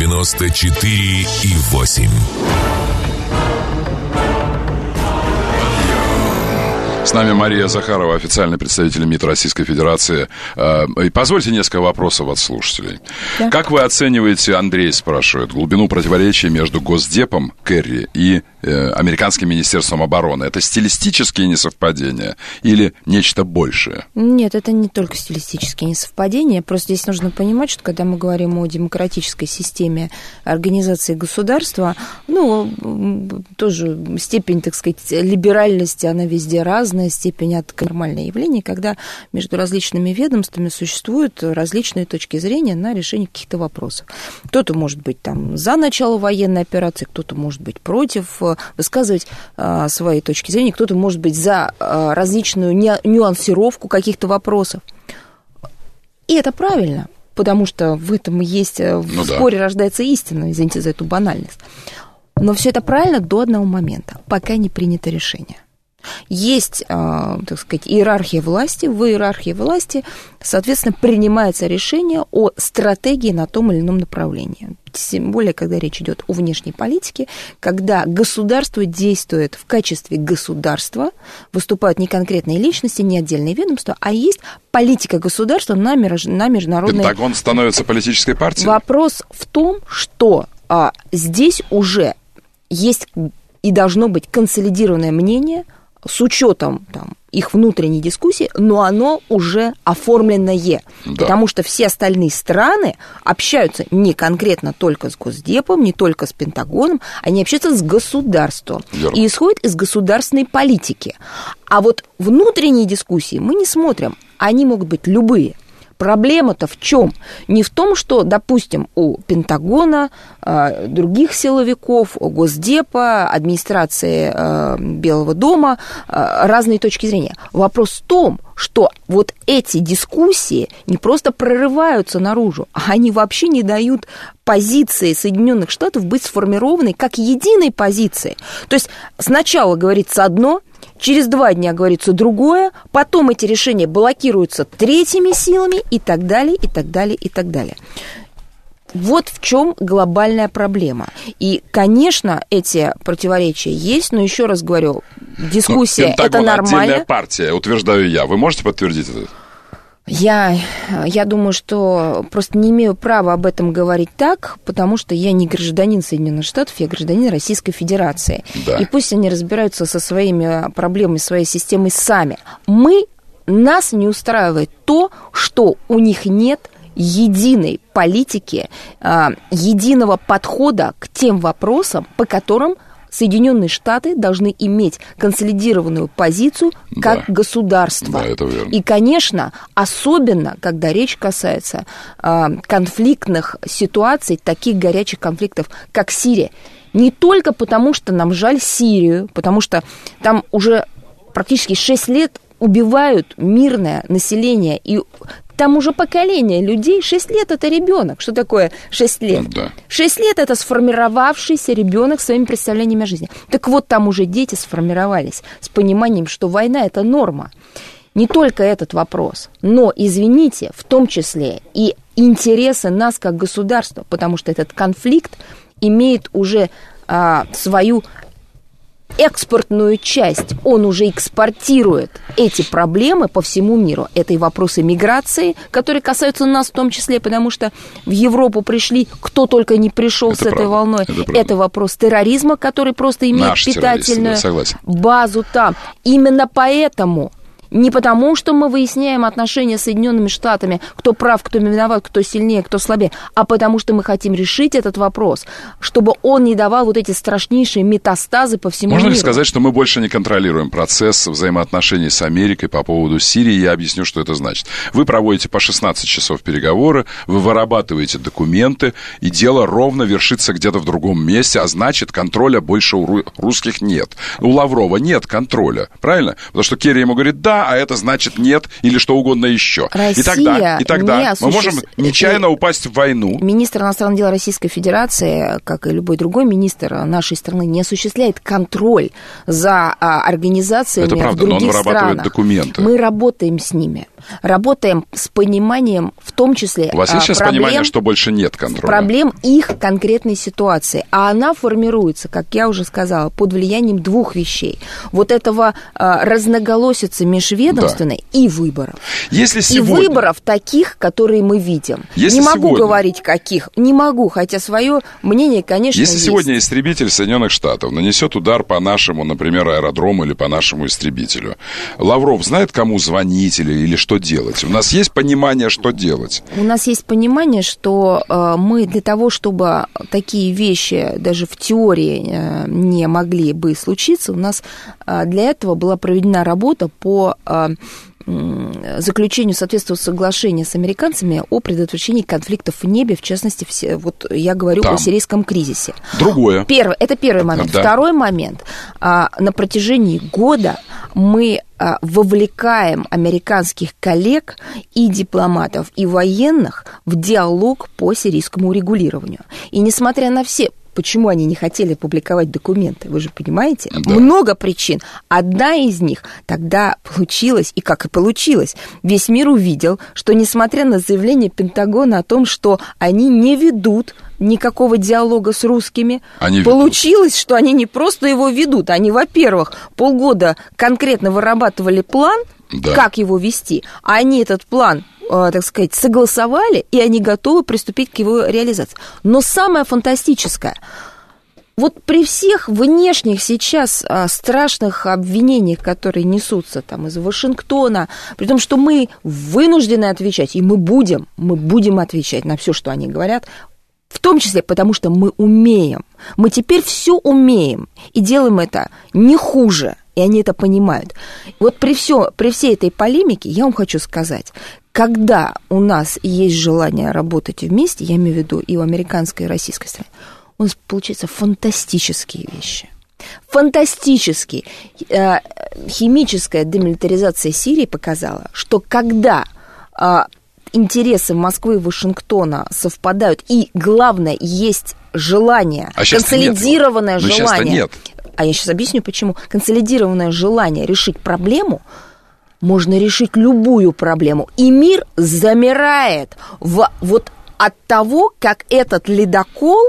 94,8. С нами Мария Захарова, официальный представитель МИД Российской Федерации. Позвольте несколько вопросов от слушателей. Да. Как вы оцениваете, Андрей спрашивает, глубину противоречия между Госдепом Керри и американским Министерством обороны? Это стилистические несовпадения или нечто большее? Нет, это не только стилистические несовпадения. Просто здесь нужно понимать, что когда мы говорим о демократической системе организации государства, тоже степень, так сказать, либеральности, она везде разная, степень от нормальное явление, когда между различными ведомствами существуют различные точки зрения на решение каких-то вопросов. Кто-то может быть там за начало военной операции, кто-то может быть против, высказывать свои точки зрения, кто-то может быть за различную нюансировку каких-то вопросов. И это правильно, потому что в этом есть, в споре рождается истина, извините за эту банальность. Но все это правильно до одного момента, пока не принято решение. Есть, так сказать, иерархия власти. В иерархии власти, соответственно, принимается решение о стратегии на том или ином направлении. Тем более, когда речь идет о внешней политике, когда государство действует в качестве государства, выступают не конкретные личности, не отдельные ведомства, а есть политика государства на международной... Пентагон становится политической партией? Вопрос в том, что здесь уже есть и должно быть консолидированное мнение с учетом их внутренней дискуссии, но оно уже оформленное. Да. Потому что все остальные страны общаются не конкретно только с Госдепом, не только с Пентагоном, они общаются с государством. Верно. И исходят из государственной политики. А вот внутренние дискуссии мы не смотрим. Они могут быть любые. Проблема-то в чем? Не в том, что, допустим, у Пентагона, других силовиков, у Госдепа, администрации Белого дома разные точки зрения. Вопрос в том, что вот эти дискуссии не просто прорываются наружу, а они вообще не дают позиции Соединенных Штатов быть сформированной как единой позиции. То есть сначала говорится одно, через 2 дня говорится другое, потом эти решения блокируются третьими силами и так далее, и так далее, и так далее. Вот в чем глобальная проблема. И, конечно, эти противоречия есть, но еще раз говорю, дискуссия это нормально. Отдельная партия, утверждаю я. Вы можете подтвердить это? Я думаю, что просто не имею права об этом говорить так, потому что я не гражданин Соединенных Штатов, я гражданин Российской Федерации. Да. И пусть они разбираются со своими проблемами, своей системой сами. Нас не устраивает то, что у них нет единой политики, единого подхода к тем вопросам, по которым Соединенные Штаты должны иметь консолидированную позицию как государство. Да, это верно. И, конечно, особенно, когда речь касается конфликтных ситуаций, таких горячих конфликтов, как Сирия. Не только потому, что нам жаль Сирию, потому что там уже практически 6 лет убивают мирное население, и там уже поколение людей, 6 лет это ребенок. Что такое 6 лет? Да. 6 лет это сформировавшийся ребенок своими представлениями о жизни. Так вот, там уже дети сформировались с пониманием, что война это норма. Не только этот вопрос, но, извините, в том числе и интересы нас как государства, потому что этот конфликт имеет уже свою экспортную часть, он уже экспортирует эти проблемы по всему миру. Это и вопросы миграции, которые касаются нас в том числе, потому что в Европу пришли, кто только не пришел с этой волной. Это вопрос терроризма, который просто имеет питательную базу там. Именно поэтому... Не потому, что мы выясняем отношения с Соединенными Штатами, кто прав, кто виноват, кто сильнее, кто слабее, а потому что мы хотим решить этот вопрос, чтобы он не давал вот эти страшнейшие метастазы по всему миру. Можно ли сказать, что мы больше не контролируем процесс взаимоотношений с Америкой по поводу Сирии? Я объясню, что это значит. Вы проводите по 16 часов переговоры, вы вырабатываете документы, и дело ровно вершится где-то в другом месте, а значит, контроля больше у русских нет. У Лаврова нет контроля, правильно? Потому что Керри ему говорит «да», а это значит нет или что угодно еще. Россия и тогда мы можем нечаянно упасть в войну. Министр иностранных дел Российской Федерации, как и любой другой министр нашей страны, не осуществляет контроль за организациями в других странах. Это правда, но он вырабатывает документы. Мы работаем с ними. Работаем с пониманием, в том числе... У вас есть сейчас понимание, что больше нет контроля? Проблем их конкретной ситуации. А она формируется, как я уже сказала, под влиянием двух вещей. Вот этого разноголосицы межведомственной и выборов. Если сегодня... И выборов таких, которые мы видим. Если не могу сегодня... говорить, каких. Не могу, хотя свое мнение, конечно, Если есть. сегодня истребитель Соединенных Штатов нанесет удар по нашему, например, аэродрому или по нашему истребителю, Лавров знает, кому звонить или что делать? У нас есть понимание, что делать? У нас есть понимание, что мы для того, чтобы такие вещи даже в теории не могли бы случиться, у нас для этого была проведена работа по заключению соответствующего соглашения с американцами о предотвращении конфликтов в небе, в частности, вот я говорю о сирийском кризисе. Другое. Это первый момент. Да. Второй момент. На протяжении года мы вовлекаем американских коллег и дипломатов, и военных в диалог по сирийскому урегулированию. И несмотря на все... Почему они не хотели публиковать документы? Вы же понимаете? Да. Много причин. Одна из них тогда получилась, и как и получилось, весь мир увидел, что несмотря на заявление Пентагона о том, что они не ведут никакого диалога с русскими, получилось, что они не просто его ведут. Они, во-первых, полгода конкретно вырабатывали план, как его вести, а они этот план, так сказать, согласовали, и они готовы приступить к его реализации. Но самое фантастическое, вот при всех внешних сейчас страшных обвинениях, которые несутся там из Вашингтона, при том, что мы вынуждены отвечать, и мы будем отвечать на все, что они говорят, в том числе потому, что мы умеем. Мы теперь все умеем, и делаем это не хуже, и они это понимают. Вот при всей этой полемике я вам хочу сказать, когда у нас есть желание работать вместе, я имею в виду и в американской, и в российской стране, у нас получаются фантастические вещи. Фантастические. Химическая демилитаризация Сирии показала, что когда интересы Москвы и Вашингтона совпадают, и, главное, есть желание, консолидированное желание... Нет. А я сейчас объясню, почему. Консолидированное желание решить проблему, можно решить любую проблему. И мир замирает вот от того, как этот ледокол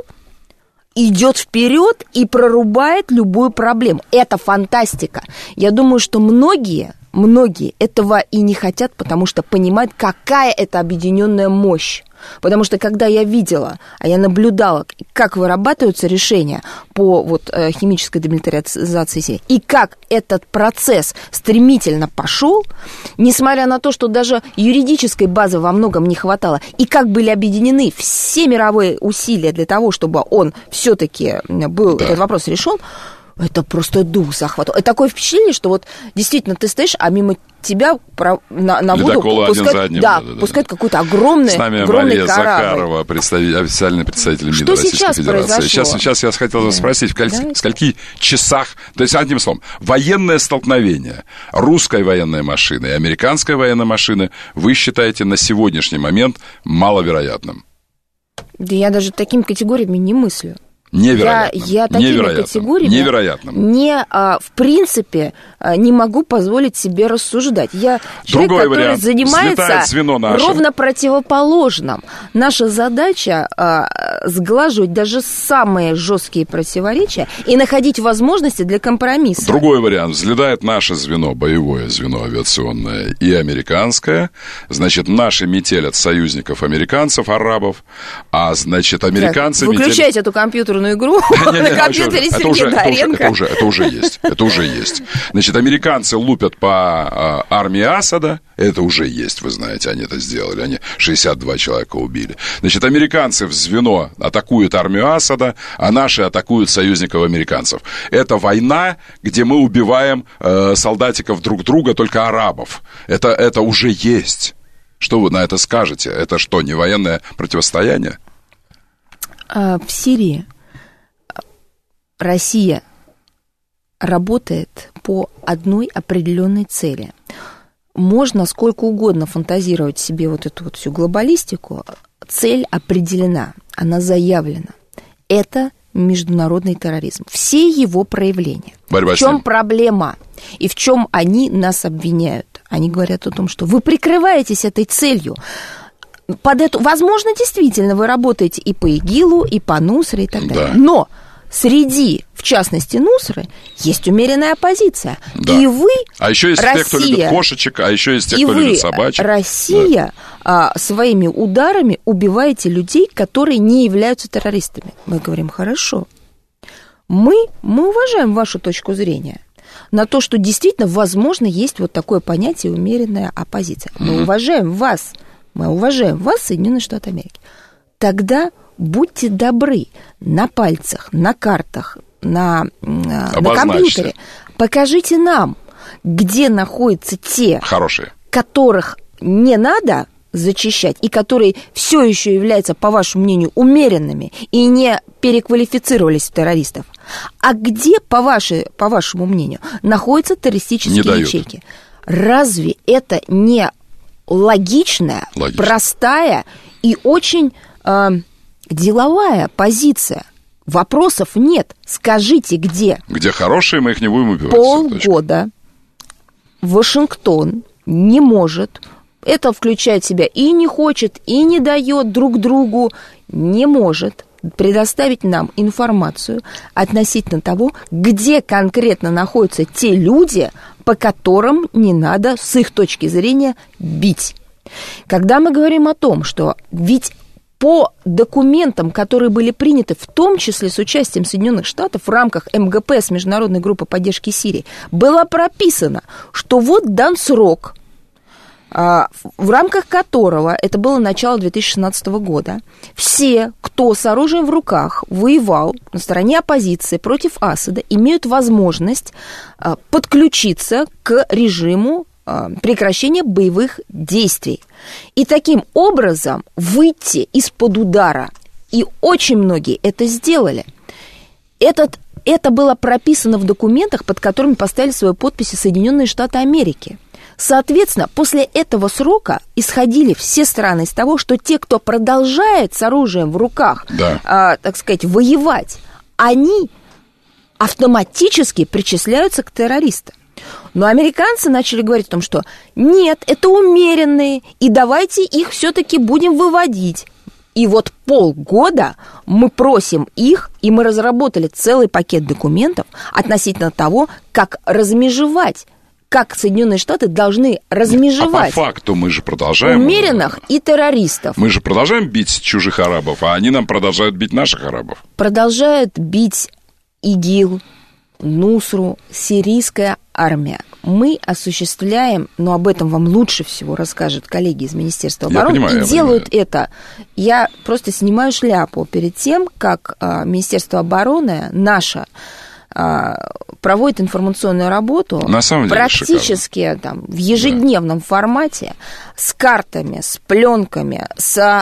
идет вперед и прорубает любую проблему. Это фантастика. Я думаю, что многие этого и не хотят, потому что понимают, какая это объединенная мощь. Потому что когда я видела, а я наблюдала, как вырабатываются решения по химической демилитаризации Сирии, и как этот процесс стремительно пошел, несмотря на то, что даже юридической базы во многом не хватало, и как были объединены все мировые усилия для того, чтобы он все-таки был, этот вопрос решен, это просто дух захватывал. Это такое впечатление, что вот действительно ты стоишь, а мимо тебя на воду пускают какой-то огромный корабль. С нами Мария Захарова, официальный представитель МИДа Российской Федерации. Сейчас я хотел вас спросить, в скольких часах, то есть, одним словом, военное столкновение русской военной машины и американской военной машины вы считаете на сегодняшний момент маловероятным? Да я даже такими категориями не мыслю. Невероятно. Я такими категориями в принципе не могу позволить себе рассуждать. Я человек, который занимается ровно противоположным. Наша задача сглаживать даже самые жесткие противоречия и находить возможности для компромисса. Другой вариант. Взлетает наше звено, боевое звено авиационное и американское. Значит, наши метелят союзников американцев, арабов, а, значит, американцы выключайте эту компьютерную игру на компьютере Сергея Доренко. Это уже есть. Значит, американцы лупят по армии Асада. Это уже есть, вы знаете, они это сделали. Они 62 человека убили. Значит, американцы в звено атакуют армию Асада, а наши атакуют союзников американцев. Это война, где мы убиваем солдатиков друг друга, только арабов. Это уже есть. Что вы на это скажете? Это что, не военное противостояние? В Сирии Россия работает по одной определенной цели. Можно сколько угодно фантазировать себе вот эту вот всю глобалистику. Цель определена, она заявлена. Это международный терроризм. Все его проявления. В чем проблема? И в чем они нас обвиняют? Они говорят о том, что вы прикрываетесь этой целью. Под эту, возможно, действительно, вы работаете и по ИГИЛу, и по Нусре, и так далее. Да. Но среди, в частности, Нусры, есть умеренная оппозиция. Да. И вы, а еще есть Россия, те, кто любит кошечек, а еще есть те, кто любит собачек. Россия, своими ударами убиваете людей, которые не являются террористами. Мы говорим, хорошо, мы уважаем вашу точку зрения на то, что действительно, возможно, есть вот такое понятие умеренная оппозиция. Мы уважаем вас, Соединенные Штаты Америки. Тогда будьте добры, на пальцах, на картах, на компьютере, покажите нам, где находятся те, хорошие, которых не надо зачищать, и которые все еще являются, по вашему мнению, умеренными и не переквалифицировались в террористов. А где, по вашему мнению, находятся террористические ячейки? Разве это не логичная, простая и очень деловая позиция? Вопросов нет. Скажите, где? Где хорошие, мы их не будем убивать. Полгода Вашингтон не может, это включает в себя и не хочет, и не дает друг другу, не может предоставить нам информацию относительно того, где конкретно находятся те люди, по которым не надо, с их точки зрения, бить. Когда мы говорим о том, что ведь по документам, которые были приняты, в том числе с участием Соединенных Штатов в рамках МГП, с Международной группы поддержки Сирии, было прописано, что вот дан срок, в рамках которого, это было начало 2016 года, все, кто с оружием в руках воевал на стороне оппозиции против Асада, имеют возможность подключиться к режиму прекращения боевых действий. И таким образом выйти из-под удара. И очень многие это сделали. Это было прописано в документах, под которыми поставили свои подписи Соединенные Штаты Америки. Соответственно, после этого срока исходили все страны из того, что те, кто продолжает с оружием в руках, так сказать, воевать, они автоматически причисляются к террористам. Но американцы начали говорить о том, что нет, это умеренные, и давайте их все-таки будем выводить. И вот полгода мы просим их, и мы разработали целый пакет документов относительно того, как размежевать, как Соединенные Штаты должны размежевать. А по факту мы же продолжаем... умеренных и террористов. Мы же продолжаем бить чужих арабов, а они нам продолжают бить наших арабов. Продолжают бить ИГИЛ, Нусру, сирийская армия. Мы осуществляем, но об этом вам лучше всего расскажут коллеги из Министерства обороны, и делают это. Я просто снимаю шляпу перед тем, как Министерство обороны наше проводит информационную работу практически там, в ежедневном формате, с картами, с пленками, с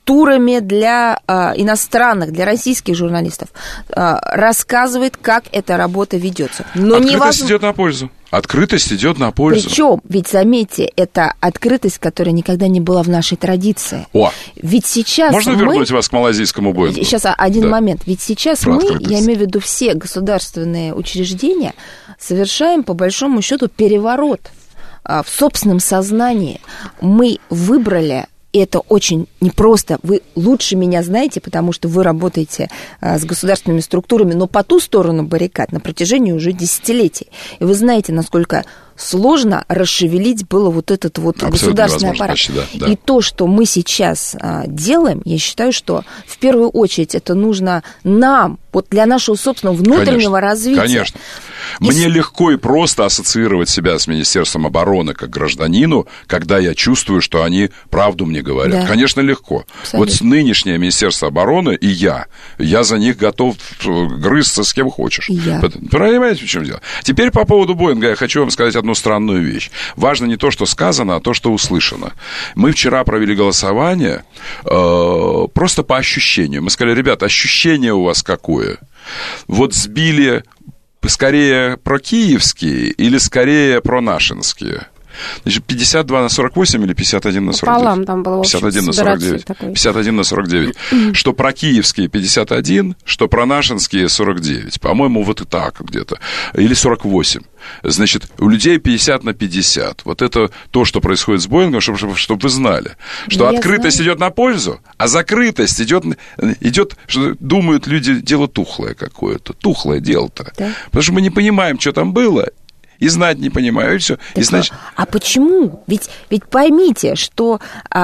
турами для иностранных, для российских журналистов, рассказывает, как эта работа ведется. Но открытость идет на пользу. Открытость идет на пользу. Причем, ведь заметьте, это открытость, которая никогда не была в нашей традиции. Ведь сейчас можно вернуть вас к малайзийскому Боингу? Сейчас один момент. Ведь сейчас я имею в виду все государственные учреждения, совершаем, по большому счету, переворот в собственном сознании. Мы выбрали... И это очень непросто. Вы лучше меня знаете, потому что вы работаете с государственными структурами, но по ту сторону баррикад на протяжении уже десятилетий. И вы знаете, насколько сложно расшевелить было вот этот вот государственный аппарат. Почти, да. И то, что мы сейчас делаем, я считаю, что в первую очередь это нужно нам, вот для нашего собственного внутреннего развития. Конечно. Мне легко и просто ассоциировать себя с Министерством обороны как гражданину, когда я чувствую, что они правду мне говорят. Да. Конечно, легко. Абсолютно. Вот с нынешнее Министерство обороны и я за них готов грызться с кем хочешь. Понимаете, в чем дело? Теперь по поводу Боинга я хочу вам сказать одну странную вещь. Важно не то, что сказано, а то, что услышано. Мы вчера провели голосование просто по ощущению. Мы сказали, ребята, ощущение у вас какое? Вот сбили скорее прокиевские или скорее пронашинские? Значит, 52 на 48 или 51 на 49? Пополам там было, 51 на 49. 51 на 49. Что прокиевские 51, что пронашинские 49. По-моему, вот и так где-то. Или 48. Значит, у людей 50 на 50. Вот это то, что происходит с Боингом, чтобы вы знали. Что открытость идет на пользу, а закрытость идет, что думают люди, дело тухлое какое-то. Тухлое дело-то. Да? Потому что мы не понимаем, что там было. И знать не понимаю, и все. А почему? Ведь поймите, что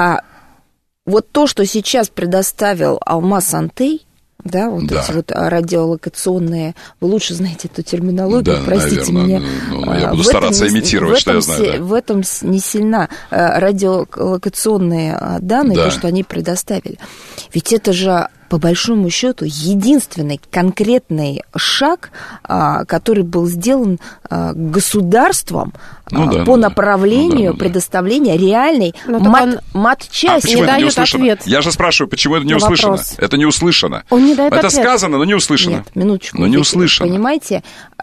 вот то, что сейчас предоставил Алмаз Антей, да, эти вот радиолокационные, вы лучше знаете эту терминологию, простите меня. Я буду стараться имитировать, что я знаю. В этом не сильна радиолокационные данные, то, что они предоставили. Ведь это же, по большому счету, единственный конкретный шаг, который был сделан государством по направлению предоставления реальной матчасти. Почему это не услышано? Ответ. Я же спрашиваю, почему это не услышано? Вопрос. Это не услышано. Он не дает это ответ. Сказано, но не услышано. Нет, минуточку. Но не услышано. Понимаете,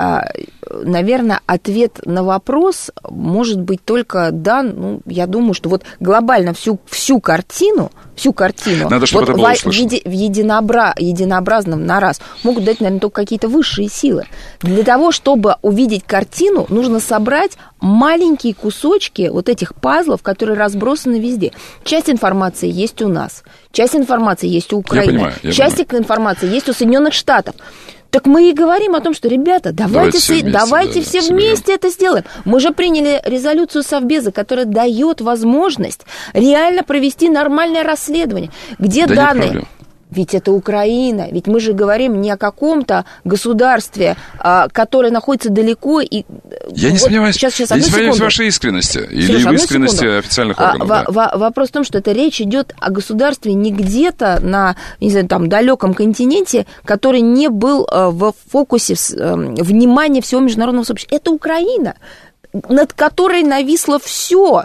наверное, ответ на вопрос может быть только дан, я думаю, что вот глобально всю картину, надо, чтобы вот это было услышано. В единообразном на раз могут дать, наверное, только какие-то высшие силы. Для того, чтобы увидеть картину, нужно собрать маленькие кусочки вот этих пазлов, которые разбросаны везде. Часть информации есть у нас, часть информации есть у Украины, часть информации есть у Соединенных Штатов. Так мы и говорим о том, что, ребята, давайте все вместе это сделаем. Мы же приняли резолюцию Совбеза, которая дает возможность реально провести нормальное расследование. Где данные? Ведь это Украина, ведь мы же говорим не о каком-то государстве, которое находится далеко. И я не сомневаюсь, я не сомневаюсь в вашей искренности или в искренности официальных органов. Вопрос в том, что это речь идет о государстве не где-то на, не знаю, там, далеком континенте, который не был в фокусе внимания всего международного сообщества. Это Украина, над которой нависло все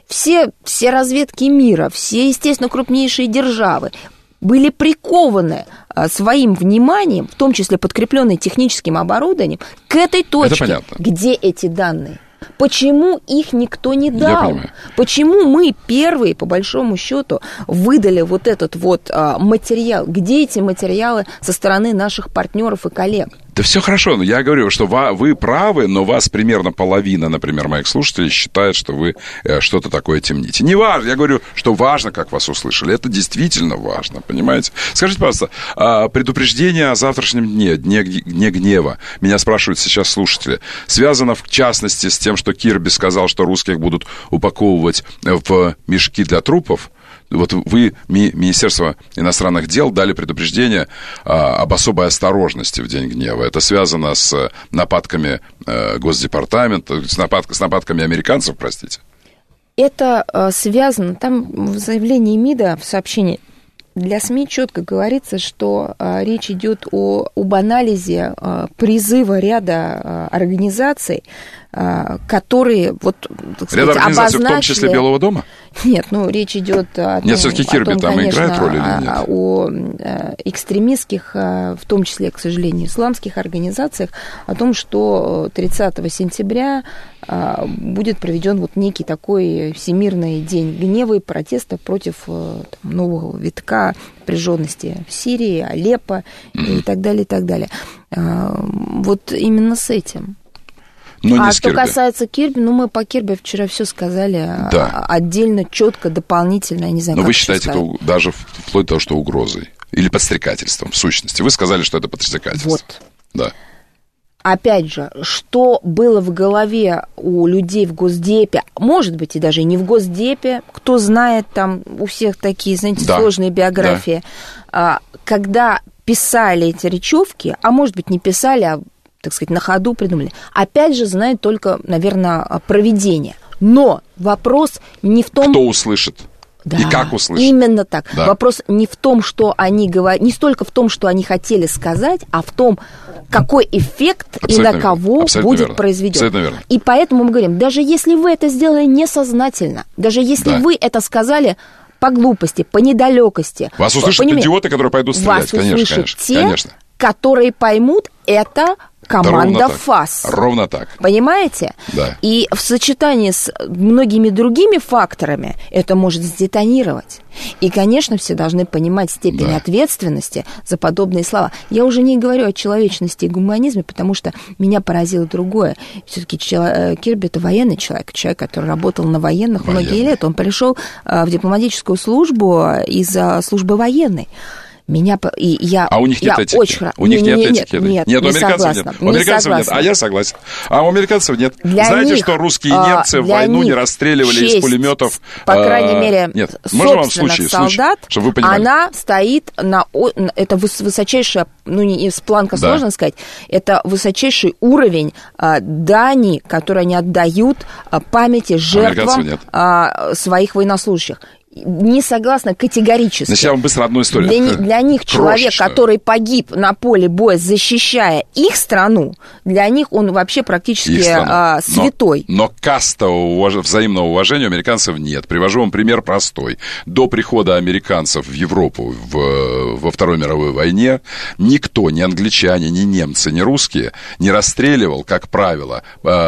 разведки мира, все, естественно, крупнейшие державы были прикованы своим вниманием, в том числе подкрепленные техническим оборудованием, к этой точке, где эти данные. Почему их никто не дал? Почему мы первые, по большому счету, выдали вот этот вот материал? Где эти материалы со стороны наших партнеров и коллег? Да все хорошо, но я говорю, что вы правы, но вас примерно половина, например, моих слушателей считает, что вы что-то такое темните. Не важно, я говорю, что важно, как вас услышали. Это действительно важно, понимаете? Скажите, пожалуйста, предупреждение о завтрашнем дне гнева, меня спрашивают сейчас слушатели, связано в частности с тем, что Кирби сказал, что русских будут упаковывать в мешки для трупов. Вот вы, Министерство иностранных дел, дали предупреждение об особой осторожности в день гнева. Это связано с нападками Госдепартамента, с нападками американцев, простите? Это связано, там в заявлении МИДа, в сообщении для СМИ четко говорится, что речь идет об анализе призыва ряда организаций которые, вот, так сказать, ряд организаций, в том числе Белого дома? Нет, речь идет о том, все-таки Кирби там конечно, играет роль или нет? О экстремистских, в том числе, к сожалению, исламских организациях, о том, что 30 сентября будет проведен вот некий такой всемирный день гнева и протеста против нового витка напряженности в Сирии, Алеппо и так далее, и так далее. Вот именно с этим. Что касается Кирби, мы по Кирби вчера все сказали отдельно, четко, дополнительно, я не знаю, но вы считаете это даже вплоть до того, что угрозой или подстрекательством, в сущности. Вы сказали, что это подстрекательство. Вот. Да. Опять же, что было в голове у людей в Госдепе, может быть, и даже и не в Госдепе, кто знает, там у всех такие, знаете, сложные биографии, когда писали эти речевки, а может быть, не писали, а, так сказать, на ходу придумали. Опять же, знает только, наверное, провидение. Но вопрос не в том... Кто услышит? Да, и как услышать? Именно так. Да. Вопрос не в том, что они говорят, не столько в том, что они хотели сказать, а в том, какой эффект абсолютно и на кого будет произведен. И поэтому мы говорим, даже если вы это сделали несознательно, даже если вы это сказали по глупости, по недалекости. Вас услышат идиоты, которые пойдут стрелять. Вас услышат те, которые поймут это команда ФАС. Ровно так. Понимаете? Да. И в сочетании с многими другими факторами это может сдетонировать. И, конечно, все должны понимать степень ответственности за подобные слова. Я уже не говорю о человечности и гуманизме, потому что меня поразило другое. Все-таки Кирби – это военный человек, который работал на военных многие лет. Он пришел в дипломатическую службу из службы военной. А у них нет этики? У них нет этики? Нет, у американцев нет. У американцев нет, а я согласен. А у американцев нет. Знаете, что русские и немцы в войну не расстреливали из пулеметов? По крайней мере, собственных солдат, чтобы вы понимали. Она стоит на... Это высочайшая, не с планка сложно сказать, это высочайший уровень дани, который они отдают памяти жертвам своих военнослужащих. Не согласна категорически. Значит, я вам быстро одну историю. Для них человек, который погиб на поле боя, защищая их страну, для них он вообще практически святой. Но кастового взаимного уважения у американцев нет. Привожу вам пример простой. До прихода американцев в Европу во Второй мировой войне никто, ни англичане, ни немцы, ни русские, не расстреливал, как правило,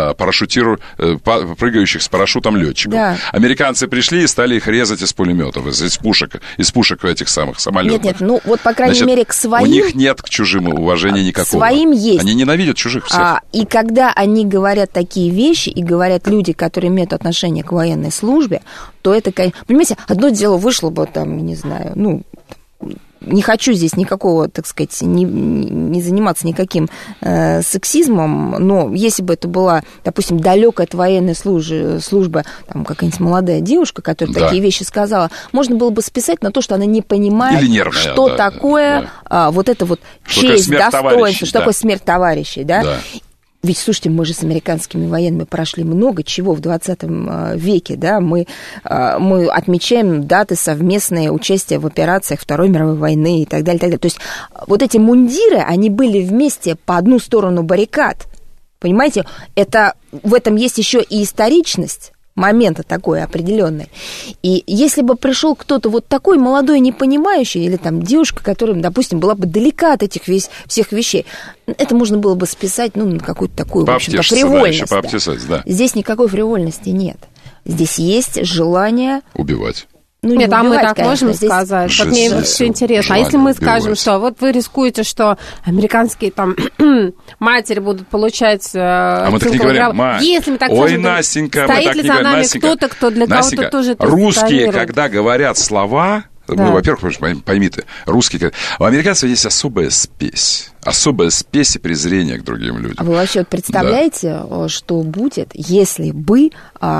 прыгающих с парашютом летчиков. Да. Американцы пришли и стали их резать из пулеметов, из пушек этих самых самолетов. Нет, вот, по крайней мере, к своим... У них нет к чужим уважения никакого. Своим есть. Они ненавидят чужих всех. И когда они говорят такие вещи, и говорят люди, которые имеют отношение к военной службе, то это, понимаете, одно дело вышло бы там, не знаю, не хочу здесь никакого, так сказать, не заниматься никаким сексизмом, но если бы это была, допустим, далекая от военной службы, там, какая-нибудь молодая девушка, которая такие вещи сказала, можно было бы списать на то, что она не понимает, что такое вот это вот честь, достоинство, что такое смерть товарищей, да? Ведь, слушайте, мы же с американскими военными прошли много чего в 20 веке, да, мы отмечаем даты совместные участия в операциях Второй мировой войны и так далее, и так далее. То есть вот эти мундиры, они были вместе по одну сторону баррикад, понимаете, в этом есть еще и историчность момента такой определенный. И если бы пришел кто-то вот такой молодой, не понимающий, или там девушка, которая, допустим, была бы далека от этих всех вещей, это можно было бы списать, на какую-то такую, в общем-то, фривольность. Да. Здесь никакой фривольности нет. Здесь есть желание... Убивать. Нет, мы так можем сказать. Вот мне все интересно. А если мы скажем, что вот вы рискуете, что американские там матери будут получать... А мы так не говорим, если мы так скажем, Настенька, стоит ли за нами кто-то, кто для кого-то тоже это русские, когда говорят слова... во-первых, поймите, русские... У американцев есть особая спесь и презрение к другим людям. А вы вообще представляете, что будет, если бы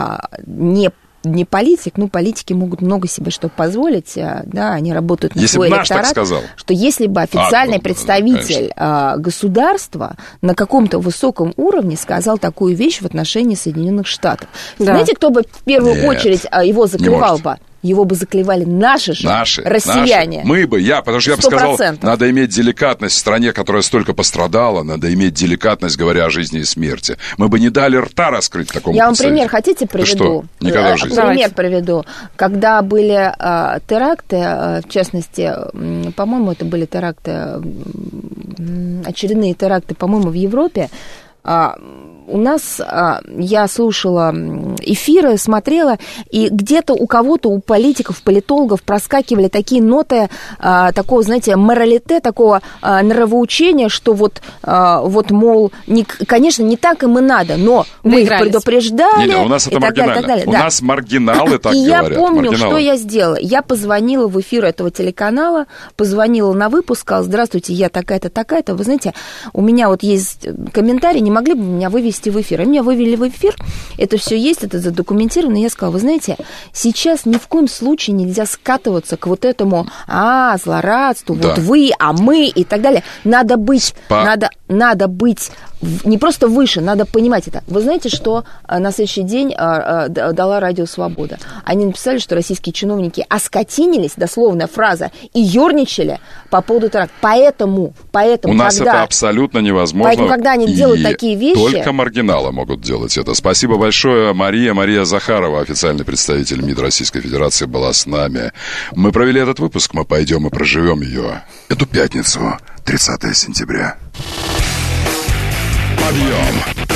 не политик, политики могут много себе что позволить, да, они работают на свой электорат, что если бы официальный представитель государства на каком-то высоком уровне сказал такую вещь в отношении Соединенных Штатов. Знаете, кто бы в первую очередь его закрывал бы? его бы заклевали наши россияне. Мы бы, потому что я бы сказал, надо иметь деликатность в стране, которая столько пострадала, надо иметь деликатность, говоря о жизни и смерти. Мы бы не дали рта раскрыть такому Я вам пример хотите приведу? Что? Никогда в жизни. Пример приведу. Когда были теракты, в частности, по-моему, это были теракты, очередные теракты, по-моему, в Европе, у нас, я слушала эфиры, смотрела, и где-то у кого-то, у политиков, политологов проскакивали такие ноты такого, знаете, моралите, такого нравоучения, что вот мол, конечно, не так им и надо, но мы их предупреждали. У нас это маргинально. У нас маргиналы так и говорят. И я помню, что я сделала. Я позвонила в эфир этого телеканала, позвонила на выпуск, сказала: здравствуйте, я такая-то, такая-то. Вы знаете, у меня вот есть комментарий, не могли бы меня вывести в эфир? Они меня вывели в эфир, это все есть, это задокументировано. И я сказала: вы знаете, сейчас ни в коем случае нельзя скатываться к вот этому злорадству, вот вы, а мы и так далее. Надо быть, надо быть не просто выше, надо понимать это. Вы знаете, что на следующий день дала Радио Свобода? Они написали, что российские чиновники оскотинились, дословная фраза, и ерничали по поводу теракта. Поэтому у нас это абсолютно невозможно. Поэтому, когда они делают такие вещи... Только маргиналы могут делать это. Спасибо большое, Мария Захарова, официальный представитель МИД Российской Федерации, была с нами. Мы провели этот выпуск, мы пойдем и проживем ее эту пятницу, 30 сентября. Подъем!